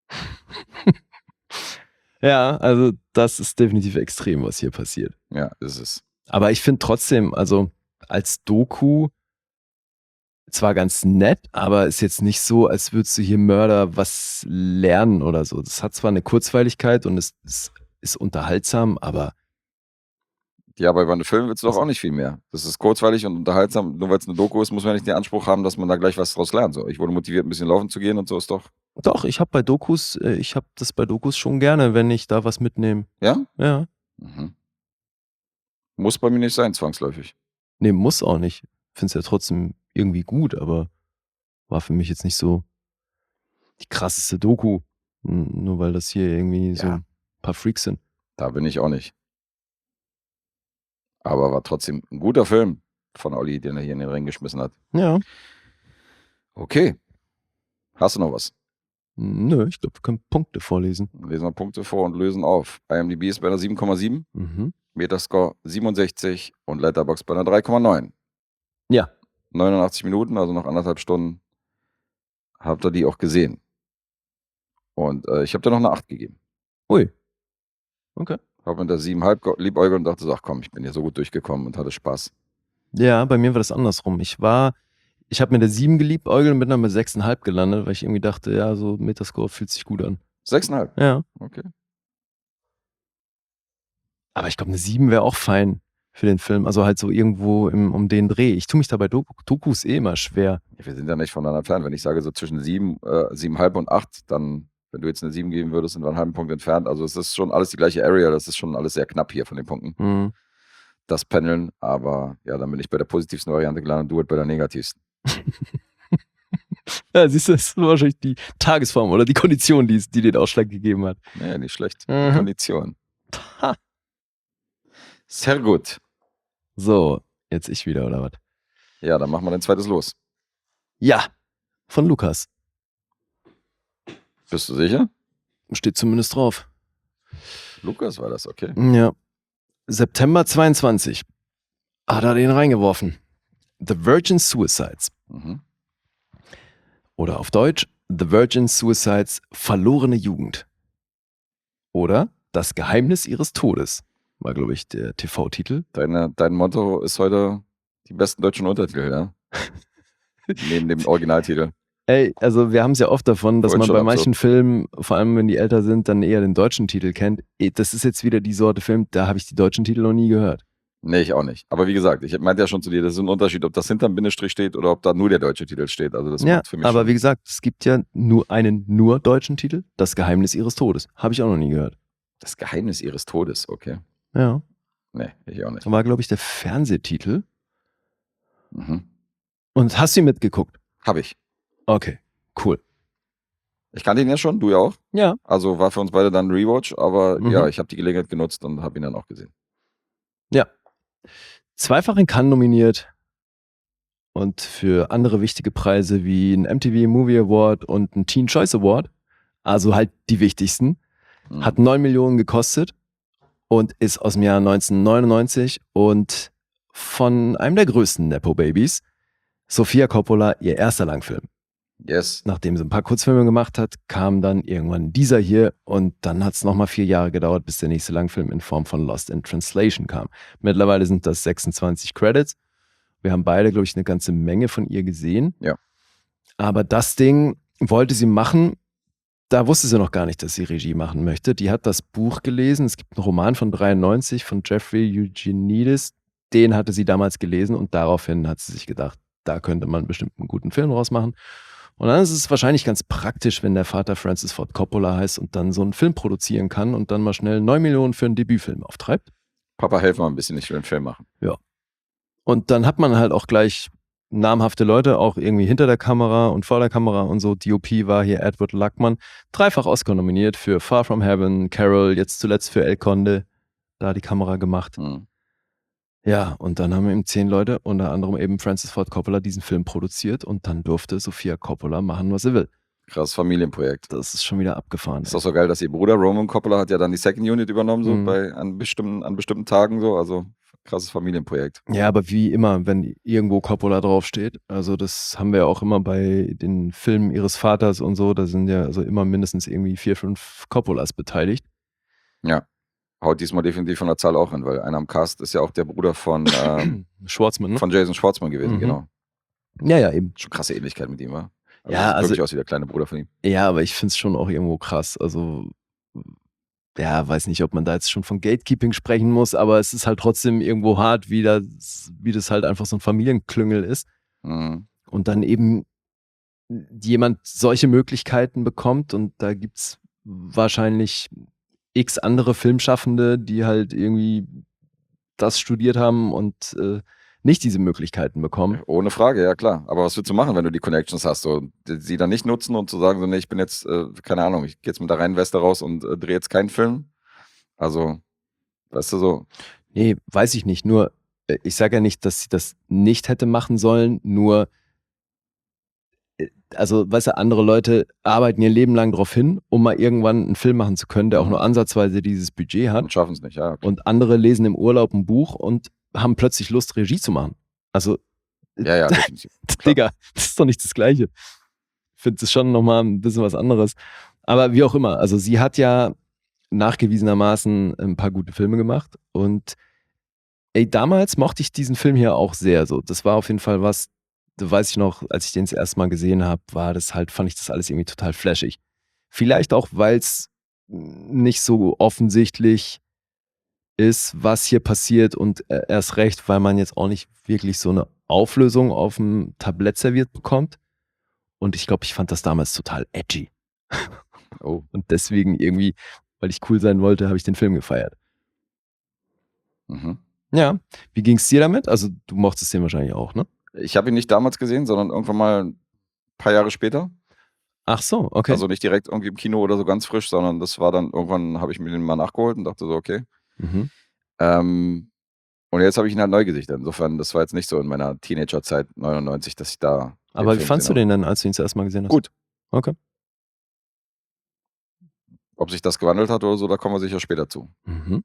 Ja, also das ist definitiv extrem, was hier passiert. Ja, ist es. Aber ich finde trotzdem, also als Doku zwar ganz nett, aber ist jetzt nicht so, als würdest du hier Mörder was lernen oder so. Das hat zwar eine Kurzweiligkeit und es, es ist unterhaltsam, aber Ja, aber bei einem Film willst du doch Also- auch nicht viel mehr. Das ist kurzweilig und unterhaltsam. Nur weil es eine Doku ist, muss man nicht den Anspruch haben, dass man da gleich was draus lernt. So, ich wurde motiviert, ein bisschen laufen zu gehen und so ist doch. doch, ich habe bei Dokus, äh, ich habe das bei Dokus schon gerne, wenn ich da was mitnehme. Ja? Ja. Mhm. Muss bei mir nicht sein, zwangsläufig. Nee, muss auch nicht. Finde es ja trotzdem irgendwie gut, aber war für mich jetzt nicht so die krasseste Doku. N- Nur weil das hier irgendwie so Ja. ein paar Freaks sind. Da bin ich auch nicht. Aber war trotzdem ein guter Film von Olli, den er hier in den Ring geschmissen hat. Ja. Okay. Hast du noch was? Nö, ich glaube, wir können Punkte vorlesen. Lesen wir Punkte vor und lösen auf. IMDb ist bei einer sieben Komma sieben, Mhm. Metascore siebenundsechzig und Letterboxd bei einer drei Komma neun. Ja. neunundachtzig Minuten, also noch anderthalb Stunden, habt ihr die auch gesehen. Und äh, ich habe da noch eine acht gegeben. Ui. Okay. Habe mit der sieben Komma fünf liebäugelt und dachte so, ach komm, ich bin hier so gut durchgekommen und hatte Spaß. Ja, bei mir war das andersrum. Ich war, ich habe mit der sieben geliebäugelt und bin dann mit sechs Komma fünf gelandet, weil ich irgendwie dachte, ja, so Metascore fühlt sich gut an. sechs Komma fünf, Ja. okay. Aber ich glaube, eine sieben wäre auch fein. für den Film. Also halt so irgendwo im, um den Dreh. Ich tue mich da bei Doku, Dokus eh immer schwer. Ja, wir sind ja nicht voneinander entfernt. Wenn ich sage so zwischen sieben, äh, siebenhalb und acht, dann, wenn du jetzt eine sieben geben würdest, sind wir einen halben Punkt entfernt. Also es ist schon alles die gleiche Area. Das ist schon alles sehr knapp hier von den Punkten. Mhm. Das Pendeln, aber ja, dann bin ich bei der positivsten Variante gelandet, du halt bei der negativsten. Ja, siehst du, das ist wahrscheinlich die Tagesform oder die Kondition, die, die den Ausschlag gegeben hat. Nee, nicht schlecht. Mhm. Kondition. Ha. Sehr gut. So, jetzt ich wieder, oder was? Ja, dann machen wir ein zweites los. Ja, von Lukas. Bist du sicher? Steht zumindest drauf. Lukas war das, okay. Ja. September zweiundzwanzig. Hat er den reingeworfen. The Virgin Suicides. Mhm. Oder auf Deutsch The Virgin Suicides verlorene Jugend. Oder Das Geheimnis ihres Todes. War, glaube ich, der T V-Titel. Deine, dein Motto ist heute die besten deutschen Untertitel, ja? Neben dem Originaltitel. Ey, also wir haben es ja oft davon, dass Vorhin man schon bei absurd. manchen Filmen, vor allem wenn die älter sind, dann eher den deutschen Titel kennt. Ey, das ist jetzt wieder die Sorte Film, da habe ich die deutschen Titel noch nie gehört. Nee, ich auch nicht. Aber wie gesagt, ich meinte ja schon zu dir, das ist ein Unterschied, ob das hinterm Bindestrich steht oder ob da nur der deutsche Titel steht. Also das Ja, macht für mich aber schon. wie gesagt, es gibt ja nur einen nur deutschen Titel, Das Geheimnis ihres Todes. Habe ich auch noch nie gehört. Das Geheimnis ihres Todes, okay. Ja, Nee, ich auch nicht. war, glaube ich, der Fernsehtitel. Mhm. Und hast du ihn mitgeguckt? Hab ich. Okay, cool. Ich kannte ihn ja schon, du ja auch. Ja. Also war für uns beide dann ein Rewatch, aber Mhm. ja, ich habe die Gelegenheit genutzt und habe ihn dann auch gesehen. Ja. Zweifach in Cannes nominiert und für andere wichtige Preise wie ein M T V Movie Award und ein Teen Choice Award, also halt die wichtigsten, Mhm. hat neun Millionen gekostet und ist aus dem Jahr neunzehnhundertneunundneunzig und von einem der größten Nepo-Babys, Sofia Coppola, ihr erster Langfilm. Yes. Nachdem sie ein paar Kurzfilme gemacht hat, kam dann irgendwann dieser hier und dann hat es nochmal vier Jahre gedauert, bis der nächste Langfilm in Form von Lost in Translation kam. Mittlerweile sind das sechsundzwanzig Credits. Wir haben beide, glaube ich, eine ganze Menge von ihr gesehen. Ja. Aber das Ding wollte sie machen, da wusste sie noch gar nicht, dass sie Regie machen möchte. Die hat das Buch gelesen. Es gibt einen Roman von dreiundneunzig von Jeffrey Eugenides. Den hatte sie damals gelesen und daraufhin hat sie sich gedacht, da könnte man bestimmt einen guten Film draus machen. Und dann ist es wahrscheinlich ganz praktisch, wenn der Vater Francis Ford Coppola heißt und dann so einen Film produzieren kann und dann mal schnell neun Millionen für einen Debütfilm auftreibt. Papa, helf mal ein bisschen, ich will einen Film machen. Und dann hat man halt auch gleich namhafte Leute, auch irgendwie hinter der Kamera und vor der Kamera und so. D O P war hier Edward Luckman, dreifach Oscar nominiert für Far From Heaven, Carol, jetzt zuletzt für El Conde, da die Kamera gemacht. Mhm. Ja, und dann haben eben zehn Leute, unter anderem eben Francis Ford Coppola, diesen Film produziert und dann durfte Sofia Coppola machen, was sie will. Krasses Familienprojekt. Das ist schon wieder abgefahren. Ist auch so geil, dass ihr Bruder Roman Coppola hat ja dann die Second Unit übernommen, so Mhm. bei an bestimmten, an bestimmten Tagen so. Also krasses Familienprojekt. Ja, aber wie immer, wenn irgendwo Coppola draufsteht, also das haben wir ja auch immer bei den Filmen ihres Vaters und so, da sind ja also immer mindestens irgendwie vier, fünf Coppolas beteiligt. Ja. Haut diesmal definitiv von der Zahl auch hin, weil einer am Cast ist ja auch der Bruder von, ähm, Schwartzman, ne? von Jason Schwartzman gewesen, Mhm. genau. Ja, ja, eben. Schon krasse Ähnlichkeit mit ihm, war. Also Ja, sieht also- wirklich aus wie der kleine Bruder von ihm. Ja, aber ich finde es schon auch irgendwo krass. Also, ja, weiß nicht, ob man da jetzt schon von Gatekeeping sprechen muss, aber es ist halt trotzdem irgendwo hart, wie das, wie das halt einfach so ein Familienklüngel ist. Mhm. Und dann eben jemand solche Möglichkeiten bekommt und da gibt es wahrscheinlich x andere Filmschaffende, die halt irgendwie das studiert haben und äh, nicht diese Möglichkeiten bekommen. Ohne Frage, ja klar. Aber was willst du machen, wenn du die Connections hast? So, die, sie dann nicht nutzen und zu sagen, so, nee, ich bin jetzt, äh, keine Ahnung, ich gehe jetzt mit der reinen Weste raus und äh, drehe jetzt keinen Film. Also, weißt du so, Nee, weiß ich nicht. Nur, äh, ich sage ja nicht, dass sie das nicht hätte machen sollen, nur, äh, also, weißt du, andere Leute arbeiten ihr Leben lang darauf hin, um mal irgendwann einen Film machen zu können, der auch Mhm. nur ansatzweise dieses Budget hat. und schaffen es nicht, ja. Okay. Und andere lesen im Urlaub ein Buch und haben plötzlich Lust, Regie zu machen. Also, Ja, ja, definitiv. Klar. Digga, das ist doch nicht das Gleiche. Ich finde es schon nochmal ein bisschen was anderes. Aber wie auch immer, also sie hat ja nachgewiesenermaßen ein paar gute Filme gemacht und ey, damals mochte ich diesen Film hier auch sehr so. Das war auf jeden Fall was, da weiß ich noch, als ich den das erste Mal gesehen habe, war das halt, fand ich das alles irgendwie total flashig. Vielleicht auch, weil es nicht so offensichtlich ist, was hier passiert und äh, erst recht, weil man jetzt auch nicht wirklich so eine Auflösung auf dem Tablett serviert bekommt. Und ich glaube, ich fand das damals total edgy. Oh. Und deswegen irgendwie, weil ich cool sein wollte, habe ich den Film gefeiert. Mhm. Ja, wie ging es dir damit? Also du mochtest den wahrscheinlich auch, ne? Ich habe ihn nicht damals gesehen, sondern irgendwann mal ein paar Jahre später. Ach so, okay. Also nicht direkt irgendwie im Kino oder so ganz frisch, sondern das war dann, irgendwann habe ich mir den mal nachgeholt und dachte so, okay. Mhm. Ähm, und jetzt habe ich ihn halt neu gesichtet. Insofern, das war jetzt nicht so in meiner Teenagerzeit neunundneunzig, dass ich da. Aber wie Film fandst du gesehen den dann, als du ihn zuerst mal gesehen hast? Gut. Okay. Ob sich das gewandelt hat oder so, da kommen wir sicher später zu. Mhm.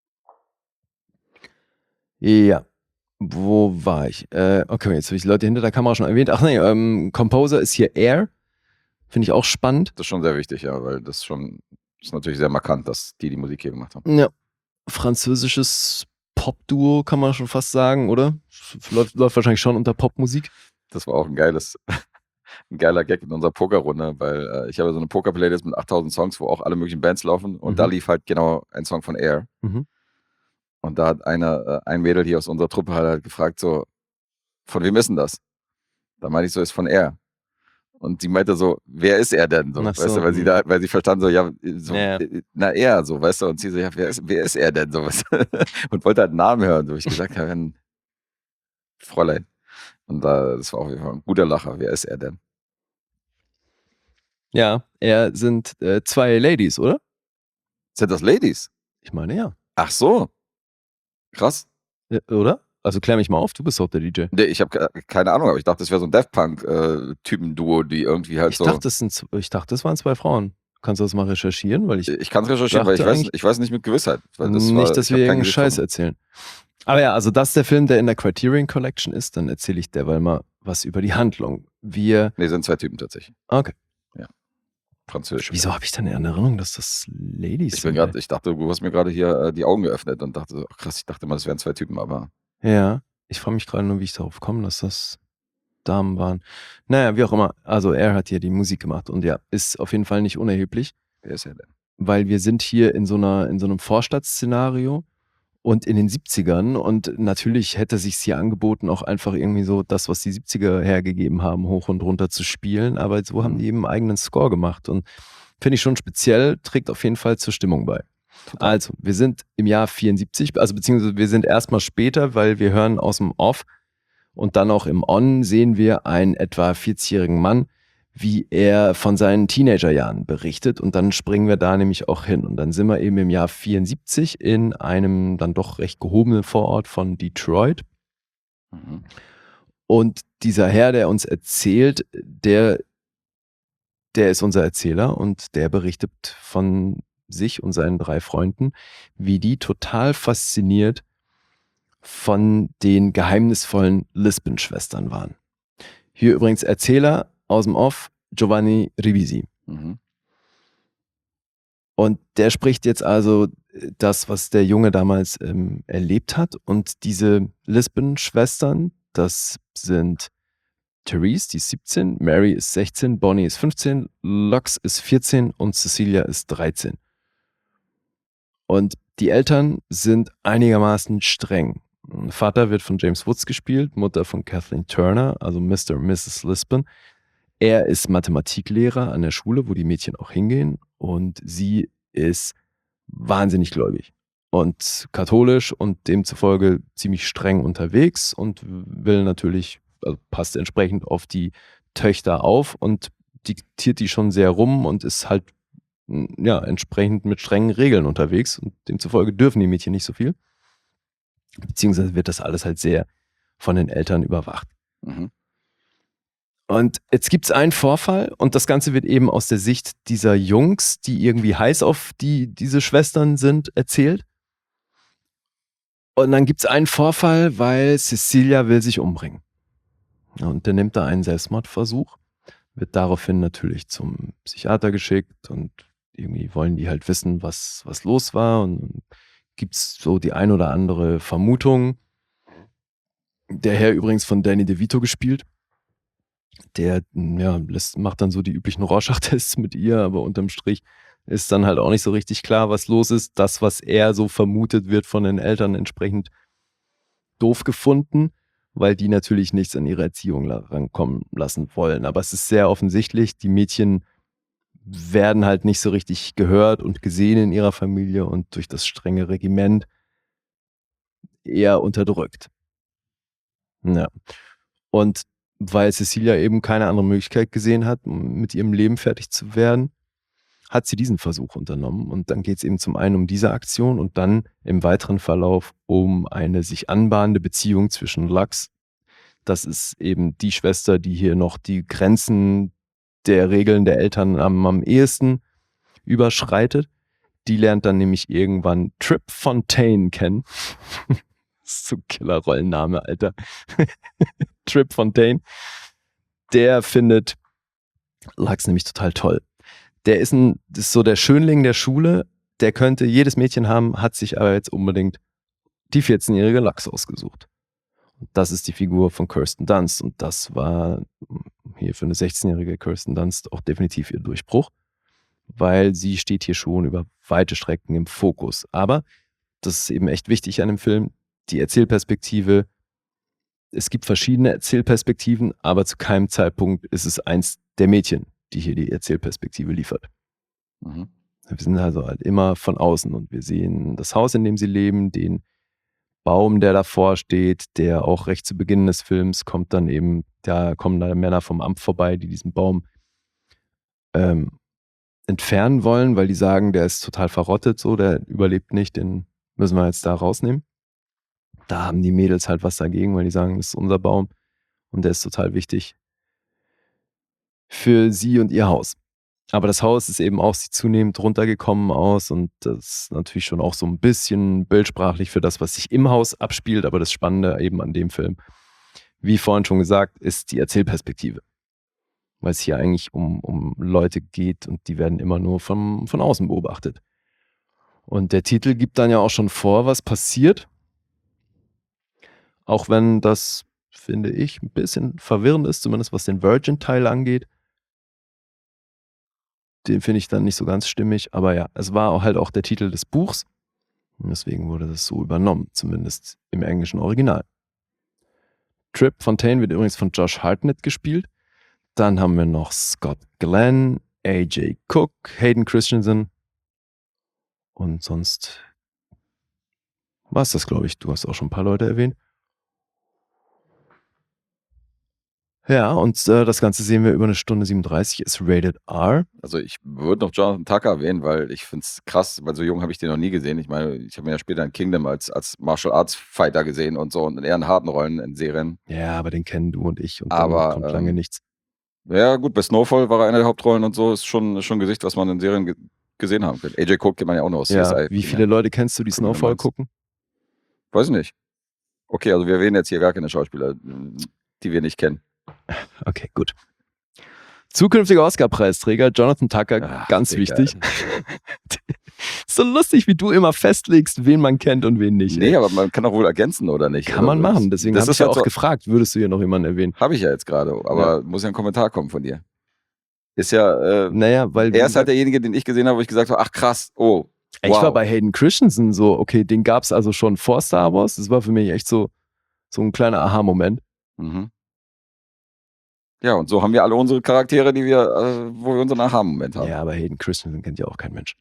Ja. Wo war ich? Äh, okay, jetzt habe ich die Leute hinter der Kamera schon erwähnt. Ach nee, ähm, Composer ist hier Air. Finde ich auch spannend. Das ist schon sehr wichtig, ja, weil das schon ist natürlich sehr markant, dass die die Musik hier gemacht haben. Ja. Französisches Pop-Duo, kann man schon fast sagen, oder? Läuft, läuft wahrscheinlich schon unter Popmusik. Das war auch ein geiles, ein geiler Gag in unserer Pokerrunde, weil äh, ich habe so eine Poker-Playlist mit achttausend Songs, wo auch alle möglichen Bands laufen und Mhm. da lief halt genau ein Song von Air. Mhm. Und da hat einer, äh, ein Mädel hier aus unserer Truppe hat halt gefragt so, von wem ist denn das? Da meinte ich so, ist von Air. Und sie meinte so, wer ist er denn? So, Ach weißt so, du, weil sie mhm. da, weil sie verstand so, ja, so, Ja. äh, na er, so, weißt du, und sie so, ja, wer ist, wer ist er denn? So, weißt du? Und wollte halt einen Namen hören, so ich gesagt habe, ein Fräulein. Und da, das war auf jeden Fall ein guter Lacher, wer ist er denn? Ja, er sind äh, zwei Ladies, oder? Sind das Ladies? Ich meine ja. Ach so. Krass. Äh, oder? Also klär mich mal auf, du bist doch der D J. Nee, ich habe keine Ahnung, aber ich dachte, das wäre so ein Daft Punk-Typen-Duo, die irgendwie halt Ich so. dachte, es sind, z- ich dachte, es waren zwei Frauen. Kannst du das mal recherchieren? Weil ich Ich kann es recherchieren, weil ich dachte weiß, eigentlich- ich weiß nicht mit Gewissheit. Weil das nicht, war, dass ich hab wir keinen irgendeinen Gesicht Scheiß von- erzählen. Aber ja, also das ist der Film, der in der Criterion Collection ist. Dann erzähle ich derweil mal was über die Handlung. Wir, Nee, sind zwei Typen tatsächlich. okay. Französisch. Wieso habe ich denn in Erinnerung, dass das Ladies Ich bin sind? gerade, ich dachte, du hast mir gerade hier äh, die Augen geöffnet und dachte so, ach, krass, ich dachte mal, das wären zwei Typen, aber Ja, ich frage mich gerade nur, wie ich darauf komme, dass das Damen waren. Naja, wie auch immer. Also er hat hier die Musik gemacht und ja, ist auf jeden Fall nicht unerheblich, wer ist er denn? weil wir sind hier in so einer, in so einem Vorstadtszenario und in den siebzigern und natürlich hätte sich's hier angeboten, auch einfach irgendwie so das, was die siebziger hergegeben haben, hoch und runter zu spielen, aber so haben die eben einen eigenen Score gemacht und finde ich schon speziell, trägt auf jeden Fall zur Stimmung bei. Total. Also, wir sind im Jahr vierundsiebzig, also beziehungsweise wir sind erstmal später, weil wir hören aus dem Off und dann auch im On sehen wir einen etwa vierzigjährigen Mann, wie er von seinen Teenagerjahren berichtet und dann springen wir da nämlich auch hin und dann sind wir eben im Jahr vierundsiebzig in einem dann doch recht gehobenen Vorort von Detroit Mhm. und dieser Herr, der uns erzählt, der, der ist unser Erzähler und der berichtet von sich und seinen drei Freunden, wie die total fasziniert von den geheimnisvollen Lisbon-Schwestern waren. Hier übrigens Erzähler aus dem Off, Giovanni Ribisi. Mhm. Und der spricht jetzt also das, was der Junge damals ähm, erlebt hat. Und diese Lisbon-Schwestern, das sind Therese, die ist siebzehn, Mary ist sechzehn, Bonnie ist fünfzehn, Lux ist vierzehn und Cecilia ist dreizehn. Und die Eltern sind einigermaßen streng. Vater wird von James Woods gespielt, Mutter von Kathleen Turner, also Mister und Misses Lisbon. Er ist Mathematiklehrer an der Schule, wo die Mädchen auch hingehen. Und sie ist wahnsinnig gläubig und katholisch und demzufolge ziemlich streng unterwegs und will natürlich, also passt entsprechend auf die Töchter auf und diktiert die schon sehr rum und ist halt ja, entsprechend mit strengen Regeln unterwegs und demzufolge dürfen die Mädchen nicht so viel. Beziehungsweise wird das alles halt sehr von den Eltern überwacht. Mhm. Und jetzt gibt es einen Vorfall und das Ganze wird eben aus der Sicht dieser Jungs, die irgendwie heiß auf die, diese Schwestern sind, erzählt. Und dann gibt es einen Vorfall, weil Cecilia will sich umbringen. Und der nimmt da einen Selbstmordversuch, wird daraufhin natürlich zum Psychiater geschickt und irgendwie wollen die halt wissen, was, was los war. Und gibt es so die ein oder andere Vermutung. Der Herr übrigens von Danny DeVito gespielt. Der ja, lässt, macht dann so die üblichen Rorschach-Tests mit ihr, aber unterm Strich ist dann halt auch nicht so richtig klar, was los ist. Das, was er so vermutet, wird von den Eltern entsprechend doof gefunden, weil die natürlich nichts an ihre Erziehung rankommen lassen wollen. Aber es ist sehr offensichtlich, die Mädchen werden halt nicht so richtig gehört und gesehen in ihrer Familie und durch das strenge Regiment eher unterdrückt. Ja. Und weil Cecilia eben keine andere Möglichkeit gesehen hat, mit ihrem Leben fertig zu werden, hat sie diesen Versuch unternommen. Und dann geht es eben zum einen um diese Aktion und dann im weiteren Verlauf um eine sich anbahnende Beziehung zwischen Lux. Das ist eben die Schwester, die hier noch die Grenzen der Regeln der Eltern am, am ehesten überschreitet. Die lernt dann nämlich irgendwann Trip Fontaine kennen. Das ist so ein Killer-Rollenname, Alter. Trip Fontaine. Der findet Lux nämlich total toll. Der ist, ein, das ist so der Schönling der Schule. Der könnte jedes Mädchen haben, hat sich aber jetzt unbedingt die vierzehnjährige Lux ausgesucht. Und das ist die Figur von Kirsten Dunst. Und das war hier für eine sechzehnjährige Kirsten Dunst auch definitiv ihr Durchbruch, weil sie steht hier schon über weite Strecken im Fokus. Aber, das ist eben echt wichtig an dem Film, die Erzählperspektive. Es gibt verschiedene Erzählperspektiven, aber zu keinem Zeitpunkt ist es eins der Mädchen, die hier die Erzählperspektive liefert. Mhm. Wir sind also halt immer von außen und wir sehen das Haus, in dem sie leben, den Baum, der davor steht, der auch recht zu Beginn des Films kommt dann eben, da kommen da Männer vom Amt vorbei, die diesen Baum ähm, entfernen wollen, weil die sagen, der ist total verrottet, so, der überlebt nicht, den müssen wir jetzt da rausnehmen. Da haben die Mädels halt was dagegen, weil die sagen, das ist unser Baum und der ist total wichtig für sie und ihr Haus. Aber das Haus ist eben auch sie zunehmend runtergekommen aus und das ist natürlich schon auch so ein bisschen bildsprachlich für das, was sich im Haus abspielt, aber das Spannende eben an dem Film, wie vorhin schon gesagt, ist die Erzählperspektive. Weil es hier eigentlich um, um Leute geht und die werden immer nur von, von außen beobachtet. Und der Titel gibt dann ja auch schon vor, was passiert. Auch wenn das, finde ich, ein bisschen verwirrend ist, zumindest was den Virgin-Teil angeht. Den finde ich dann nicht so ganz stimmig, aber ja, es war halt auch der Titel des Buchs und deswegen wurde das so übernommen, zumindest im englischen Original. Trip Fontaine wird übrigens von Josh Hartnett gespielt. Dann haben wir noch Scott Glenn, A J Cook, Hayden Christensen und sonst war es das, glaube ich. Du hast auch schon ein paar Leute erwähnt. Ja, und äh, das Ganze sehen wir über eine Stunde siebenunddreißig, ist rated R. Also ich würde noch Jonathan Tucker erwähnen, weil ich finde es krass, weil so jung habe ich den noch nie gesehen. Ich meine, ich habe ihn ja später in Kingdom als, als Martial Arts Fighter gesehen und so und in eher in harten Rollen in Serien. Ja, aber den kennen du und ich und aber, dann kommt ähm, lange nichts. Ja gut, bei Snowfall war er eine der Hauptrollen und so, ist schon, schon ein Gesicht, was man in Serien ge- gesehen haben kann. A J Cook kennt man ja auch noch aus C S I. Ja, wie viele Leute kennst du, die Snowfall gucken? Weiß ich nicht. Okay, also wir erwähnen jetzt hier gar keine Schauspieler, die wir nicht kennen. Okay, gut. Zukünftiger Oscar-Preisträger, Jonathan Tucker, Ach, ganz Digga. wichtig. So lustig, wie du immer festlegst, wen man kennt und wen nicht. Nee, ey. aber man kann doch wohl ergänzen, oder nicht? Kann oder man machen, deswegen habe ich ja halt auch so gefragt, würdest du hier noch jemanden erwähnen? Habe ich ja jetzt gerade, aber ja. muss ja ein Kommentar kommen von dir. Ist ja, äh, naja, weil er ist halt derjenige, den ich gesehen habe, wo ich gesagt habe, ach krass, oh, Ich wow. war bei Hayden Christensen so, okay, den gab es also schon vor Star Wars, das war für mich echt so, so ein kleiner Aha-Moment. Mhm. Ja, und so haben wir alle unsere Charaktere, die wir, äh, wo wir unseren Aha-Moment haben. Ja, aber Hayden Christensen kennt ja auch kein Mensch.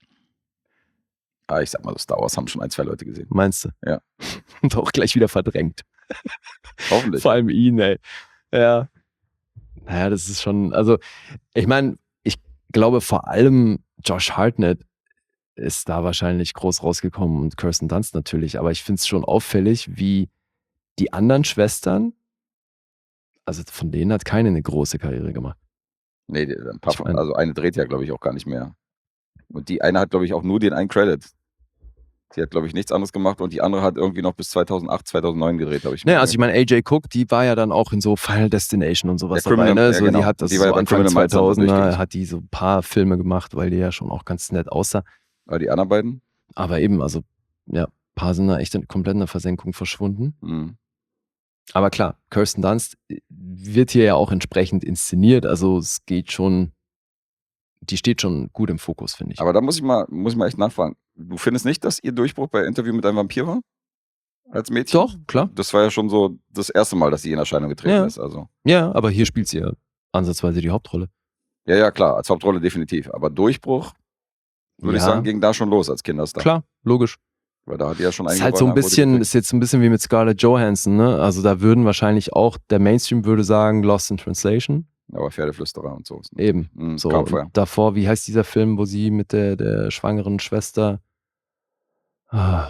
Ah, ich sag mal, so Star Wars haben schon ein, zwei Leute gesehen. Meinst du? Ja. Und auch gleich wieder verdrängt. Hoffentlich. Vor allem ihn, ey. Ja. Naja, das ist schon, also, ich meine, ich glaube vor allem Josh Hartnett ist da wahrscheinlich groß rausgekommen und Kirsten Dunst natürlich, aber ich finde es schon auffällig, wie die anderen Schwestern, also von denen hat keine eine große Karriere gemacht. Nee, ein paar von, also eine dreht ja, glaube ich, auch gar nicht mehr. Und die eine hat, glaube ich, auch nur den einen Credit. Die hat, glaube ich, nichts anderes gemacht und die andere hat irgendwie noch bis zweitausendacht, zweitausendneun gedreht, glaube ich. Naja, also ich meine, A J Cook, die war ja dann auch in so Final Destination und sowas dabei, Criminal, ne? ja, So, genau. Die hat das die so war ja Anfang zweitausender, so hat die so ein paar Filme gemacht, weil die ja schon auch ganz nett aussah. Aber die anderen beiden? Aber eben, also, ja, ein paar sind da echt komplett in der Versenkung verschwunden. Mhm. Aber klar, Kirsten Dunst wird hier ja auch entsprechend inszeniert, also es geht schon die steht schon gut im Fokus, finde ich. Aber da muss ich mal, muss ich mal echt nachfragen. Du findest nicht, dass ihr Durchbruch bei Interview mit einem Vampir war? Als Mädchen? Doch, klar. Das war ja schon so das erste Mal, dass sie in Erscheinung getreten Ja. ist. Also. Ja, aber hier spielt sie ja ansatzweise die Hauptrolle. Ja, ja, klar, als Hauptrolle definitiv. Aber Durchbruch, würde Ja. ich sagen, ging da schon los als Kinderstar. Klar, logisch. Weil da hat die ja schon Ist einige halt so ein Rollen bisschen, angeboten ist jetzt ein bisschen wie mit Scarlett Johansson, ne? Also da würden wahrscheinlich auch, der Mainstream würde sagen, Lost in Translation. gekriegt. Aber Pferdeflüsterer und so. ist Eben. Mhm, So, Kampfeuer. und davor, wie heißt dieser Film, wo sie mit der, der schwangeren Schwester. Ah.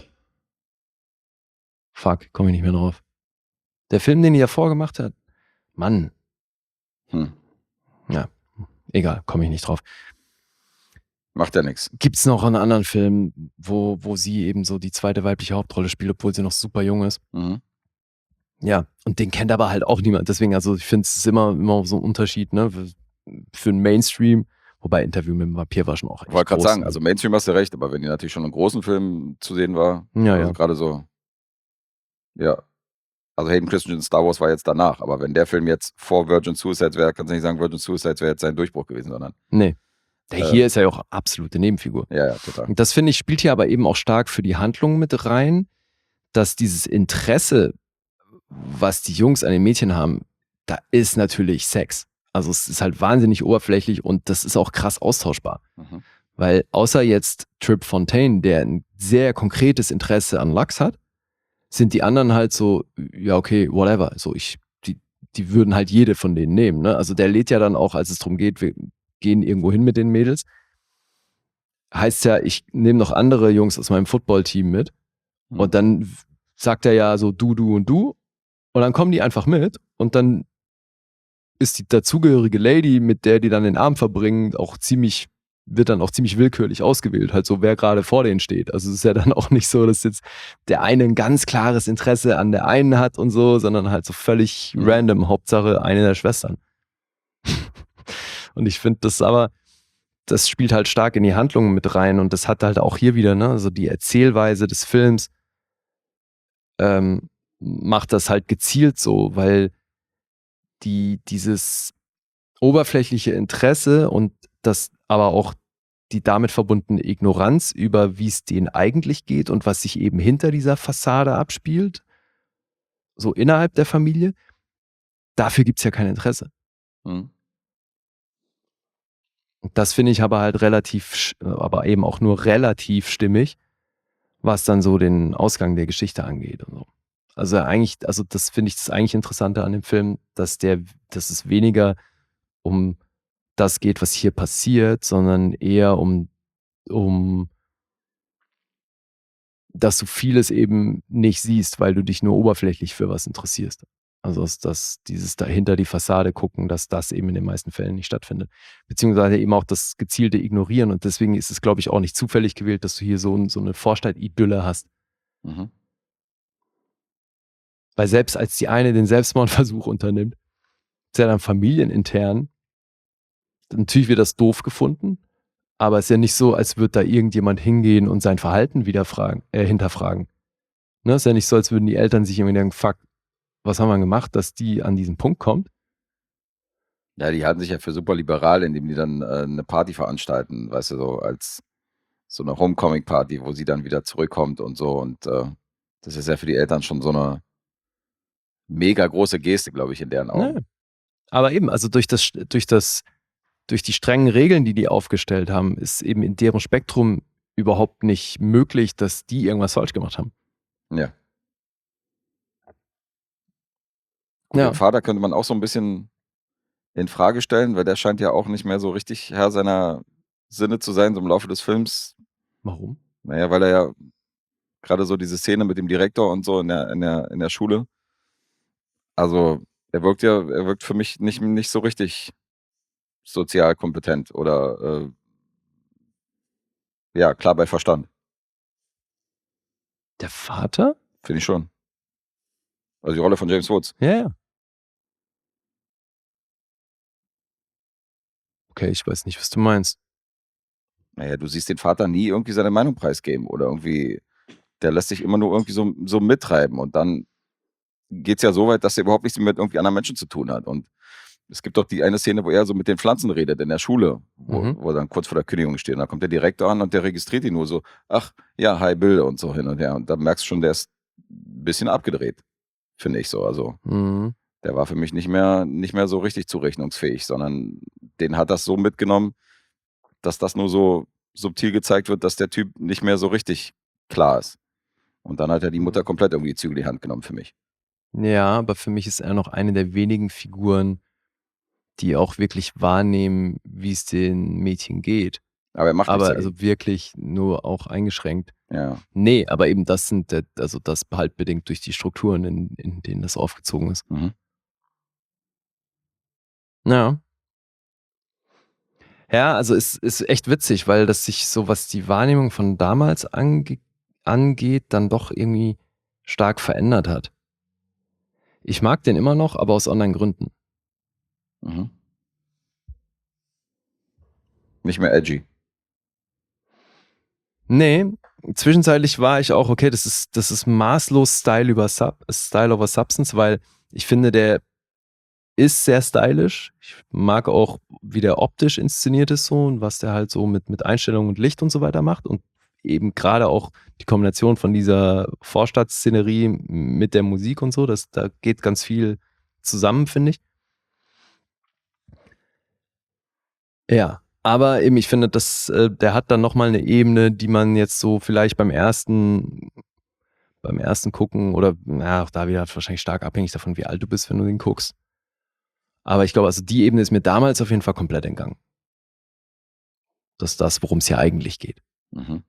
Fuck, komme ich nicht mehr drauf. Der Film, den die davor gemacht hat. Mann, Hm. egal, komme ich nicht drauf. Macht ja nichts. Gibt es noch einen anderen Film, wo, wo sie eben so die zweite weibliche Hauptrolle spielt, obwohl sie noch super jung ist? Mhm. Ja, und den kennt aber halt auch niemand. Deswegen, also ich finde es ist immer, immer so ein Unterschied, ne? Für, für den Mainstream, wobei Interview mit dem Vampir war schon auch echt Ich wollte gerade groß, sagen, ne? also Mainstream hast du recht, aber wenn die natürlich schon in großen Filmen zu sehen war, Ja, also ja. gerade so, ja, also Hayden Christensen Star Wars war jetzt danach, aber wenn der Film jetzt vor Virgin Suicides wäre, kannst du nicht sagen, Virgin Suicides wäre jetzt sein Durchbruch gewesen, sondern, Nee. Der Äh, hier ist ja auch absolute Nebenfigur. ja, ja, total. Und das finde ich, spielt hier aber eben auch stark für die Handlung mit rein, dass dieses Interesse, was die Jungs an den Mädchen haben, da ist natürlich Sex. Also es ist halt wahnsinnig oberflächlich und das ist auch krass austauschbar. Mhm. Weil außer jetzt Trip Fontaine, der ein sehr konkretes Interesse an Lachs hat, sind die anderen halt so, ja okay, whatever. So ich, die, die würden halt jede von denen nehmen. Ne? Also der lädt ja dann auch, als es darum geht, wir gehen irgendwo hin mit den Mädels. Heißt ja, ich nehme noch andere Jungs aus meinem Footballteam mit. Mhm. Und dann sagt er ja so du, du und du. Und dann kommen die einfach mit. Und dann ist die dazugehörige Lady, mit der die dann den Abend verbringen, auch ziemlich, wird dann auch ziemlich willkürlich ausgewählt. Halt so, wer gerade vor denen steht. Also es ist ja dann auch nicht so, dass jetzt der eine ein ganz klares Interesse an der einen hat und so, sondern halt so völlig Mhm. random. Hauptsache eine der Schwestern. Und ich finde das aber, das spielt halt stark in die Handlung mit rein und das hat halt auch hier wieder, ne, also die Erzählweise des Films ähm, macht das halt gezielt so, weil die, dieses oberflächliche Interesse und das aber auch die damit verbundene Ignoranz über, wie es denen eigentlich geht und was sich eben hinter dieser Fassade abspielt, so innerhalb der Familie, dafür gibt es ja kein Interesse. Mhm. Und das finde ich aber halt relativ, sch- aber eben auch nur relativ stimmig, was dann so den Ausgang der Geschichte angeht und so. Also eigentlich, also das finde ich das eigentlich Interessante an dem Film, dass der, dass es weniger um das geht, was hier passiert, sondern eher um, um, dass du vieles eben nicht siehst, weil du dich nur oberflächlich für was interessierst. Also dass, dass dieses dahinter die Fassade gucken, dass das eben in den meisten Fällen nicht stattfindet. Beziehungsweise eben auch das gezielte Ignorieren. Und deswegen ist es, glaube ich, auch nicht zufällig gewählt, dass du hier so, ein- so eine Vorstadt-Idylle hast. Mhm. Weil selbst als die eine den Selbstmordversuch unternimmt, ist ja dann familienintern, natürlich wird das doof gefunden, aber es ist ja nicht so, als würde da irgendjemand hingehen und sein Verhalten wieder fragen, äh, hinterfragen. Ne? Es ist ja nicht so, als würden die Eltern sich irgendwie denken, fuck, was haben wir gemacht, dass die an diesen Punkt kommt? Ja, die halten sich ja für super liberal, indem die dann äh, eine Party veranstalten, weißt du, so als so eine Homecoming-Party, wo sie dann wieder zurückkommt und so. Und äh, das ist ja für die Eltern schon so eine mega große Geste, glaube ich, in deren Augen. Ne. Aber eben, also durch das, durch das, durch die strengen Regeln, die die aufgestellt haben, ist eben in deren Spektrum überhaupt nicht möglich, dass die irgendwas falsch gemacht haben. Ja. Gut, Ja. den Vater könnte man auch so ein bisschen in Frage stellen, weil der scheint ja auch nicht mehr so richtig Herr seiner Sinne zu sein, so im Laufe des Films. Warum? Naja, weil er ja gerade so diese Szene mit dem Direktor und so in der, in der, in der Schule. Also, er wirkt ja, er wirkt für mich nicht, nicht so richtig sozial kompetent oder äh, ja, klar bei Verstand. Der Vater? Finde ich schon. Also die Rolle von James Woods. Ja, ja. Okay, ich weiß nicht, was du meinst. Naja, du siehst den Vater nie irgendwie seine Meinung preisgeben oder irgendwie, der lässt sich immer nur irgendwie so, so mittreiben und dann geht es ja so weit, dass er überhaupt nichts mit irgendwie anderen Menschen zu tun hat. Und es gibt doch die eine Szene, wo er so mit den Pflanzen redet in der Schule, wo, Mhm. wo er dann kurz vor der Kündigung steht. Und dann kommt der Direktor an und der registriert ihn nur so, ach, ja, hi Bill und so hin und her. Und da merkst du schon, der ist ein bisschen abgedreht, finde ich so. Also Mhm. der war für mich nicht mehr, nicht mehr so richtig zurechnungsfähig, sondern den hat das so mitgenommen, dass das nur so subtil gezeigt wird, dass der Typ nicht mehr so richtig klar ist. Und dann hat er die Mutter komplett irgendwie die Zügel in die Hand genommen für mich. Ja, aber für mich ist er noch eine der wenigen Figuren, die auch wirklich wahrnehmen, wie es den Mädchen geht. Aber er macht nichts Aber dagegen. also wirklich nur auch eingeschränkt. Ja. Nee, aber eben das sind, der- also das halt bedingt durch die Strukturen, in, in denen das aufgezogen ist. Mhm. Ja. Ja, also es ist echt witzig, weil das sich so, was die Wahrnehmung von damals ange angeht, dann doch irgendwie stark verändert hat. Ich mag den immer noch, aber aus anderen Gründen. Mhm. Nicht mehr edgy. Nee, zwischenzeitlich war ich auch, okay, das ist, das ist maßlos Style über Sub, Style over Substance, weil ich finde, der ist sehr stylisch. Ich mag auch, wie der optisch inszeniert ist so und was der halt so mit, mit Einstellungen und Licht und so weiter macht und eben gerade auch die Kombination von dieser Vorstadtszenerie mit der Musik und so, das, da geht ganz viel zusammen, finde ich. Ja, aber eben, ich finde, das, äh, der hat dann nochmal eine Ebene, die man jetzt so vielleicht beim ersten, beim ersten Gucken oder, na, auch da wieder wahrscheinlich stark abhängig davon, wie alt du bist, wenn du den guckst. Aber ich glaube, also die Ebene ist mir damals auf jeden Fall komplett entgangen. Das ist das, worum es hier eigentlich geht. Mhm.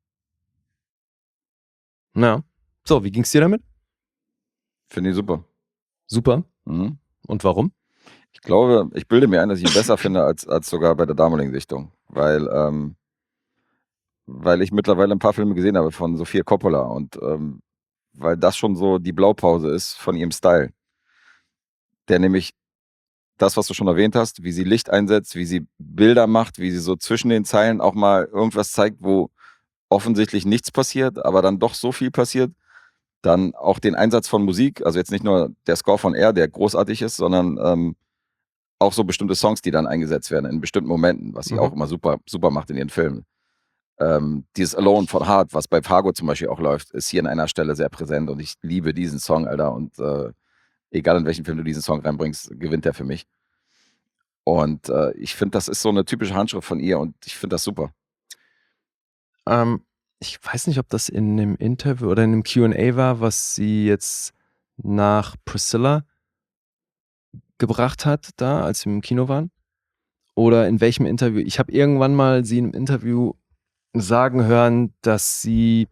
Ja. So, wie ging's dir damit? Finde ich super. Super. Mhm. Und warum? Ich glaube, ich bilde mir ein, dass ich ihn besser finde als, als sogar bei der damaligen Sichtung. Weil, ähm, weil ich mittlerweile ein paar Filme gesehen habe von Sofia Coppola und ähm, weil das schon so die Blaupause ist von ihrem Style. Der nämlich das, was du schon erwähnt hast, wie sie Licht einsetzt, wie sie Bilder macht, wie sie so zwischen den Zeilen auch mal irgendwas zeigt, wo offensichtlich nichts passiert, aber dann doch so viel passiert. Dann auch den Einsatz von Musik, also jetzt nicht nur der Score von R, der großartig ist, sondern ähm, auch so bestimmte Songs, die dann eingesetzt werden in bestimmten Momenten, was sie Mhm. auch immer super, super macht in ihren Filmen. Ähm, dieses Alone von Hart, was bei Fargo zum Beispiel auch läuft, ist hier an einer Stelle sehr präsent und ich liebe diesen Song, Alter. Und äh, egal in welchen Film du diesen Song reinbringst, gewinnt er für mich. Und äh, ich finde, das ist so eine typische Handschrift von ihr und ich finde das super. Ähm, ich weiß nicht, ob das in einem Interview oder in einem Q und A war, was sie jetzt nach Priscilla gebracht hat, da, als sie im Kino waren. Oder in welchem Interview. Ich habe irgendwann mal sie in einem Interview sagen hören, dass sie,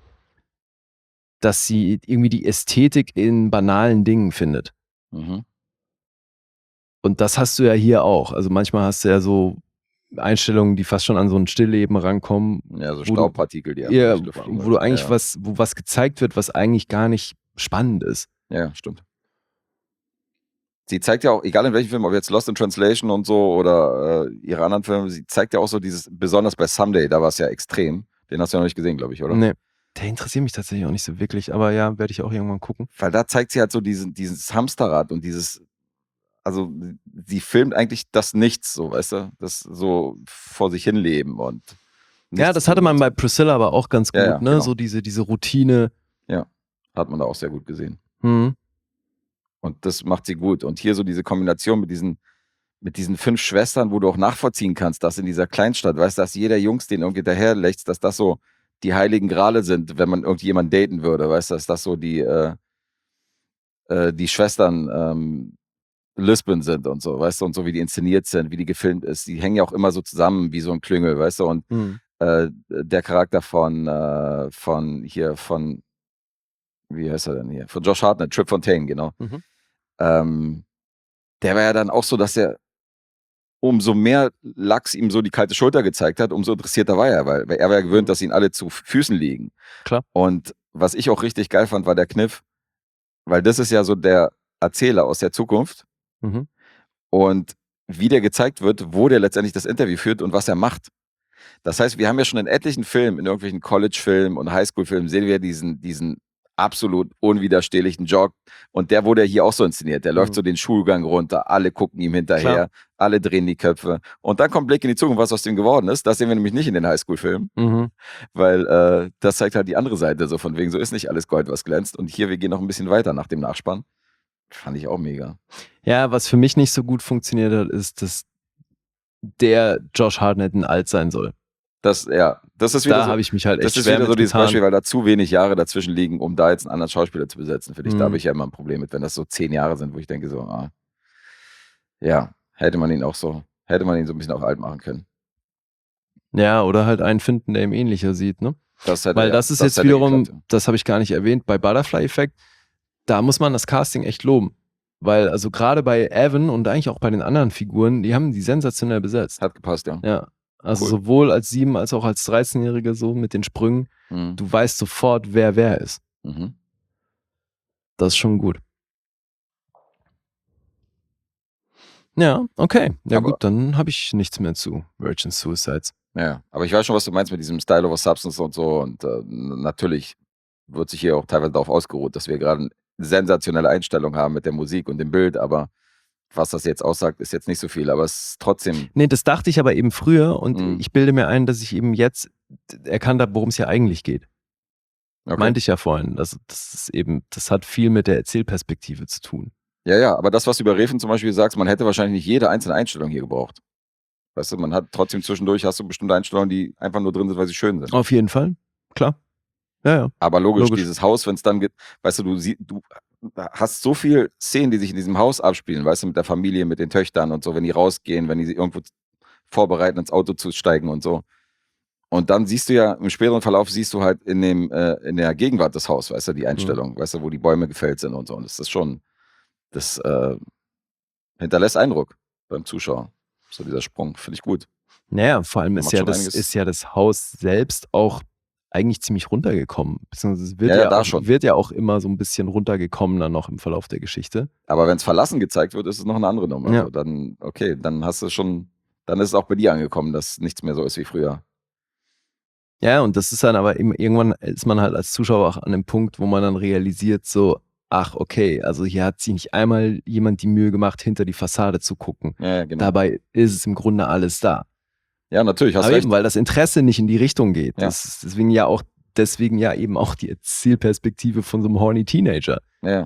dass sie irgendwie die Ästhetik in banalen Dingen findet. Mhm. Und das hast du ja hier auch. Also manchmal hast du ja so Einstellungen, die fast schon an so ein Stillleben rankommen. Ja, so wo du- Staubpartikel, die einfach Ja, durch die Luft fliegen wo du wollten. eigentlich ja. was, wo was gezeigt wird, was eigentlich gar nicht spannend ist. Ja, stimmt. Sie zeigt ja auch, egal in welchem Film, ob jetzt Lost in Translation und so oder äh, ihre anderen Filme, sie zeigt ja auch so dieses, besonders bei Someday, da war es ja extrem. Den hast du ja noch nicht gesehen, glaube ich, oder? Nee. Der interessiert mich tatsächlich auch nicht so wirklich, aber ja, werde ich auch irgendwann gucken. Weil da zeigt sie halt so diesen, dieses Hamsterrad und dieses, also sie filmt eigentlich das Nichts, so, weißt du? Das so vor sich hinleben und Ja, nichts das hatte tun man und bei so. Priscilla aber auch ganz gut, Ja, ja, ne? genau. So diese, diese Routine. Hat man da auch sehr gut gesehen. Hm. Und das macht sie gut. Und hier so diese Kombination mit diesen, mit diesen fünf Schwestern, wo du auch nachvollziehen kannst, dass in dieser Kleinstadt, weißt du, dass jeder Jungs, den irgendwie daherlächzt, dass das so die heiligen Grale sind, wenn man irgendjemanden daten würde, weißt du, dass das so die, äh, äh, die Schwestern ähm, Lisbon sind und so, weißt du, und so wie die inszeniert sind, wie die gefilmt ist. Die hängen ja auch immer so zusammen wie so ein Klüngel, weißt du, und Hm. äh, der Charakter von, äh, von hier, von, wie heißt er denn hier? Von Josh Hartnett, Trip Fontaine, genau. Mhm. Ähm, der war ja dann auch so, dass er umso mehr Lachs ihm so die kalte Schulter gezeigt hat, umso interessierter war er, weil, weil er war ja gewöhnt, dass ihnen alle zu Füßen liegen. Klar. Und was ich auch richtig geil fand, war der Kniff, weil das ist ja so der Erzähler aus der Zukunft Mhm. und wie der gezeigt wird, wo der letztendlich das Interview führt und was er macht. Das heißt, wir haben ja schon in etlichen Filmen, in irgendwelchen College-Filmen und Highschool-Filmen, sehen wir diesen, diesen absolut unwiderstehlichen Jog. Und der wurde ja hier auch so inszeniert. Der läuft Mhm. so den Schulgang runter, alle gucken ihm hinterher, Klar. alle drehen die Köpfe. Und dann kommt Blick in die Zukunft, was aus dem geworden ist. Das sehen wir nämlich nicht in den Highschool-Filmen, Mhm. weil äh, das zeigt halt die andere Seite, so von wegen, so ist nicht alles Gold, was glänzt. Und hier, wir gehen noch ein bisschen weiter nach dem Nachspann. Fand ich auch mega. Ja, was für mich nicht so gut funktioniert hat, ist, dass der Josh Hartnett ein alt sein soll. Das, ja, das ist wieder Da so, habe ich mich halt echt das ist schwer wieder so mit dieses getan. Beispiel, weil da zu wenig Jahre dazwischen liegen, um da jetzt einen anderen Schauspieler zu besetzen, finde ich. Da Mhm. habe ich ja immer ein Problem mit, wenn das so zehn Jahre sind, wo ich denke so, ah, ja, hätte man ihn auch so, hätte man ihn so ein bisschen auch alt machen können. Ja, oder halt einen finden, der ihm ähnlicher sieht, ne? Das hätte, Weil ja, das ist das jetzt hätte wiederum, geklappt, ja. das habe ich gar nicht erwähnt, bei Butterfly Effect, da muss man das Casting echt loben. Weil also gerade bei Evan und eigentlich auch bei den anderen Figuren, die haben die sensationell besetzt. Hat gepasst, ja. Ja, also Cool. sowohl als sieben als auch als dreizehnjährige so mit den Sprüngen. Mhm. Du weißt sofort, wer wer ist. Mhm. Das ist schon gut. Ja, okay. Ja Aber- gut, dann habe ich nichts mehr zu Virgin Suicides. Ja, aber ich weiß schon, was du meinst mit diesem Style over Substance und so. Und äh, natürlich wird sich hier auch teilweise darauf ausgeruht, dass wir gerade eine sensationelle Einstellung haben mit der Musik und dem Bild, aber was das jetzt aussagt, ist jetzt nicht so viel, aber es ist trotzdem. Nee, das dachte ich aber eben früher und Mhm. ich bilde mir ein, dass ich eben jetzt erkannt habe, worum es hier eigentlich geht. Okay. Meinte ich ja vorhin. Also das ist eben, das hat viel mit der Erzählperspektive zu tun. Ja, ja, aber das, was du über Refen zum Beispiel sagst, man hätte wahrscheinlich nicht jede einzelne Einstellung hier gebraucht. Weißt du, man hat trotzdem zwischendurch, hast du bestimmte Einstellungen, die einfach nur drin sind, weil sie schön sind. Auf jeden Fall, klar. Ja, ja. Aber logisch, Logisch. dieses Haus, wenn es dann geht, weißt du, du, sie, du hast so viel Szenen, die sich in diesem Haus abspielen, weißt du, mit der Familie, mit den Töchtern und so, wenn die rausgehen, wenn die sich irgendwo vorbereiten, ins Auto zu steigen und so. Und dann siehst du ja, im späteren Verlauf siehst du halt in dem, äh, in der Gegenwart des Hauses, weißt du, die Einstellung, weißt du, wo die Bäume gefällt sind und so. Und das ist schon, das äh, hinterlässt Eindruck beim Zuschauer. So dieser Sprung, finde ich gut. Naja, vor allem Da ist macht ja, schon das, einiges. ist ja das Haus selbst auch eigentlich ziemlich runtergekommen. Beziehungsweise es wird Ja, ja, ja, da auch, schon. wird ja auch immer so ein bisschen runtergekommen dann noch im Verlauf der Geschichte. Aber wenn es verlassen gezeigt wird, ist es noch eine andere Nummer. Ja. Also dann, okay, dann hast du schon, dann ist es auch bei dir angekommen, dass nichts mehr so ist wie früher. Ja, und das ist dann aber eben, irgendwann ist man halt als Zuschauer auch an dem Punkt, wo man dann realisiert so, ach okay, also hier hat sich nicht einmal jemand die Mühe gemacht, hinter die Fassade zu gucken. Ja, ja, genau. Dabei ist es im Grunde alles da. Ja, natürlich, hast Aber recht. eben, weil das Interesse nicht in die Richtung geht. Ja. Das ist deswegen ja auch, deswegen ja eben auch die Zielperspektive von so einem horny Teenager. Ja.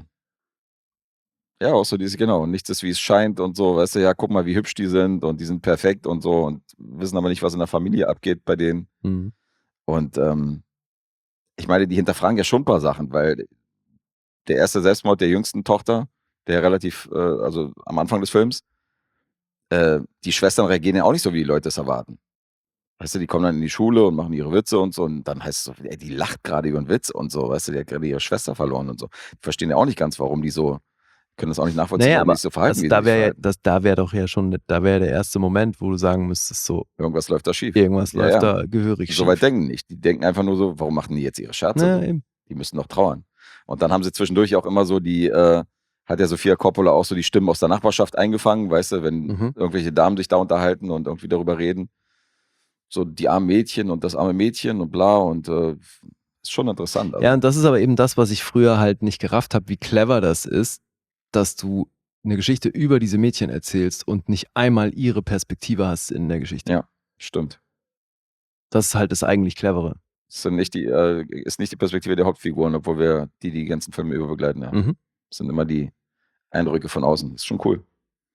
Ja, auch so dieses, genau, nichts ist, wie es scheint und so, weißt du, ja, guck mal, wie hübsch die sind und die sind perfekt und so und wissen aber nicht, was in der Familie abgeht bei denen. Mhm. Und ähm, ich meine, die hinterfragen ja schon ein paar Sachen, weil der erste Selbstmord der jüngsten Tochter, der relativ, äh, also am Anfang des Films, äh, die Schwestern reagieren ja auch nicht so, wie die Leute es erwarten. Weißt du, die kommen dann in die Schule und machen ihre Witze und so und dann heißt es so, ey, die lacht gerade über einen Witz und so, weißt du, die hat gerade ihre Schwester verloren und so. Die verstehen ja auch nicht ganz, warum die so, können das auch nicht nachvollziehen, Naja, warum aber die sich so verhalten, also wie da sie sich wäre ja, verhalten. das, da wäre doch ja schon, da wäre der erste Moment, wo du sagen müsstest, so, Irgendwas läuft da schief. irgendwas Ja, läuft ja. da gehörig So weit schief. denken nicht. Die denken einfach nur so, warum machen die jetzt ihre Scherze? Ja, so? eben. Die müssen doch trauern. Und dann haben sie zwischendurch auch immer so die, äh, hat ja Sofia Coppola auch so die Stimmen aus der Nachbarschaft eingefangen, weißt du, wenn Mhm. irgendwelche Damen sich da unterhalten und irgendwie darüber reden. So die armen Mädchen und das arme Mädchen und bla und äh, ist schon interessant. Also. Ja, und das ist aber eben das, was ich früher halt nicht gerafft habe, wie clever das ist, dass du eine Geschichte über diese Mädchen erzählst und nicht einmal ihre Perspektive hast in der Geschichte. Ja, stimmt. Das ist halt das eigentlich Clevere. Das sind nicht die, äh, ist nicht die Perspektive der Hauptfiguren, obwohl wir die die ganzen Filme über begleiten. Ja. Mhm. Das sind immer die Eindrücke von außen. Das ist schon cool.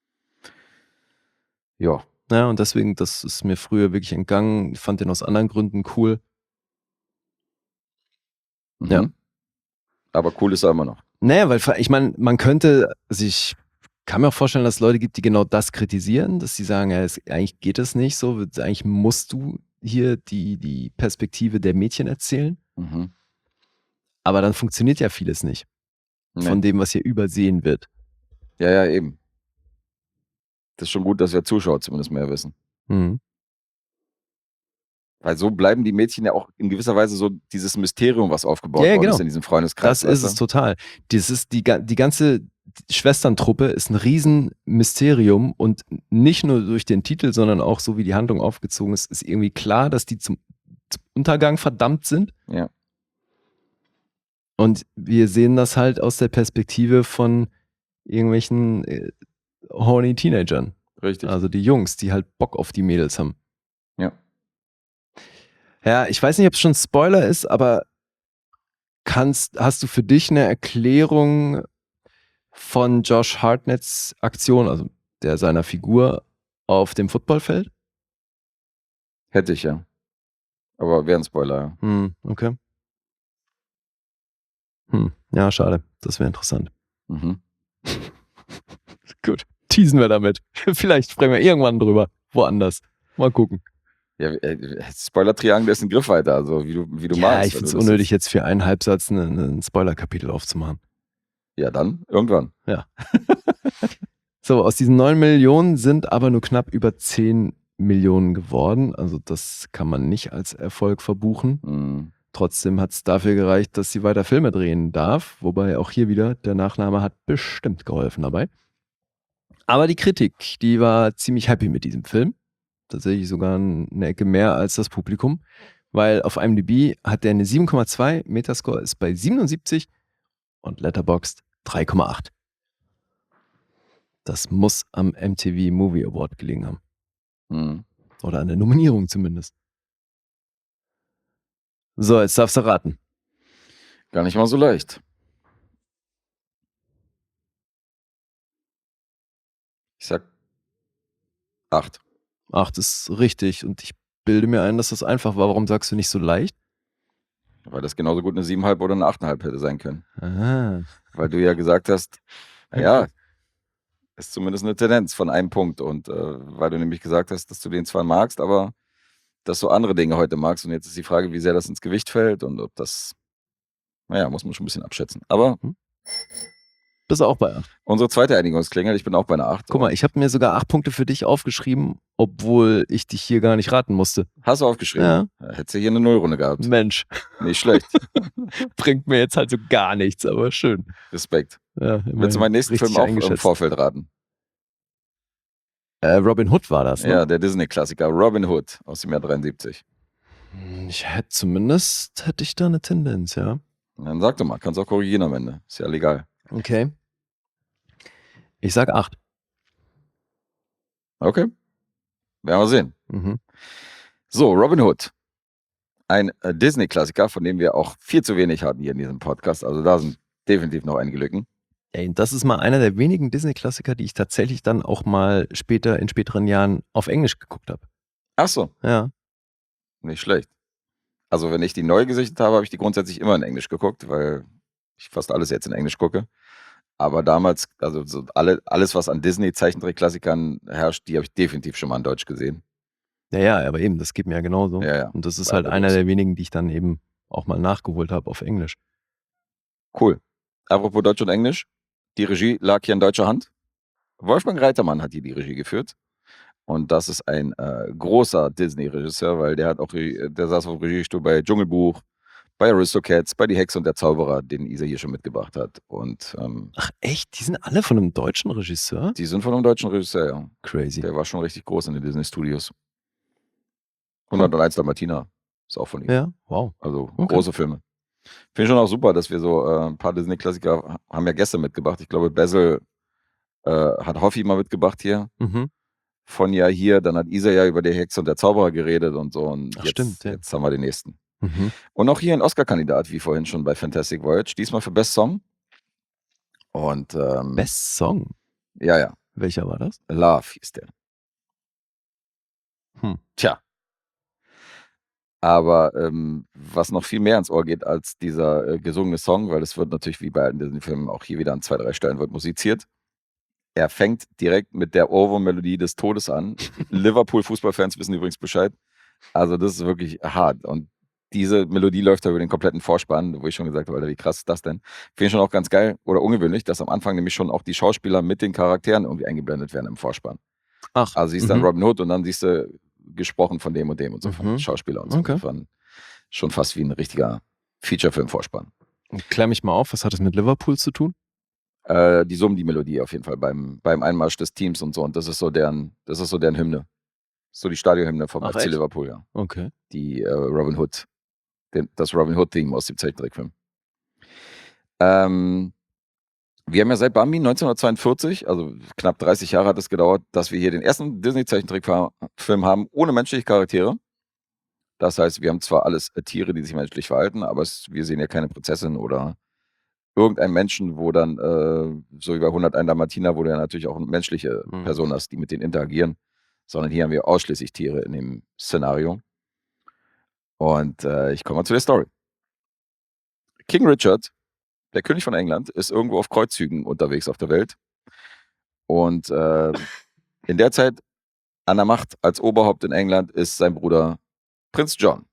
Ja. Ja, und deswegen, das ist mir früher wirklich entgangen. Ich fand den aus anderen Gründen cool. Mhm. Ja. Aber cool ist er immer noch. Naja, weil ich meine, man könnte sich, kann mir auch vorstellen, dass es Leute gibt, die genau das kritisieren, dass sie sagen, ja, es, eigentlich geht es nicht so, eigentlich musst du hier die, die Perspektive der Mädchen erzählen. Mhm. Aber dann funktioniert ja vieles nicht Nee. von dem, was hier übersehen wird. Ja, ja, eben. Das ist schon gut, dass wir Zuschauer zumindest mehr wissen. Mhm. Weil so bleiben die Mädchen ja auch in gewisser Weise so dieses Mysterium, was aufgebaut Ja, ja, worden genau. ist in diesem Freundeskreis. Das ist weißt es total. Das ist die, ga- die ganze Schwesterntruppe ist ein Riesenmysterium und nicht nur durch den Titel, sondern auch so wie die Handlung aufgezogen ist, ist irgendwie klar, dass die zum, zum Untergang verdammt sind. Ja. Und wir sehen das halt aus der Perspektive von irgendwelchen äh, horny Teenagern. Richtig. Also die Jungs, die halt Bock auf die Mädels haben. Ja. Ja, ich weiß nicht, ob es schon Spoiler ist, aber kannst, hast du für dich eine Erklärung von Josh Hartnetts Aktion, also der seiner Figur auf dem Footballfeld? Hätte ich, ja. Aber wäre ein Spoiler, ja. Hm, okay. Hm, ja, schade. Das wäre interessant. Mhm. Gut, teasen wir damit. Vielleicht sprechen wir irgendwann drüber. Woanders. Mal gucken. Ja, äh, Spoiler-Triangel ist ein Griffweiter, also wie du, wie du ja, magst. ich wenn finde es du das unnötig, jetzt für einen Halbsatz ein, ein Spoiler-Kapitel aufzumachen. Ja, dann irgendwann. Ja. So, aus diesen neun Millionen sind aber nur knapp über zehn Millionen geworden. Also das kann man nicht als Erfolg verbuchen. Mhm. Trotzdem hat es dafür gereicht, dass sie weiter Filme drehen darf. Wobei auch hier wieder, der Nachname hat bestimmt geholfen dabei. Aber die Kritik, die war ziemlich happy mit diesem Film. Tatsächlich sogar eine Ecke mehr als das Publikum. Weil auf IMDb hat der eine sieben Komma zwei, Metascore ist bei siebenundsiebzig und Letterboxd drei Komma acht. Das muss am M T V Movie Award gelegen haben. Mhm. Oder an der Nominierung zumindest. So, jetzt darfst du raten. Gar nicht mal so leicht. Ich sag acht. Acht ist richtig und ich bilde mir ein, dass das einfach war. Warum sagst du nicht so leicht? Weil das genauso gut eine sieben Komma fünf oder eine acht Komma fünf hätte sein können. Aha. Weil du ja gesagt hast, ja, ist zumindest eine Tendenz von einem Punkt. Und äh, weil du nämlich gesagt hast, dass du den zwar magst, aber dass du andere Dinge heute magst. Und jetzt ist die Frage, wie sehr das ins Gewicht fällt und ob das, naja, muss man schon ein bisschen abschätzen. Aber hm? Bist du auch bei acht? Unsere zweite Einigungsklingel, ich bin auch bei einer acht. Guck mal, ich habe mir sogar acht Punkte für dich aufgeschrieben, obwohl ich dich hier gar nicht raten musste. Hast du aufgeschrieben? Ja. Hättest du hier eine Nullrunde gehabt. Mensch. Nicht schlecht. Bringt mir jetzt halt so gar nichts, aber schön. Respekt. Ja, Willst du meinen nächsten Film auch im Vorfeld raten? Äh, Robin Hood war das, ne? Ja, der Disney-Klassiker Robin Hood aus dem Jahr dreiundsiebzig. Ich hätte zumindest, hätte ich da eine Tendenz, ja. Dann sag doch mal, kannst auch korrigieren am Ende. Ist ja legal. Okay. Ich sag acht. Okay. Werden wir sehen. Mhm. So, Robin Hood. Ein äh, Disney-Klassiker, von dem wir auch viel zu wenig hatten hier in diesem Podcast. Also da sind definitiv noch einige Lücken. Ey, das ist mal einer der wenigen Disney-Klassiker, die ich tatsächlich dann auch mal später, in späteren Jahren auf Englisch geguckt habe. Ach so. Ja. Nicht schlecht. Also wenn ich die neu gesichtet habe, habe ich die grundsätzlich immer in Englisch geguckt, weil ich fast alles jetzt in Englisch gucke. Aber damals, also so alle, alles, was an Disney-Zeichentrick-Klassikern herrscht, die habe ich definitiv schon mal in Deutsch gesehen. Ja, ja, aber eben, das geht mir ja genauso. Ja, ja. Und das ist War halt aber einer los. der wenigen, die ich dann eben auch mal nachgeholt habe auf Englisch. Cool. Apropos Deutsch und Englisch, die Regie lag hier in deutscher Hand. Wolfgang Reitermann hat hier die Regie geführt. Und das ist ein äh, großer Disney-Regisseur, weil der hat auch, der saß auf dem Regiestuhl bei Dschungelbuch, bei Aristocats, bei Die Hexe und der Zauberer, den Isa hier schon mitgebracht hat. Und ähm, Ach echt? Die sind alle von einem deutschen Regisseur? die sind von einem deutschen Regisseur, ja. Crazy. Der war schon richtig groß in den Disney-Studios. hunderteins Dalmatiner ist auch von ihm. Ja, wow. Also Okay. große Filme. Finde ich schon auch super, dass wir so äh, ein paar Disney-Klassiker haben ja gestern mitgebracht. Ich glaube, Basil äh, hat Hoffi mal mitgebracht hier. Mhm. Von ja hier, dann hat Isa ja über die Hexe und der Zauberer geredet und so. Und Ach, jetzt, stimmt, ja. jetzt haben wir den nächsten. Mhm. Und auch hier ein Oscar-Kandidat, wie vorhin schon bei Fantastic Voyage. Diesmal für Best Song. Und ähm, Best Song? ja, ja. Welcher war das? Love hieß der. Hm. Tja. Aber ähm, was noch viel mehr ans Ohr geht als dieser äh, gesungene Song, weil es wird natürlich wie bei allen Disney-Filmen auch hier wieder an zwei, drei Stellen wird musiziert. Er fängt direkt mit der Ohrwurm-Melodie des Todes an. Liverpool-Fußballfans wissen übrigens Bescheid. Also das ist wirklich hart. Und diese Melodie läuft da über den kompletten Vorspann, wo ich schon gesagt habe, Alter, wie krass ist das denn? Finde ich schon auch ganz geil oder ungewöhnlich, dass am Anfang nämlich schon auch die Schauspieler mit den Charakteren irgendwie eingeblendet werden im Vorspann. Ach. Also siehst du mhm. dann Robin Hood und dann siehst du gesprochen von dem und dem und so, von Mhm. Schauspieler und so. Okay. Das war schon fast wie ein richtiger Feature-Film-Vorspann. Klär mich mal auf, was hat das mit Liverpool zu tun? Äh, die summen die Melodie auf jeden Fall beim, beim Einmarsch des Teams und so. Und das ist so deren, das ist so deren Hymne. So die Stadionhymne vom Ach, F C echt? Liverpool, ja. Okay. Die äh, Robin Hood, den, das Robin Hood-Theme aus dem Zeichentrickfilm. Ähm, wir haben ja seit Bambi neunzehnhundertzweiundvierzig, also knapp dreißig Jahre hat es gedauert, dass wir hier den ersten Disney-Zeichentrickfilm haben ohne menschliche Charaktere. Das heißt, wir haben zwar alles äh, Tiere, die sich menschlich verhalten, aber es, wir sehen ja keine Prinzessin oder irgendeinen Menschen, wo dann, äh, so wie bei hunderteins Dalmatiner, wo du ja natürlich auch menschliche Mhm. Personen hast, die mit denen interagieren, sondern hier haben wir ausschließlich Tiere in dem Szenario. Und äh, ich komme mal zu der Story. King Richard, der König von England, ist irgendwo auf Kreuzzügen unterwegs auf der Welt. Und äh, in der Zeit an der Macht als Oberhaupt in England ist sein Bruder Prinz John.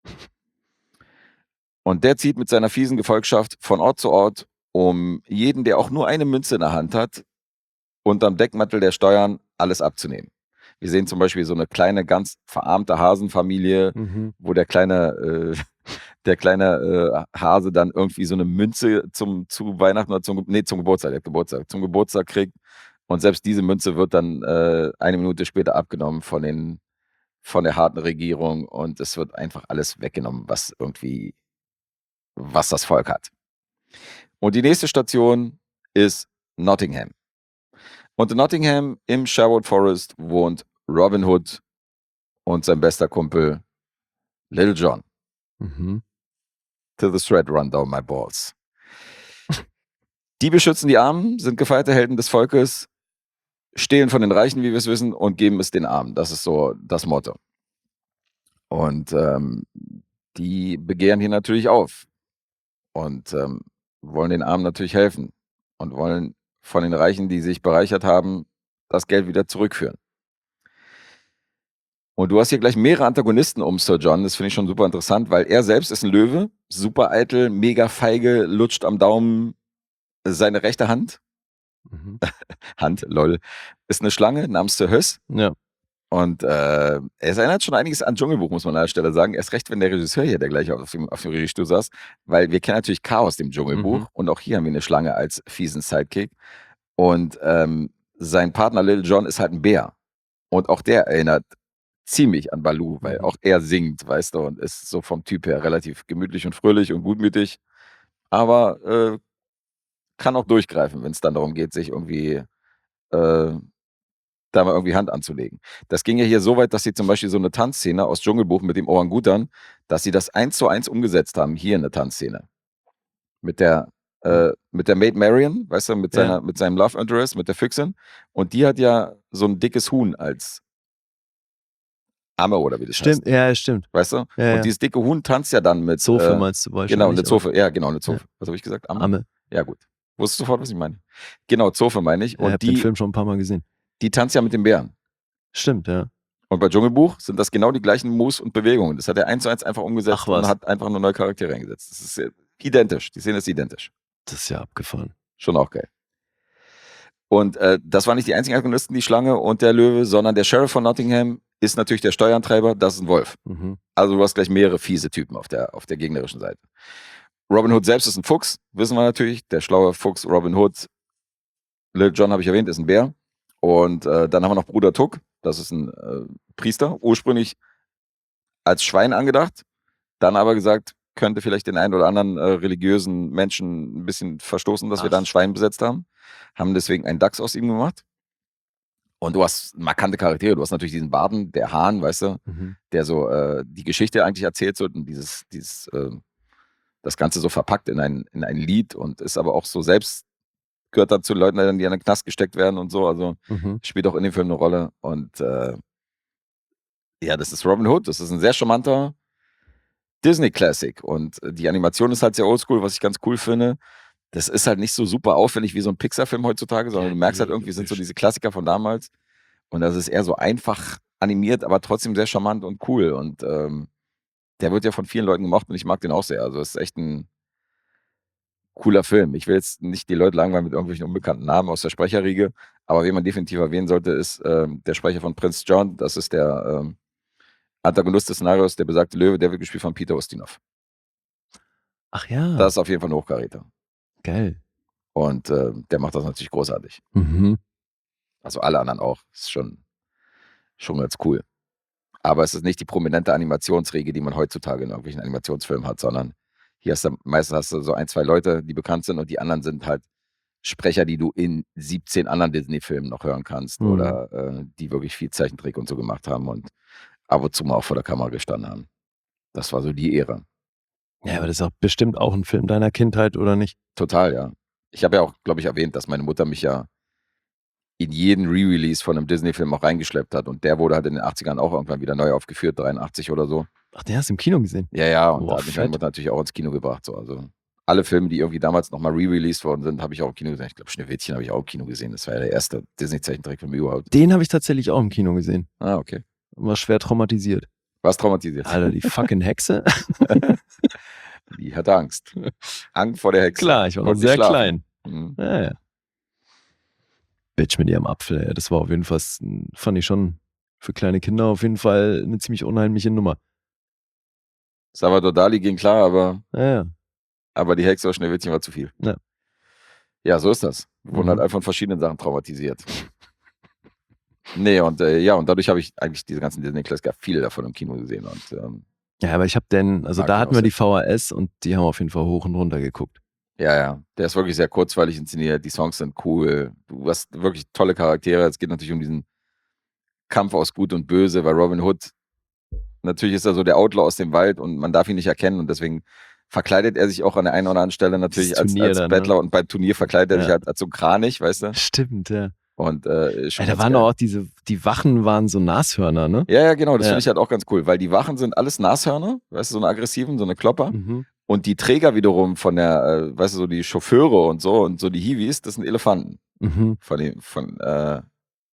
Und der zieht mit seiner fiesen Gefolgschaft von Ort zu Ort, um jeden, der auch nur eine Münze in der Hand hat, unterm Deckmantel der Steuern alles abzunehmen. Wir sehen zum Beispiel so eine kleine, ganz verarmte Hasenfamilie, Mhm. wo der kleine, äh, der kleine äh, Hase dann irgendwie so eine Münze zum, zu Weihnachten oder zum, nee, zum Geburtstag, der Geburtstag, zum Geburtstag kriegt. Und selbst diese Münze wird dann äh, eine Minute später abgenommen von, den, von der harten Regierung und es wird einfach alles weggenommen, was irgendwie, was das Volk hat. Und die nächste Station ist Nottingham. Und in Nottingham im Sherwood Forest wohnt Robin Hood und sein bester Kumpel Little John. Mhm. Till the thread run down my balls. Die beschützen die Armen, sind gefeierte Helden des Volkes, stehlen von den Reichen, wie wir es wissen, und geben es den Armen. Das ist so das Motto. Und ähm, die begehren hier natürlich auf und ähm, wollen den Armen natürlich helfen und wollen von den Reichen, die sich bereichert haben, das Geld wieder zurückführen. Und du hast hier gleich mehrere Antagonisten um Sir John, das finde ich schon super interessant, weil er selbst ist ein Löwe, super eitel, mega feige, lutscht am Daumen seine rechte Hand, Mhm. Hand, lol, ist eine Schlange namens Sir Höss. Ja. Und äh, es erinnert schon einiges an Dschungelbuch, muss man an der Stelle sagen. Erst recht, wenn der Regisseur hier, der gleich auf dem, auf dem Regiestuhl saß, weil wir kennen natürlich Chaos dem Dschungelbuch Mhm. und auch hier haben wir eine Schlange als fiesen Sidekick. Und ähm, sein Partner Little John ist halt ein Bär. Und auch der erinnert ziemlich an Baloo, weil Mhm. auch er singt, weißt du, und ist so vom Typ her relativ gemütlich und fröhlich und gutmütig. Aber äh, kann auch durchgreifen, wenn es dann darum geht, sich irgendwie äh, da mal irgendwie Hand anzulegen. Das ging ja hier so weit, dass sie zum Beispiel so eine Tanzszene aus Dschungelbuch mit dem Orangutan, dass sie das eins zu eins umgesetzt haben, hier in der Tanzszene. Mit der, äh, mit der Maid Marian, weißt du, mit, Ja. seiner, mit seinem Love Interest, mit der Füchsin. Und die hat ja so ein dickes Huhn als Amme oder wie das Stimmt, heißt. ja, stimmt. Weißt du? Ja, ja. Und dieses dicke Huhn tanzt ja dann mit. Zofe äh, meinst du wahrscheinlich? Genau, eine aber- Zofe. Ja, genau, eine Zofe. Was habe ich gesagt? Amme? Amme. Ja, gut. Wusstest du sofort, was ich meine? Genau, Zofe meine ich. Ja, ich Und habe den die, Film schon ein paar Mal gesehen. die tanzt ja mit dem Bären. Stimmt, ja. Und bei Dschungelbuch sind das genau die gleichen Moves und Bewegungen. Das hat er eins zu eins einfach umgesetzt Ach, was. und hat einfach nur neue Charaktere eingesetzt. Das ist äh, identisch. Die Szene ist identisch. Das ist ja abgefahren. Schon auch geil. Und äh, das waren nicht die einzigen Antagonisten, die Schlange und der Löwe, sondern der Sheriff von Nottingham ist natürlich der Steuerantreiber, das ist ein Wolf. Mhm. Also du hast gleich mehrere fiese Typen auf der, auf der gegnerischen Seite. Robin Hood selbst ist ein Fuchs, wissen wir natürlich. Der schlaue Fuchs Robin Hood. Little John habe ich erwähnt, ist ein Bär. Und äh, dann haben wir noch Bruder Tuck, das ist ein äh, Priester, ursprünglich als Schwein angedacht, dann aber gesagt, könnte vielleicht den einen oder anderen äh, religiösen Menschen ein bisschen verstoßen, dass wir Ach. da ein Schwein besetzt haben. Haben deswegen einen Dachs aus ihm gemacht. Und du hast markante Charaktere. Du hast natürlich diesen Barden, der Hahn, weißt du, Mhm. der so äh, die Geschichte eigentlich erzählt so, und dieses, dieses, äh, das Ganze so verpackt in ein, in ein Lied und ist aber auch so selbst, gehört dann zu Leuten, die in den Knast gesteckt werden und so. Also Mhm. spielt auch in dem Film eine Rolle. Und äh, ja, das ist Robin Hood. Das ist ein sehr charmanter Disney-Classic. Und äh, die Animation ist halt sehr oldschool, was ich ganz cool finde. Das ist halt nicht so super aufwendig wie so ein Pixar-Film heutzutage, sondern Ja, du merkst halt nee, irgendwie, sind so logisch. diese Klassiker von damals. Und das ist eher so einfach animiert, aber trotzdem sehr charmant und cool. Und ähm, der wird ja von vielen Leuten gemocht und ich mag den auch sehr. Also es ist echt ein cooler Film. Ich will jetzt nicht die Leute langweilen mit irgendwelchen unbekannten Namen aus der Sprecherriege, aber wen man definitiv erwähnen sollte, ist ähm, der Sprecher von Prinz John. Das ist der ähm, Antagonist des Szenarios, der besagte Löwe, der wird gespielt von Peter Ustinov. Ach ja, Das ist auf jeden Fall ein Hochkaräter. geil. Und äh, der macht das natürlich großartig. Mhm. Also alle anderen auch. Ist schon, schon ganz cool. Aber es ist nicht die prominente Animationsriege, die man heutzutage in irgendwelchen Animationsfilmen hat, sondern Hier hast du meistens hast du so ein, zwei Leute, die bekannt sind und die anderen sind halt Sprecher, die du in siebzehn anderen Disney-Filmen noch hören kannst Mhm. oder äh, die wirklich viel Zeichentrick und so gemacht haben und ab und zu mal auch vor der Kamera gestanden haben. Das war so die Ära. Ja, aber das ist auch bestimmt auch ein Film deiner Kindheit, oder nicht? Total, ja. Ich habe ja auch, glaube ich, erwähnt, dass meine Mutter mich ja in jeden Re-Release von einem Disney-Film auch reingeschleppt hat und der wurde halt in den achtzigern auch irgendwann wieder neu aufgeführt, dreiundachtzig oder so. Ach, den hast du im Kino gesehen? Ja, ja, und Boah, da hat mich meine fett. Mutter natürlich auch ins Kino gebracht. So. Also alle Filme, die irgendwie damals nochmal re-released worden sind, habe ich auch im Kino gesehen. Ich glaube, Schneewittchen habe ich auch im Kino gesehen. Das war ja der erste Disney-Zeichentrickfilm überhaupt. Den habe ich tatsächlich auch im Kino gesehen. Ah, okay. War schwer traumatisiert. Warst traumatisiert? Alter, die fucking Hexe. Die hatte Angst. Angst vor der Hexe. Klar, ich war noch Konnte nicht sehr schlafen. klein. Mhm. Ja, ja. Bitch mit ihrem Apfel, ey. Das war auf jeden Fall, fand ich schon für kleine Kinder auf jeden Fall eine ziemlich unheimliche Nummer. Salvador Dali ging klar, aber, Ja, ja. aber die Hexe aus Schneewittchen war zu viel. Ja. Ja, so ist das. Wir wurden Mhm. halt einfach von verschiedenen Sachen traumatisiert. Nee, und äh, ja, und dadurch habe ich eigentlich diese ganzen Disney-Klassiker, viele davon im Kino gesehen. Und ähm, Ja, aber ich habe den, also Mag da ich hatten auch wir sehr. die V H S und die haben auf jeden Fall hoch und runter geguckt. ja, ja, der ist wirklich sehr kurzweilig inszeniert. Die Songs sind cool. Du hast wirklich tolle Charaktere. Es geht natürlich um diesen Kampf aus Gut und Böse, weil Robin Hood, natürlich ist er so der Outlaw aus dem Wald und man darf ihn nicht erkennen und deswegen verkleidet er sich auch an der einen oder anderen Stelle natürlich Dieses als, Turnier als dann, Bettler ne? und beim Turnier verkleidet er Ja. sich halt als so ein Kranich, weißt du? Stimmt, ja. Und äh, ist schon Ey, da ganz waren geil. doch auch diese, die Wachen waren so Nashörner, ne? Ja, ja, genau, das Ja. finde ich halt auch ganz cool, weil die Wachen sind alles Nashörner, weißt du, so eine aggressiven, so eine Klopper. Mhm. Und die Träger wiederum von der, äh, weißt du, so die Chauffeure und so und so die Hiwis, das sind Elefanten Mhm. von dem, von, äh,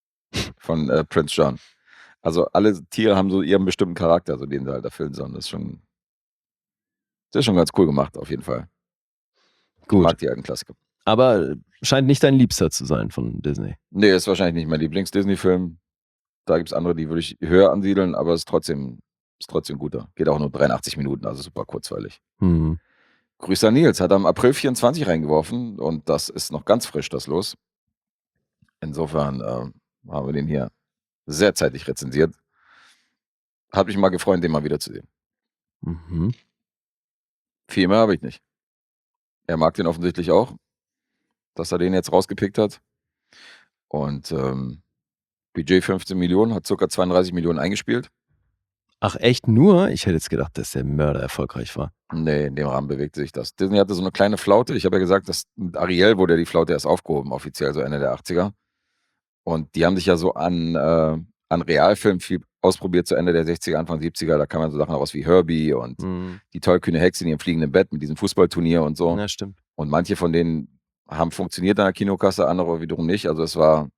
von äh, Prince John. Also alle Tiere haben so ihren bestimmten Charakter, so den sie halt erfüllen sollen. Das ist schon, das ist schon ganz cool gemacht, auf jeden Fall. Ich Gut. mag die alten Klassiker. Aber scheint nicht dein Liebster zu sein von Disney. Nee, ist wahrscheinlich nicht mein Lieblings-Disney-Film. Da gibt es andere, die würde ich höher ansiedeln, aber es ist trotzdem, ist trotzdem guter. Geht auch nur dreiundachtzig Minuten, also super kurzweilig. Mhm. Grüße an Nils, hat am April vierundzwanzig reingeworfen und das ist noch ganz frisch, das Los. Insofern äh, haben wir den hier sehr zeitig rezensiert. Hat mich mal gefreut, den mal wiederzusehen. Mhm. Viel mehr habe ich nicht. Er mag den offensichtlich auch, dass er den jetzt rausgepickt hat. Und ähm, Budget fünfzehn Millionen, hat ca. zweiunddreißig Millionen eingespielt. Ach, echt nur? Ich hätte jetzt gedacht, dass der Mörder erfolgreich war. Nee, in dem Rahmen bewegte sich das. Disney hatte so eine kleine Flaute. Ich habe ja gesagt, dass mit Ariel wurde die Flaute erst aufgehoben, offiziell so Ende der achtziger. Und die haben sich ja so an, äh, an Realfilmen viel ausprobiert zu Ende der sechziger, Anfang siebziger. Da kamen so Sachen raus wie Herbie und Mhm. die tollkühne Hexe in ihrem fliegenden Bett mit diesem Fußballturnier und so. Ja, stimmt. Und manche von denen haben funktioniert an der Kinokasse, andere wiederum nicht. Also es war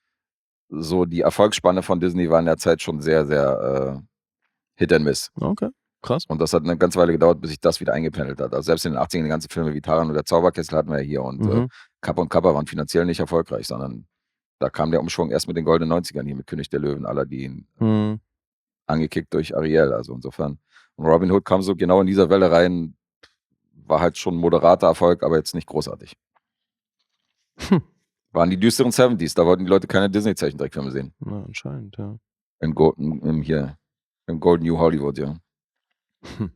so, die Erfolgsspanne von Disney war in der Zeit schon sehr, sehr äh, Hit and Miss. Okay, krass. Und das hat eine ganze Weile gedauert, bis sich das wieder eingependelt hat. Also selbst in den achtzigern die ganzen Filme wie Taran und der Zauberkessel hatten wir ja hier und äh, Mhm. Kappa und Kappa waren finanziell nicht erfolgreich, sondern da kam der Umschwung erst mit den goldenen neunzigern hier mit König der Löwen, Aladdin, Mhm. angekickt durch Ariel. Also insofern. Und Robin Hood kam so genau in dieser Welle rein, war halt schon ein moderater Erfolg, aber jetzt nicht großartig. Hm. Waren die düsteren siebziger, da wollten die Leute keine Disney-Zeichentrickfilme sehen. Na, anscheinend, ja. In Golden, im, hier, im Golden New Hollywood, ja. Hm.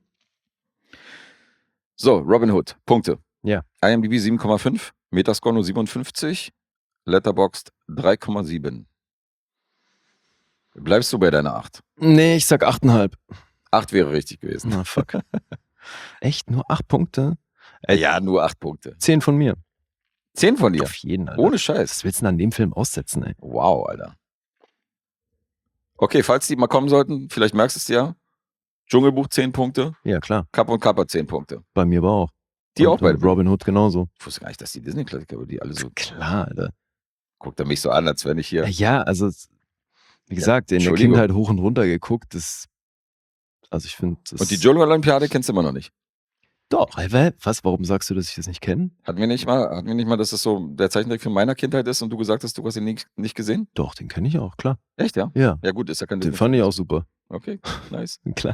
So, Robin Hood, Punkte. Ja. IMDb sieben Komma fünf, Metascore nur siebenundfünfzig, Letterboxd drei Komma sieben. Bleibst du bei deiner acht? Nee, ich sag achteinhalb. acht wäre richtig gewesen. Na, fuck. Echt? Nur acht Punkte? Äh, ja, nur acht Punkte. Zehn von mir. zehn von dir? Auf jeden, Alter. Ohne Scheiß. Was willst du denn an dem Film aussetzen, ey? Wow, Alter. Okay, falls die mal kommen sollten, vielleicht merkst du es ja. Dschungelbuch zehn Punkte, Ja, klar. Kappa und Kappa zehn Punkte. Bei mir war auch. Die Und auch bei Robin Hood genauso. Ich wusste gar nicht, dass die Disney-Klassiker, aber die alle so. Klar, Alter. Guckt er mich so an, als wenn ich hier. Ja, ja also, wie gesagt, in der Entschuldigung. Kindheit hoch und runter geguckt, das. Also, ich finde. Und die Dschungel-Olympiade kennst du immer noch nicht. Doch, ey, was? Warum sagst du, dass ich das nicht kenne? Hatten wir nicht mal, hatten wir nicht mal, dass das so der Zeichentrickfilm meiner Kindheit ist und du gesagt hast, du hast ihn nicht, nicht gesehen? Doch, den kenne ich auch, klar. Echt, ja? Ja, Ja, gut, ist ja kein den Disney. fand ich auch super. Okay, nice. Klar.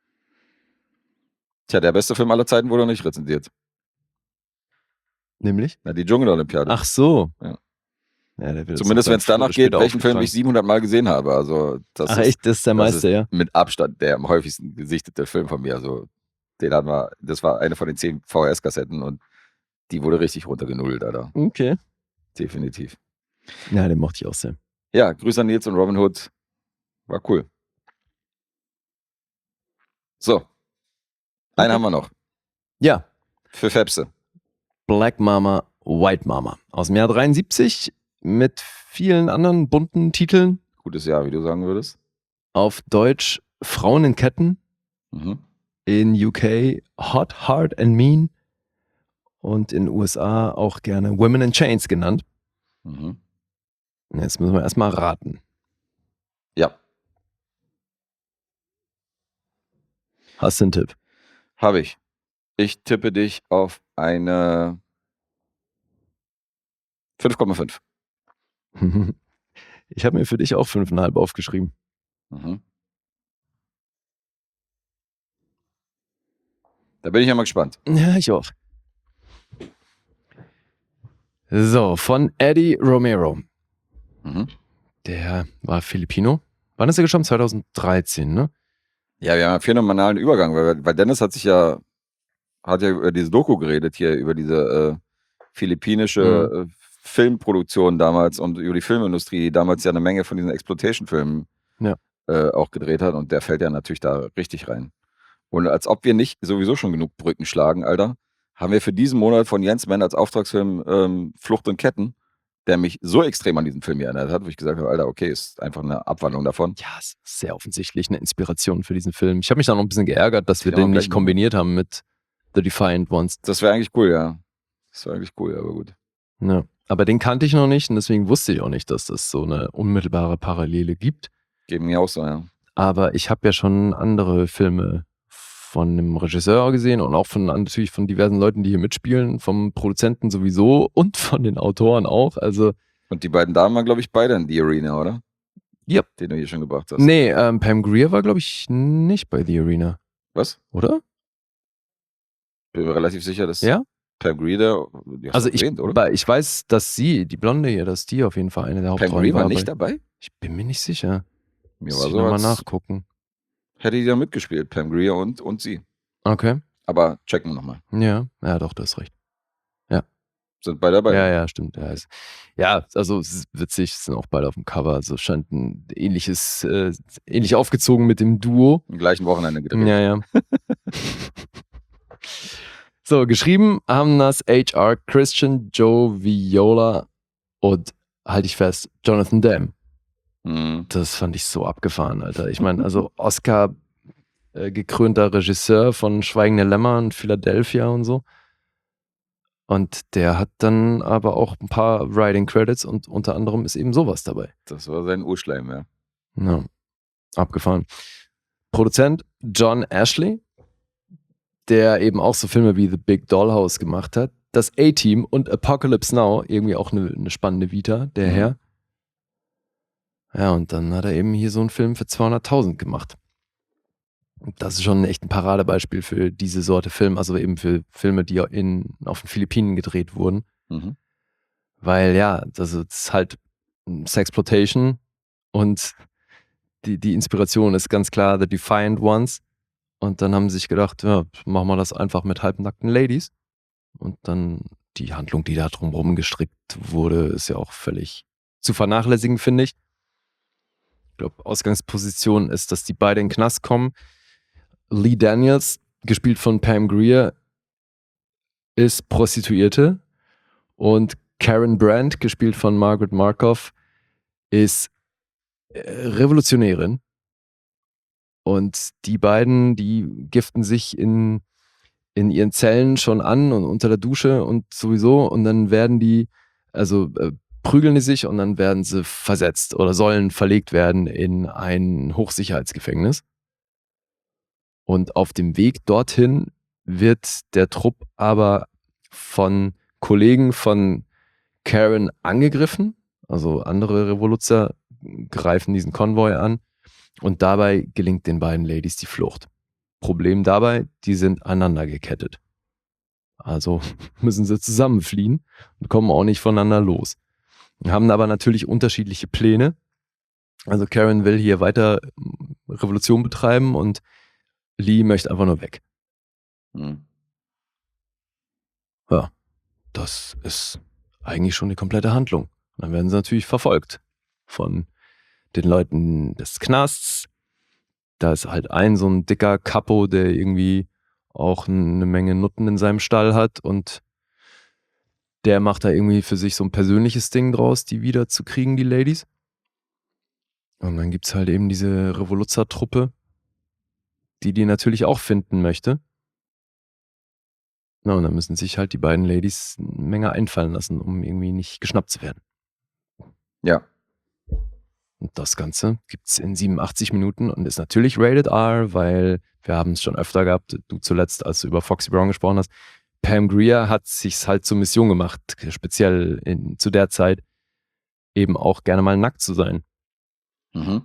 Tja, der beste Film aller Zeiten wurde noch nicht rezensiert. Nämlich? Na, die Dschungel-Olympiade. Ach so. Ja. Ja, der wird Zumindest, uns wenn es dann danach früher geht, oder welchen später Film ich siebenhundert Mal gesehen habe. Also, das Ach ist echt, das ist der das meiste, ist ja. mit Abstand der am häufigsten gesichtete Film von mir. Also, Den hatten wir, das war eine von den zehn V H S-Kassetten und die wurde richtig runtergenudelt, Alter. Okay. Definitiv. Ja, den mochte ich auch sehr. Ja, Grüße an Nils und Robin Hood. War cool. So. Einen Okay. haben wir noch. Ja. Für Fepse. Black Mama, White Mama. Aus dem Jahr dreiundsiebzig mit vielen anderen bunten Titeln. Gutes Jahr, wie du sagen würdest. Auf Deutsch Frauen in Ketten. Mhm. In U K Hot, Hard and Mean. Und in den U S A auch gerne Women in Chains genannt. Mhm. Jetzt müssen wir erstmal raten. Ja. Hast du einen Tipp? Habe ich. Ich tippe dich auf eine fünf Komma fünf. Ich habe mir für dich auch fünf Komma fünf aufgeschrieben. Mhm. Da bin ich ja mal gespannt. Ja, ich auch. So, von Eddie Romero. Mhm. Der war Filipino. Wann ist er gestorben? zweitausenddreizehn, ne? Ja, wir haben einen phänomenalen Übergang, weil, weil Dennis hat sich ja, hat ja über diese Doku geredet hier, über diese äh, philippinische Mhm. äh, Filmproduktion damals und über die Filmindustrie, die damals ja eine Menge von diesen Exploitation-Filmen Ja. äh, auch gedreht hat und der fällt ja natürlich da richtig rein. Und als ob wir nicht sowieso schon genug Brücken schlagen, Alter, haben wir für diesen Monat von Jens Mann als Auftragsfilm ähm, Flucht und Ketten, der mich so extrem an diesen Film erinnert hat, wo ich gesagt habe, Alter, okay, ist einfach eine Abwandlung davon. Ja, es ist sehr offensichtlich eine Inspiration für diesen Film. Ich habe mich da noch ein bisschen geärgert, dass wir Den haben wir den gleich nicht noch. kombiniert haben mit The Defiant Ones. Das wäre eigentlich cool, ja. Das wäre eigentlich cool, aber gut. Ja. Aber den kannte ich noch nicht und deswegen wusste ich auch nicht, dass es so eine unmittelbare Parallele gibt. Geht mir auch so, ja. Aber ich habe ja schon andere Filme von einem Regisseur gesehen und auch von natürlich von diversen Leuten, die hier mitspielen, vom Produzenten sowieso und von den Autoren auch. Also Und die beiden Damen waren, glaube ich, beide in The Arena, oder? Ja. Den du hier schon gebracht hast. Nee, ähm, Pam Grier war, glaube ich, nicht bei The Arena. Was? Oder? Bin mir relativ sicher, dass Ja? Pam Grier, der, die hast Also du ich, erwähnt, oder? bei- ich weiß, dass sie, die Blonde hier, dass die auf jeden Fall eine der Pam Hauptrollen Grier war war. nicht aber dabei? Ich bin mir nicht sicher. Mir Muss war ich so, nochmal als nachgucken. hätte die da mitgespielt, Pam Grier und, und sie. Okay. Aber checken wir nochmal. Ja, ja, doch, du hast recht. Sind beide dabei? Ja, ja, stimmt. Ja, ist, ja, also es ist witzig, sind auch beide auf dem Cover. Also scheint ein ähnliches, äh, ähnlich aufgezogen mit dem Duo. Am gleichen Wochenende gedreht. Ja, ja. So, geschrieben haben das H R Christian, Joe Viola und, halte ich fest, Jonathan Demme. Mhm. Das fand ich so abgefahren, Alter. Ich meine, also Oscar äh, gekrönter Regisseur von Schweigende Lämmer und Philadelphia und so. Und der hat dann aber auch ein paar Writing Credits und unter anderem ist eben sowas dabei. Das war sein Urschleim, ja. Ja, abgefahren. Produzent John Ashley, der eben auch so Filme wie The Big Dollhouse gemacht hat. Das A-Team und Apocalypse Now, irgendwie auch eine, eine spannende Vita, der Mhm. Herr. Ja, und dann hat er eben hier so einen Film für zweihunderttausend gemacht. Das ist schon echt ein Paradebeispiel für diese Sorte Film, also eben für Filme, die in, auf den Philippinen gedreht wurden. Mhm. Weil ja, das ist halt Sexploitation und die, die Inspiration ist ganz klar The Defiant Ones. Und dann haben sie sich gedacht, ja, machen wir das einfach mit halbnackten Ladies. Und dann die Handlung, die da drumherum gestrickt wurde, ist ja auch völlig zu vernachlässigen, finde ich. Ich glaube, Ausgangsposition ist, dass die beide in den Knast kommen. Lee Daniels, gespielt von Pam Grier, ist Prostituierte. Und Karen Brandt, gespielt von Margaret Markov, ist äh, Revolutionärin. Und die beiden, die giften sich in, in ihren Zellen schon an und unter der Dusche und sowieso. Und dann werden die, also äh, prügeln die sich und dann werden sie versetzt oder sollen verlegt werden in ein Hochsicherheitsgefängnis. Und auf dem Weg dorthin wird der Trupp aber von Kollegen von Karen angegriffen. Also andere Revoluzer greifen diesen Konvoi an. Und dabei gelingt den beiden Ladies die Flucht. Problem dabei, die sind aneinander gekettet. Also müssen sie zusammen fliehen und kommen auch nicht voneinander los. Haben aber natürlich unterschiedliche Pläne. Also Karen will hier weiter Revolution betreiben und Lee möchte einfach nur weg. Hm. Ja, das ist eigentlich schon die komplette Handlung. Und dann werden sie natürlich verfolgt von den Leuten des Knasts. Da ist halt ein so ein dicker Kapo, der irgendwie auch eine Menge Nutten in seinem Stall hat und der macht da irgendwie für sich so ein persönliches Ding draus, die wieder zu kriegen, die Ladies. Und dann gibt's halt eben diese Revoluzzer-Truppe, die die natürlich auch finden möchte. Na, und dann müssen sich halt die beiden Ladies eine Menge einfallen lassen, um irgendwie nicht geschnappt zu werden. Ja. Und das Ganze gibt's in siebenundachtzig Minuten und ist natürlich Rated R, weil wir haben es schon öfter gehabt, du zuletzt, als du über Foxy Brown gesprochen hast. Pam Grier hat sich's halt zur Mission gemacht, speziell in, zu der Zeit eben auch gerne mal nackt zu sein. Mhm.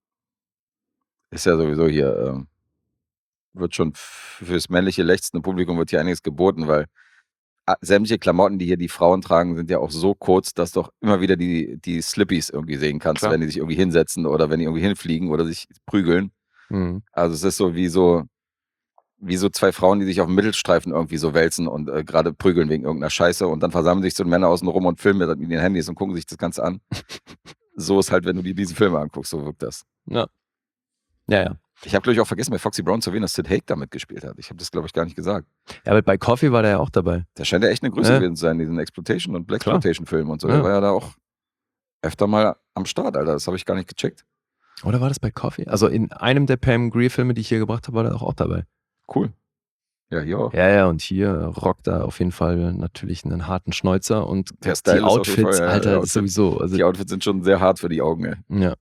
Ist ja sowieso hier, ähm, wird schon f- fürs männliche lechzende Publikum wird hier einiges geboten, weil ah, sämtliche Klamotten, die hier die Frauen tragen, sind ja auch so kurz, dass du doch immer wieder die, die Slippies irgendwie sehen kannst, Klar. wenn die sich irgendwie hinsetzen oder wenn die irgendwie hinfliegen oder sich prügeln. Mhm. Also es ist so wie so, wie so zwei Frauen, die sich auf dem Mittelstreifen irgendwie so wälzen und äh, gerade prügeln wegen irgendeiner Scheiße und dann versammeln sich so Männer außen rum und filmen mit, mit den Handys und gucken sich das Ganze an. So ist halt, wenn du dir diese Filme anguckst, so wirkt das. Ja. Ja, ja. Ich habe, glaube ich, auch vergessen, bei Foxy Brown zu erwähnen, dass Sid Haig da mitgespielt hat. Ich habe das, glaube ich, gar nicht gesagt. Ja, aber bei Coffee war der ja auch dabei. Der scheint ja echt eine Größe Ja. gewesen zu sein, in diesen Exploitation- und Klar. Blaxploitation-Filmen und so. Ja. Der war ja da auch öfter mal am Start, Alter. Das habe ich gar nicht gecheckt. Oder war das bei Coffee? Also in einem der Pam Grier-Filme, die ich hier gebracht habe, war der auch, auch dabei. Cool. Ja, hier auch. Ja, ja, und hier rockt er auf jeden Fall natürlich einen harten Schnäuzer und Der Style die ist auf jeden Outfits, Fall, ja, Alter, der das ist Outfit- sowieso. Also, Die Outfits sind schon sehr hart für die Augen, ey. ja.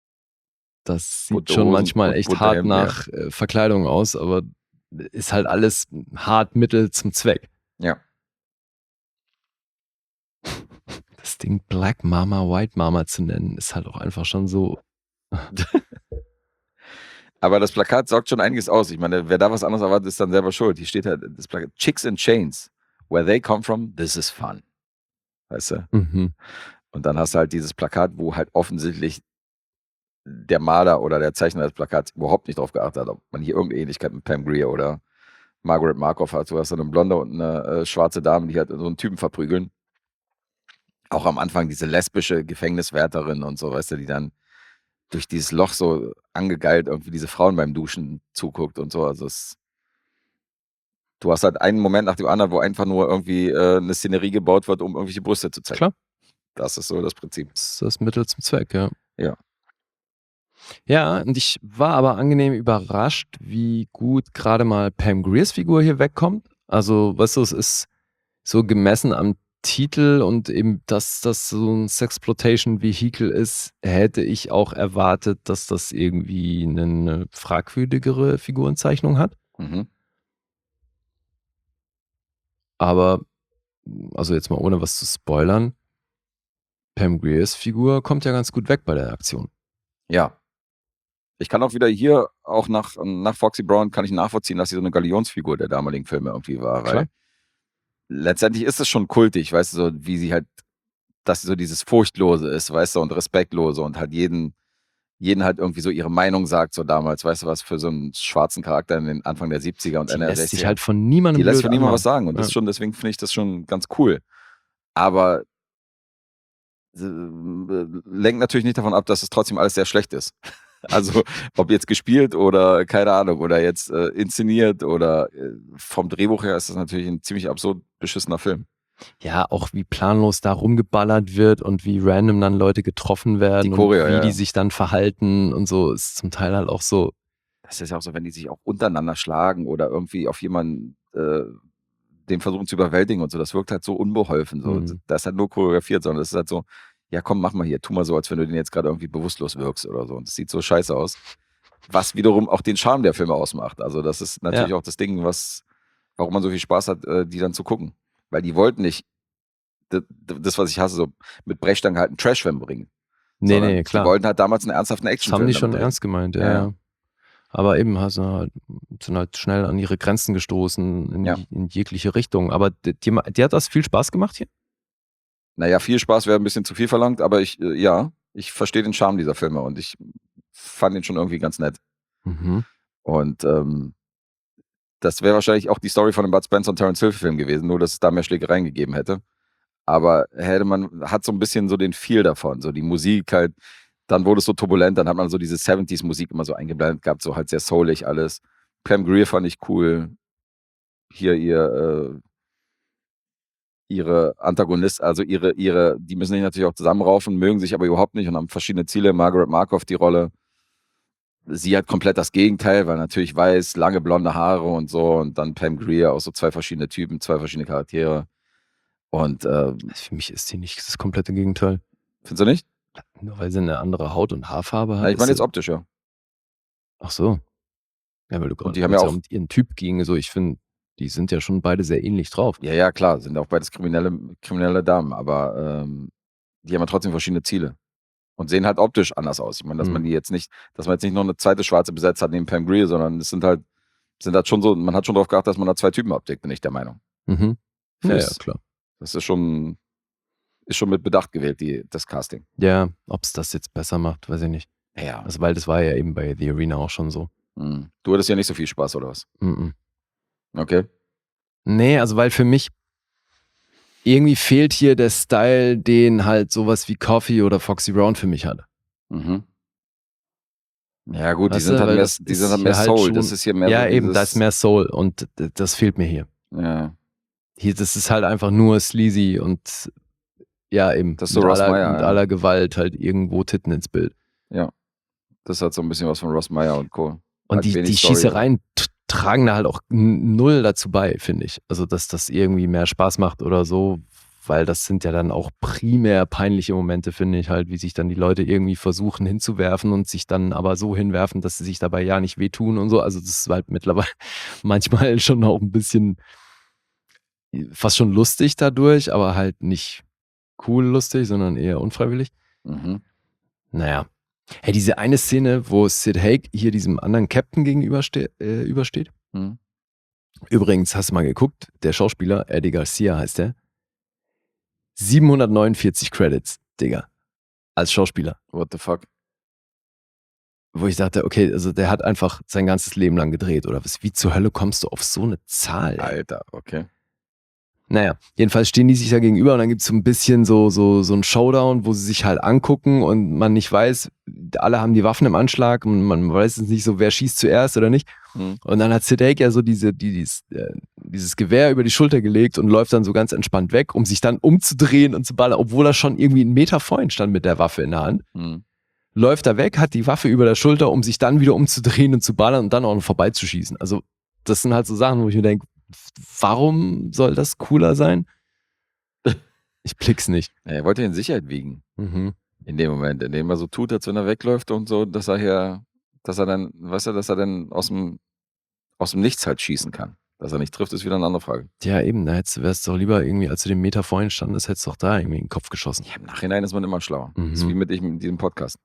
Das sieht Bunte schon Hosen manchmal und echt bunte hart Hemden, ja. nach äh, Verkleidung aus, aber ist halt alles hart Mittel zum Zweck. Ja. Das Ding Black Mama, White Mama zu nennen, ist halt auch einfach schon so. Aber das Plakat sorgt schon einiges aus. Ich meine, wer da was anderes erwartet, ist dann selber schuld. Hier steht halt das Plakat: Chicks in Chains. Where they come from, this is fun. Weißt du? Mhm. Und dann hast du halt dieses Plakat, wo halt offensichtlich der Maler oder der Zeichner des Plakats überhaupt nicht drauf geachtet hat, ob man hier irgendeine Ähnlichkeit mit Pam Grier oder Margaret Markov hat. Du hast dann eine blonde und eine äh, schwarze Dame, die halt so einen Typen verprügeln. Auch am Anfang diese lesbische Gefängniswärterin und so, weißt du, die dann durch dieses Loch so angegeilt irgendwie diese Frauen beim Duschen zuguckt und so. Also es, du hast halt einen Moment nach dem anderen, wo einfach nur irgendwie äh, eine Szenerie gebaut wird, um irgendwelche Brüste zu zeigen. Klar. Das ist so das Prinzip. Das ist das Mittel zum Zweck, ja. Ja. Ja, und ich war aber angenehm überrascht, wie gut gerade mal Pam Griers Figur hier wegkommt. Also, weißt du, es ist so gemessen am Titel und eben, dass das so ein Sexploitation-Vehikel ist, hätte ich auch erwartet, dass das irgendwie eine fragwürdigere Figurenzeichnung hat. Mhm. Aber, also jetzt mal ohne was zu spoilern, Pam Griers Figur kommt ja ganz gut weg bei der Aktion. Ja. Ich kann auch wieder hier, auch nach, nach Foxy Brown, kann ich nachvollziehen, dass sie so eine Galionsfigur der damaligen Filme irgendwie war. Weil Klar. letztendlich ist es schon kultig, weißt du, so wie sie halt, dass sie so dieses Furchtlose ist, weißt du, und Respektlose und halt jeden, jeden halt irgendwie so ihre Meinung sagt, so damals, weißt du, was für so einen schwarzen Charakter in den Anfang der siebziger und Die Ende der lässt sich sechziger. halt von niemandem Die lässt blöd von niemandem was anmachen. sagen und das Ja. ist schon, deswegen finde ich das schon ganz cool. Aber äh, lenkt natürlich nicht davon ab, dass es trotzdem alles sehr schlecht ist. Also ob jetzt gespielt oder keine Ahnung oder jetzt äh, inszeniert oder äh, vom Drehbuch her ist das natürlich ein ziemlich absurd beschissener Film. Ja, auch wie planlos da rumgeballert wird und wie random dann Leute getroffen werden Die Choreo, und wie ja, die ja. sich dann verhalten und so, ist zum Teil halt auch so. Das ist ja auch so, wenn die sich auch untereinander schlagen oder irgendwie auf jemanden äh, den versuchen zu überwältigen und so, das wirkt halt so unbeholfen. So. Mhm. Das ist halt nur choreografiert, sondern das ist halt so, ja komm, mach mal hier, tu mal so, als wenn du den jetzt gerade irgendwie bewusstlos wirkst oder so. Und das sieht so scheiße aus. Was wiederum auch den Charme der Filme ausmacht. Also das ist natürlich Ja. auch das Ding, was, warum man so viel Spaß hat, äh, die dann zu gucken. Weil die wollten nicht das, das was ich hasse, so mit Brechstangen halt einen Trashfilm bringen. Nee, Sondern nee, klar. Die wollten halt damals einen ernsthaften Das Actionfilm haben die damit schon bringen. ernst gemeint, ja. Ja, ja. ja. Aber eben also halt, sind halt schnell an ihre Grenzen gestoßen in, Ja. in jegliche Richtung. Aber dir, dir dir hat das viel Spaß gemacht hier? Naja, viel Spaß wäre ein bisschen zu viel verlangt, aber ich, äh, ja, ich verstehe den Charme dieser Filme und ich fand ihn schon irgendwie ganz nett. Mhm. Und ähm, das wäre wahrscheinlich auch die Story von dem Bud Spencer und Terence Hill Film gewesen, nur dass es da mehr Schlägereien gegeben hätte. Aber hätte man, hat so ein bisschen so den Feel davon, so die Musik halt, dann wurde es so turbulent, dann hat man so diese siebziger Musik immer so eingeblendet gehabt, so halt sehr soulig alles. Pam Grier fand ich cool. Hier ihr, äh, ihre Antagonist, also ihre, ihre, die müssen sich natürlich auch zusammenraufen, mögen sich aber überhaupt nicht und haben verschiedene Ziele. Margaret Markov die Rolle. Sie hat komplett das Gegenteil, weil natürlich weiß, lange blonde Haare und so und dann Pam Grier, auch so zwei verschiedene Typen, zwei verschiedene Charaktere. Und äh, Für mich ist sie nicht das komplette Gegenteil. Findest du nicht? Nur weil sie eine andere Haut- und Haarfarbe hat. Na, ich meine ist jetzt optisch, ja. Ach so. Ja, weil du Und die gerade haben ja auch- um ihren Typ ging. So, ich finde, die sind ja schon beide sehr ähnlich drauf. Ja, ja, klar, sind auch beides kriminelle, kriminelle Damen, aber ähm, die haben ja trotzdem verschiedene Ziele. Und sehen halt optisch anders aus. Ich meine, dass Mhm. man die jetzt nicht, dass man jetzt nicht noch eine zweite Schwarze besetzt hat neben Pam Grier, sondern es sind halt, sind halt schon so, man hat schon darauf geachtet, dass man da zwei Typen abdeckt, bin ich der Meinung. Mhm. Ja, ja, Fürs- klar. Das ist schon, ist schon mit Bedacht gewählt, die, das Casting. Ja, ob es das jetzt besser macht, weiß ich nicht. Ja. Also, weil das war ja eben bei The Arena auch schon so. Mhm. Du hattest ja nicht so viel Spaß, oder was? Mhm. Okay. Nee, also weil für mich irgendwie fehlt hier der Style, den halt sowas wie Coffee oder Foxy Brown für mich hatte. Mhm. Ja, gut, die Weißt sind du, halt weil mehr, das die ist sind halt hier mehr halt Soul. schon- Das ist hier mehr Ja, so eben, dieses, da ist mehr Soul und d- das fehlt mir hier. Ja. Hier, das ist halt einfach nur sleazy und ja, eben Das ist so mit, Ross aller, Meyer, mit ja. aller Gewalt halt irgendwo Titten ins Bild. Das hat so ein bisschen was von Ross Meyer und Co. Und Halt die, wenig die Story, Schießereien t- tragen da halt auch n- null dazu bei, finde ich. Also, dass das irgendwie mehr Spaß macht oder so, weil das sind ja dann auch primär peinliche Momente, finde ich halt, wie sich dann die Leute irgendwie versuchen hinzuwerfen und sich dann aber so hinwerfen, dass sie sich dabei ja nicht wehtun und so. Also, das ist halt mittlerweile manchmal schon auch ein bisschen fast schon lustig dadurch, aber halt nicht cool lustig, sondern eher unfreiwillig. Mhm. Naja. Hey, diese eine Szene, wo Sid Haig hier diesem anderen Captain gegenüberste äh, übersteht. Mhm. Übrigens, hast du mal geguckt, der Schauspieler, Eddie Garcia heißt der, siebenhundertneunundvierzig Credits, Digga, als Schauspieler. What the fuck? Wo ich dachte, okay, also der hat einfach sein ganzes Leben lang gedreht, oder was? Wie zur Hölle kommst du auf so eine Zahl? Ey? Alter, okay. Naja, jedenfalls stehen die sich da gegenüber und dann gibt es so ein bisschen so, so, so ein Showdown, wo sie sich halt angucken und man nicht weiß, alle haben die Waffen im Anschlag und man weiß jetzt nicht so, wer schießt zuerst oder nicht. Mhm. Und dann hat Sid Haig ja so diese, die, dieses, äh, dieses Gewehr über die Schulter gelegt und läuft dann so ganz entspannt weg, um sich dann umzudrehen und zu ballern, obwohl er schon irgendwie einen Meter vor ihm stand mit der Waffe in der Hand. Mhm. Läuft er weg, hat die Waffe über der Schulter, um sich dann wieder umzudrehen und zu ballern und dann auch noch vorbeizuschießen. Also das sind halt so Sachen, wo ich mir denke, warum soll das cooler sein? Ich blick's nicht. Ja, er wollte ihn in Sicherheit wiegen. Mhm. In dem Moment, in dem er so tut, als wenn er wegläuft und so, dass er hier, dass er dann, weißt du, dass er dann aus dem, aus dem Nichts halt schießen kann. Dass er nicht trifft, ist wieder eine andere Frage. Ja, eben, da hättest du, wärst doch lieber irgendwie, als du den Meter vorhin standest, hättest du doch da irgendwie in den Kopf geschossen. Ja, im Nachhinein ist man immer schlauer. Mhm. Das ist wie mit ich in diesem Podcast.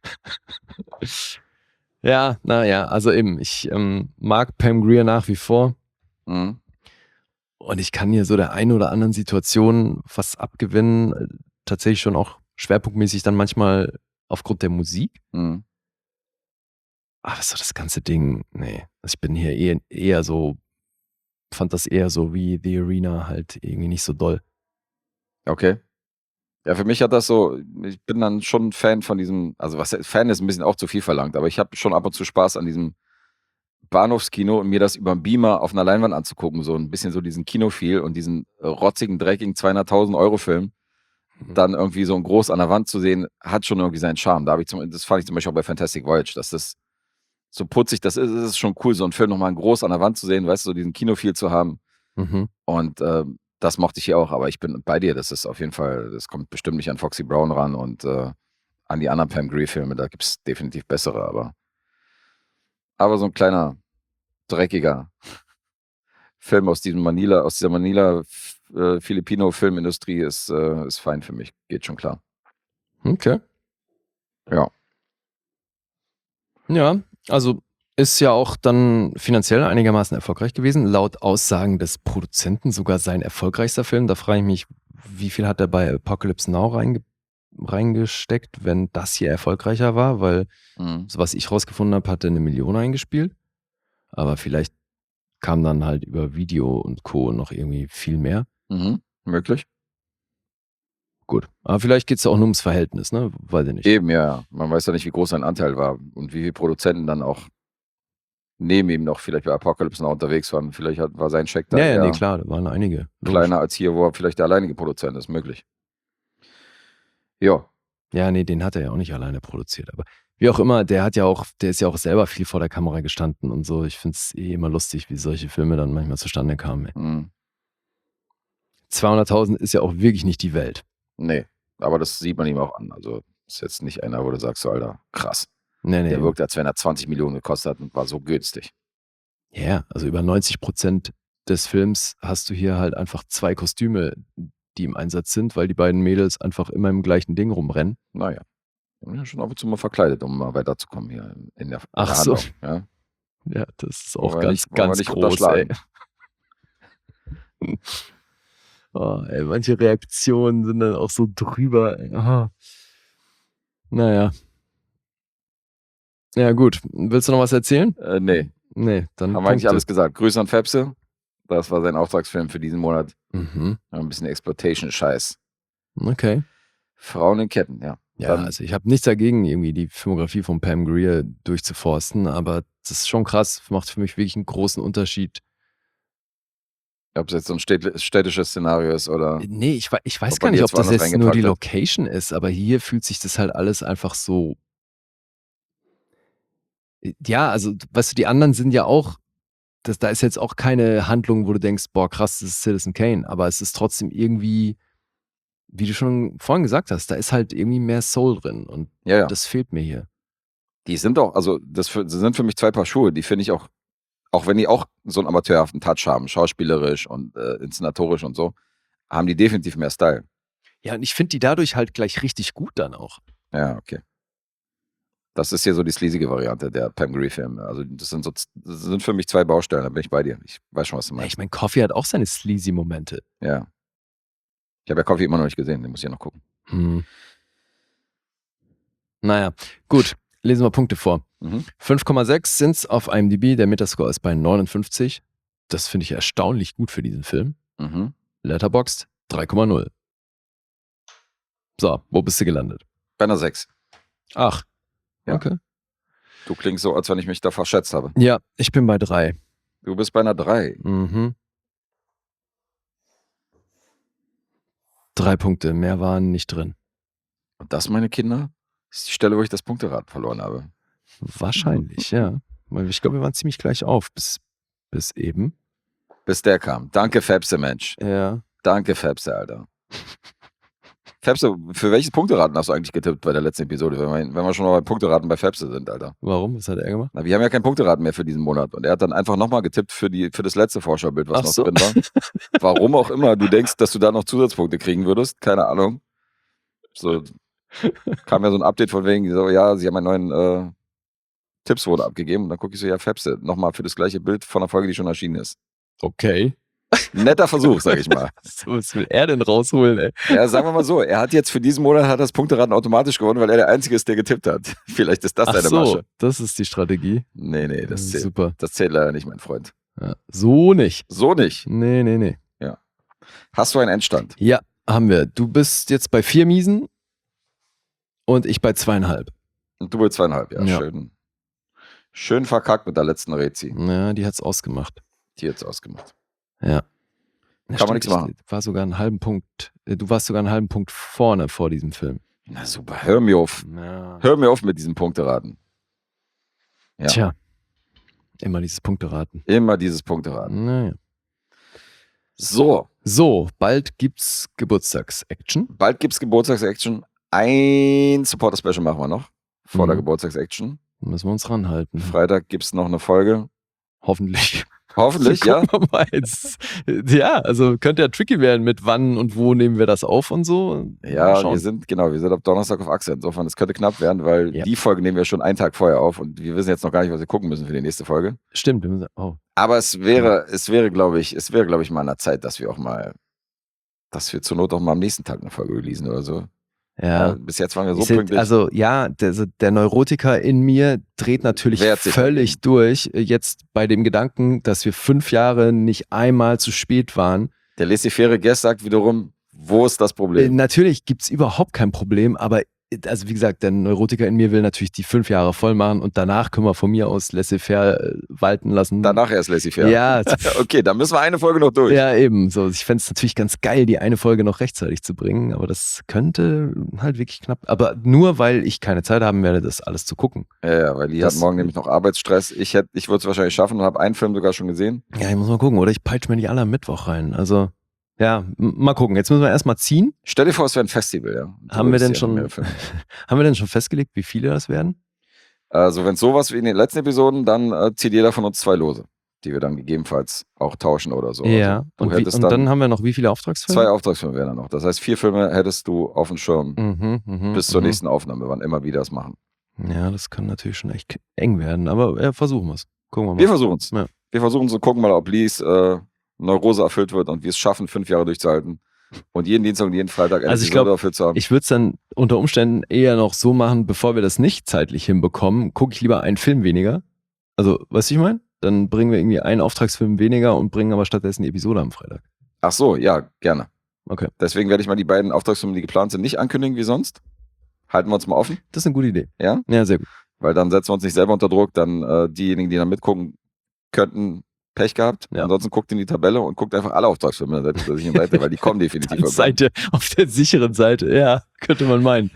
Ja, naja, also eben, ich ähm, mag Pam Grier nach wie vor Mhm. und ich kann hier so der einen oder anderen Situation was abgewinnen, äh, tatsächlich schon auch schwerpunktmäßig dann manchmal aufgrund der Musik. Mhm. Aber so das ganze Ding, nee, also ich bin hier eher, eher so, fand das eher so wie The Arena halt irgendwie nicht so doll. Okay. Ja, für mich hat das so, ich bin dann schon Fan von diesem, also was Fan ist ein bisschen auch zu viel verlangt, aber ich habe schon ab und zu Spaß an diesem Bahnhofskino und mir das über einen Beamer auf einer Leinwand anzugucken, so ein bisschen so diesen Kinofeel und diesen äh, rotzigen, dreckigen zweihunderttausend Euro Film, Mhm. dann irgendwie so ein groß an der Wand zu sehen, hat schon irgendwie seinen Charme. Da habe ich zum, das fand ich zum Beispiel auch bei Fantastic Voyage, dass das so putzig, das ist, ist schon cool, so einen Film nochmal groß an der Wand zu sehen, weißt du, so diesen Kinofeel zu haben. Mhm. Und ähm, das mochte ich hier auch, aber ich bin bei dir, das ist auf jeden Fall, das kommt bestimmt nicht an Foxy Brown ran und äh, an die anderen Pam Grier-Filme, da gibt es definitiv bessere, aber aber so ein kleiner, dreckiger Film aus diesem Manila, aus dieser Manila äh, Filipino-Filmindustrie ist, äh, ist fein für mich, geht schon klar. Okay. Ja. Ja, also ist ja auch dann finanziell einigermaßen erfolgreich gewesen. Laut Aussagen des Produzenten sogar sein erfolgreichster Film. Da frage ich mich, wie viel hat er bei Apocalypse Now reinge reingesteckt, wenn das hier erfolgreicher war? Weil, Mhm. so was ich rausgefunden habe, hat er eine Million eingespielt. Aber vielleicht kam dann halt über Video und Co. noch irgendwie viel mehr. Mhm. Möglich. Gut. Aber vielleicht geht es auch nur ums Verhältnis, ne? Weiß ich nicht. Eben, ja. Man weiß ja nicht, wie groß sein Anteil war und wie viele Produzenten dann auch neben ihm noch vielleicht bei Apocalypse noch unterwegs waren. Vielleicht hat, war sein Check da Ja, ja, eher nee, klar, da waren einige. Logisch. kleiner als hier, wo er vielleicht der alleinige Produzent ist. Möglich. Ja. Ja, nee, den hat er ja auch nicht alleine produziert. Aber wie auch immer, der hat ja auch, der ist ja auch selber viel vor der Kamera gestanden und so. Ich finde es eh immer lustig, wie solche Filme dann manchmal zustande kamen. ey. Mhm. zweihunderttausend ist ja auch wirklich nicht die Welt. Nee. Aber das sieht man ihm auch an. Also ist jetzt nicht einer, wo du sagst, so, Alter, krass. Nee, nee. Der wirkt, als wenn er zwanzig Millionen gekostet hat und war so günstig. Ja, also über neunzig Prozent des Films hast du hier halt einfach zwei Kostüme, die im Einsatz sind, weil die beiden Mädels einfach immer im gleichen Ding rumrennen. Naja. Ich bin ja schon ab und zu mal verkleidet, um mal weiterzukommen hier in der, in Ach der so. Handlung. Ja? Ja, das ist Wollen auch wir ganz, nicht- wollen wir ganz nicht groß, ey. unterschlagen. Oh, ey. Manche Reaktionen sind dann auch so drüber. Ey. Aha. Naja. Ja, gut. Willst du noch was erzählen? Äh, nee, Nee, dann haben wir eigentlich Punkte. alles gesagt. Grüße an Fepse. Das war sein Auftragsfilm für diesen Monat. Mhm. Ein bisschen Exploitation-Scheiß. Okay. Frauen in Ketten, ja. Ja, Dann- also ich habe nichts dagegen, irgendwie die Filmografie von Pam Grier durchzuforsten, aber das ist schon krass, macht für mich wirklich einen großen Unterschied. Ob es jetzt so ein städt- städtisches Szenario ist oder. Nee, ich, wei- ich weiß Ob gar man nicht, jetzt ob das woanders jetzt nur die reingepackt hat. Location ist, aber hier fühlt sich das halt alles einfach so. Ja, also, weißt du, die anderen sind ja auch, das, da ist jetzt auch keine Handlung, wo du denkst, boah, krass, das ist Citizen Kane, aber es ist trotzdem irgendwie, wie du schon vorhin gesagt hast, da ist halt irgendwie mehr Soul drin und Ja, ja. das fehlt mir hier. Die sind auch, also das für, das sind für mich zwei Paar Schuhe, die finde ich auch, auch wenn die auch so einen amateurhaften Touch haben, schauspielerisch und äh, inszenatorisch und so, haben die definitiv mehr Style. Ja, und ich finde die dadurch halt gleich richtig gut dann auch. Ja, okay. Das ist hier so die sleazige Variante der Pam Grier-Filme. Also das sind so, das sind für mich zwei Baustellen, da bin ich bei dir. Ich weiß schon, was du Ja, meinst. ich meine, Coffee hat auch seine sleazy Momente. Ja. Ich habe ja Coffee immer noch nicht gesehen, den muss ich ja noch gucken. Hm. Naja, gut. Lesen wir Punkte vor. Mhm. fünf Komma sechs sind es auf I M D B. Der Metascore ist bei neunundfünfzig. Das finde ich erstaunlich gut für diesen Film. Mhm. Letterboxd drei Komma null. So, wo bist du gelandet? Bei einer sechs. Ach. Ja. Okay. Du klingst so, als wenn ich mich da verschätzt habe. Ja, ich bin bei drei. Du bist bei einer drei. Mhm. Drei Punkte, mehr waren nicht drin. Und das, meine Kinder, ist die Stelle, wo ich das Punkterad verloren habe. Wahrscheinlich, ja. Weil ich glaube, wir waren ziemlich gleich auf bis, bis eben. Bis der kam. Danke, Fepse, Mensch. Ja. Danke, Fepse, Alter. Fepse, für welches Punkteraten hast du eigentlich getippt bei der letzten Episode, wenn wir, wenn wir schon mal bei Punkteraten bei Fepse sind, Alter? Warum? Was hat er gemacht? Na, wir haben ja kein Punkteraten mehr für diesen Monat. Und er hat dann einfach nochmal getippt für, die, für das letzte Vorschaubild, was Ach noch so. drin war. Warum auch immer du denkst, dass du da noch Zusatzpunkte kriegen würdest, keine Ahnung. So kam ja so ein Update von wegen, so, ja, sie haben einen neuen äh, Tipps wurde abgegeben. Und dann gucke ich so, ja, Fepse, nochmal für das gleiche Bild von einer Folge, die schon erschienen ist. Okay. Netter Versuch, sag ich mal. So, was will er denn rausholen, ey? Ja, sagen wir mal so, er hat jetzt für diesen Monat hat das Punkteraten automatisch gewonnen, weil er der Einzige ist, der getippt hat. Vielleicht ist das Ach seine so, Masche. das ist die Strategie. Nee, nee, das zählt, Super. das zählt leider nicht, mein Freund. Ja. So nicht. So nicht. Nee, nee, nee. Hast du einen Endstand? Ja, haben wir. Du bist jetzt bei vier Miesen und ich bei zweieinhalb. Und du bei zweieinhalb, ja, Ja. schön. Schön verkackt mit der letzten Rezi. Ja, die hat's ausgemacht. Die jetzt ausgemacht. Ja. Ja, Kann man stimmt, nichts machen. Ich war sogar einen halben Punkt, äh, du warst sogar einen halben Punkt vorne vor diesem Film. Na super, hör mir auf. Ja. Hör mir auf mit diesem Punkteraten. Ja. Tja. Immer dieses Punkteraten. Immer dieses Punkteraten. Naja. So, So, bald gibt's Geburtstags-Action. bald gibt's Geburtstagsaction. Ein Supporter-Special machen wir noch. Vor der Mhm. Geburtstagsaction. Müssen wir uns ranhalten. Freitag gibt's noch eine Folge. Hoffentlich. Hoffentlich, ja. Gucken wir mal jetzt. Ja, also könnte ja tricky werden mit wann und wo nehmen wir das auf und so. Ja, Mal schauen. wir sind, genau, wir sind ab Donnerstag auf Achse. Insofern, es könnte knapp werden, weil Ja. die Folge nehmen wir schon einen Tag vorher auf und wir wissen jetzt noch gar nicht, was wir gucken müssen für die nächste Folge. Stimmt. Wir müssen, oh. Aber es wäre, es wäre, glaube ich, es wäre, glaube ich, mal an der Zeit, dass wir auch mal, dass wir zur Not auch mal am nächsten Tag eine Folge releasen oder so. Ja. Ja, bis jetzt waren wir so Ich seh- pünktlich. Also ja, der, der Neurotiker in mir dreht natürlich Wehrt sich völlig durch. Jetzt bei dem Gedanken, dass wir fünf Jahre nicht einmal zu spät waren. Der laissez-faire Guest sagt wiederum, wo ist das Äh, Problem? natürlich gibt's überhaupt kein Problem, aber äh, also wie gesagt, der Neurotiker in mir will natürlich die fünf Jahre voll machen und danach können wir von mir aus laissez-faire äh, walten lassen. Danach erst laissez-faire. Ja, Okay, dann müssen wir eine Folge noch durch. ja, eben. So, ich fände es natürlich ganz geil, die eine Folge noch rechtzeitig zu bringen, aber das könnte halt wirklich knapp. Aber nur weil ich keine Zeit haben werde, das alles zu gucken. Ja, ja, weil die Das- hat morgen nämlich noch Arbeitsstress. Ich, hätt- ich würde es wahrscheinlich schaffen und habe einen Film sogar schon gesehen. Ja, ich muss mal gucken, oder ich peitsche mir die alle am Mittwoch rein. Also, ja, m- mal gucken. Jetzt müssen wir erstmal ziehen. Stell dir vor, es wäre ein Festival, ja. Du Haben wir würdest denn ja schon- mehrere Filme. Haben wir denn schon festgelegt, wie viele das werden? Also, wenn es sowas wie in den letzten Episoden, dann äh, zieht jeder von uns zwei Lose, die wir dann gegebenenfalls auch tauschen oder so. ja. Also, du und, wie, hättest und dann, dann haben wir noch wie viele Auftragsfilme? zwei Auftragsfilme wären dann noch. Das heißt, vier Filme hättest du auf dem Schirm Mhm, mhm, bis zur mhm. nächsten Aufnahme, wann immer wir das machen. Ja, das kann natürlich schon echt eng werden, aber ja, versuchen wir es. Gucken wir mal. Wir versuchen es. Ja. Wir versuchen zu gucken mal, ob Lies äh, Neurose erfüllt wird und wir es schaffen, fünf Jahre durchzuhalten. Und jeden Dienstag und jeden Freitag eine Also ich Episode glaub, dafür zu haben. Ich würde es dann unter Umständen eher noch so machen, bevor wir das nicht zeitlich hinbekommen, gucke ich lieber einen Film weniger. Also, weißt du, ich meine? Dann bringen wir irgendwie einen Auftragsfilm weniger und bringen aber stattdessen die Episode am Freitag. Ach so, ja, gerne. Okay. Deswegen werde ich mal die beiden Auftragsfilme, die geplant sind, nicht ankündigen wie sonst. Halten wir uns mal offen, Das ist eine gute Idee. ja? Ja, sehr gut. Weil dann setzen wir uns nicht selber unter Druck. Dann äh, diejenigen, die dann mitgucken, könnten Pech gehabt. Ja. Ansonsten guckt in die Tabelle und guckt einfach alle Auftragsfilme Seite zur sicheren Seite, weil die kommen definitiv. Auf, irgendwann. Seite, auf der sicheren Seite, ja, könnte man meinen.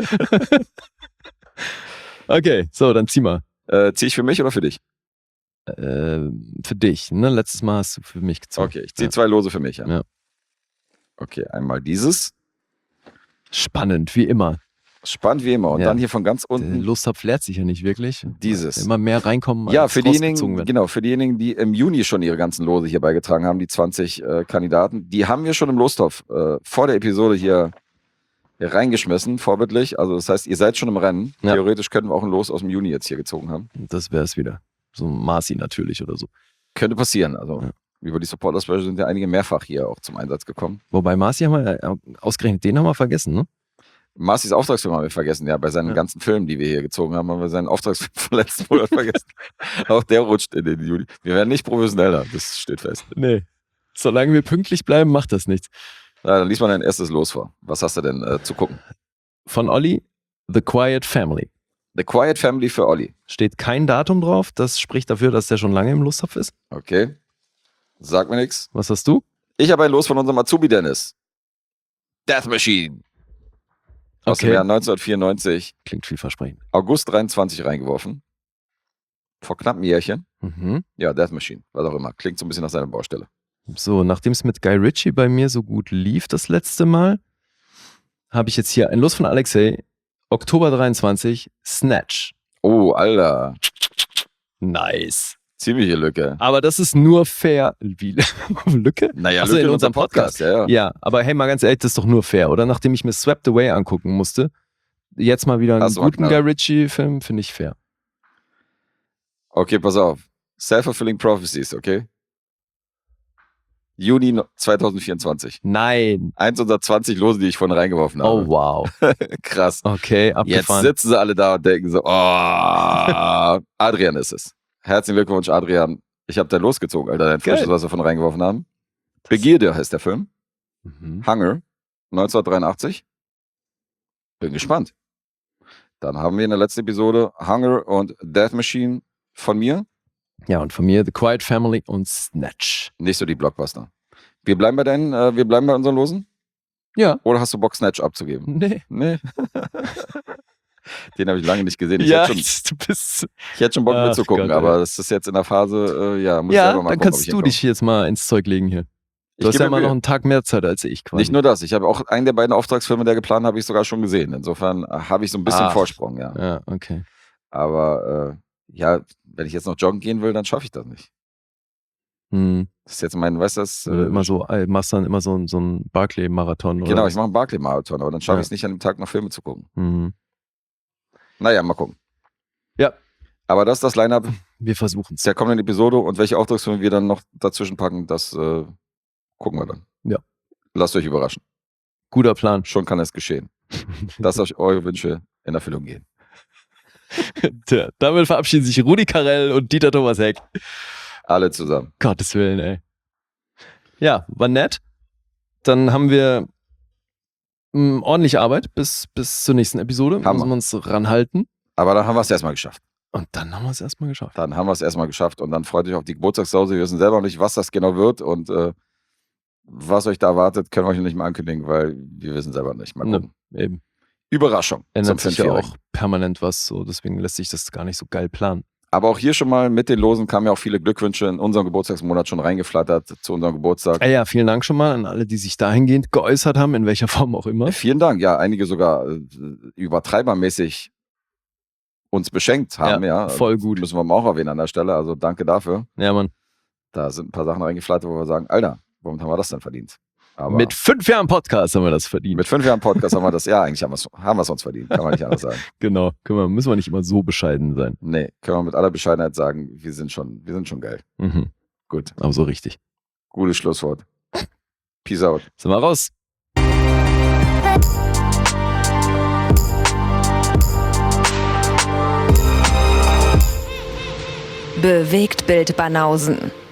Okay, so, dann zieh mal. Äh, zieh ich für mich oder für dich? Äh, für dich, ne? Letztes Mal hast du für mich gezogen. Okay, ich ziehe Ja. zwei Lose für mich an. Ja. Okay, einmal dieses. Spannend, wie immer. Spannend wie immer. Und Ja. dann hier von ganz Der unten Lusthaft leert sich ja nicht wirklich. dieses. Immer mehr reinkommen, Ja, als für diejenigen, rausgezogen wird. genau, für diejenigen, die im Juni schon ihre ganzen Lose hier beigetragen haben, die zwanzig äh, Kandidaten, die haben wir schon im Lostopf äh, vor der Episode hier, hier reingeschmissen, vorbildlich. Also das heißt, ihr seid schon im Rennen. Ja. Theoretisch könnten wir auch ein Los aus dem Juni jetzt hier gezogen haben. Das wäre es wieder. So ein Marci natürlich oder so. Könnte passieren. Also Ja. über die Supporter Special sind ja einige mehrfach hier auch zum Einsatz gekommen. Wobei Marci haben wir, äh, ausgerechnet den haben wir vergessen, ne? Marcis Auftragsfilm haben wir vergessen, ja, bei seinen Ja. ganzen Filmen, die wir hier gezogen haben, haben wir seinen Auftragsfilm vom letzten Monat vergessen. Auch der rutscht in den Juli. Wir werden nicht professioneller, das steht fest. Nee. Solange wir pünktlich bleiben, macht das nichts. Na, dann lies mal dein erstes Los vor. Was hast du denn äh, zu gucken? Von Olli, The Quiet Family. The Quiet Family für Olli. Steht kein Datum drauf. Das spricht dafür, dass der schon lange im Lusttopf ist. Okay. Sag mir nichts. Was hast du? Ich habe ein Los von unserem Azubi Dennis. Death Machine. Aus dem Okay. Jahr neunzehnhundertvierundneunzig. Klingt vielversprechend. August dreiundzwanzig reingeworfen. Vor knapp einem Jährchen. Mhm. Ja, Death Machine. Was auch immer. Klingt so ein bisschen nach seiner Baustelle. So, nachdem es mit Guy Ritchie bei mir so gut lief das letzte Mal, habe ich jetzt hier ein Los von Alexei. Oktober dreiundzwanzig, Snatch. Oh, Alter. Nice. Ziemliche Lücke. Aber das ist nur fair. Wie? Lücke? Naja, Ach so, Lücke in unserem Podcast. Ja, ja. Ja, aber hey, mal ganz ehrlich, das ist doch nur fair, oder? Nachdem ich mir Swept Away angucken musste, jetzt mal wieder einen Hast du mal guten knapp. Guy Ritchie-Film, finde ich fair. Okay, pass auf. Self-fulfilling Prophecies, okay? Juni zweitausendvierundzwanzig. Nein. Eins unserer zwanzig Lose, die ich vorhin reingeworfen habe. Oh, wow. Krass. Okay, Jetzt abgefahren. sitzen sie alle da und denken so, oh, Adrian ist es. Herzlichen Glückwunsch, Adrian. Ich habe da losgezogen, Alter, dein Geil. frisches, was wir von reingeworfen haben. Begierde heißt der Film. Mhm. Hunger, neunzehnhundertdreiundachtzig. Bin gespannt. Dann haben wir in der letzten Episode Hunger und Death Machine von mir. Ja, und von mir The Quiet Family und Snatch. Nicht so die Blockbuster. Wir bleiben bei deinen, äh, wir bleiben bei unseren Losen? Ja. Oder hast du Bock, Snatch abzugeben? Nee. Nee. Den habe ich lange nicht gesehen. Ich, ja, hätte schon, du bist. ich hätte schon Bock Ach mitzugucken, Gott, aber ey. das ist jetzt in der Phase, äh, ja, muss ich Ja, selber mal dann gucken, ob kannst ich du hinkomme. dich jetzt mal ins Zeug legen hier. Ich Du hast gebe ja mir mal noch Mühe. einen Tag mehr Zeit als ich quasi. Nicht nur das, ich habe auch einen der beiden Auftragsfilme, der geplant habe ich sogar schon gesehen. Insofern äh, habe ich so ein bisschen Ach. Vorsprung, ja. Ja, okay. Aber äh, ja, wenn ich jetzt noch joggen gehen will, dann schaffe ich das nicht. Hm. Das ist jetzt mein, weißt du, das, Äh, äh, immer so, äh, machst dann immer so, ein- so einen Barclay-Marathon. oder genau, was? ich mache einen Barclay-Marathon, aber dann schaffe Ja. ich es nicht, an dem Tag noch Filme zu gucken. Mhm. Naja, mal gucken. Ja. Aber das ist das Line-Up Wir versuchen es. der kommenden Episode und welche Auftragsfilme wir dann noch dazwischen packen, das äh, gucken wir dann. Ja. Lasst euch überraschen. Guter Plan. Schon kann es geschehen. dass euch eure Wünsche in Erfüllung gehen. Tja, damit verabschieden sich Rudi Carrell und Dieter Thomas Heck. Alle zusammen. Gottes Willen, ey. Ja, war nett. Dann haben wir mh, ordentliche Arbeit bis, bis zur nächsten Episode. Hammer. Müssen wir uns ranhalten. Aber dann haben wir es erstmal geschafft. Und dann haben wir es erstmal geschafft. Dann haben wir es erstmal geschafft und dann freut euch auf die Geburtstagssause. Wir wissen selber noch nicht, was das genau wird und äh, was euch da erwartet, können wir euch noch nicht mal ankündigen, weil wir wissen selber nicht. Mal gucken. Ne, eben. Überraschung. Ändert zum sich ja Fünfjährigen. auch permanent was, so deswegen lässt sich das gar nicht so geil planen. Aber auch hier schon mal mit den Losen kamen ja auch viele Glückwünsche in unserem Geburtstagsmonat schon reingeflattert zu unserem Geburtstag. Ja, ja, vielen Dank schon mal an alle, die sich dahingehend geäußert haben, in welcher Form auch immer. Vielen Dank. Ja, einige sogar äh, übertreibermäßig uns beschenkt haben. Ja, voll gut. Müssen wir mal auch erwähnen an der Stelle. Also danke dafür. Ja, Mann. Da sind ein paar Sachen reingeflattert, wo wir sagen, Alter, warum haben wir das denn verdient? Aber mit fünf Jahren Podcast haben wir das verdient. Mit fünf Jahren Podcast haben wir das, ja, eigentlich haben wir es haben wir's uns verdient, kann man nicht anders sagen. Genau, können wir, müssen wir nicht immer so bescheiden sein. Nee, können wir mit aller Bescheidenheit sagen, wir sind schon, wir sind schon geil. Mhm. Gut. Aber so richtig. Gutes Schlusswort. Peace out. Sind wir raus. Bewegt Bild Banausen.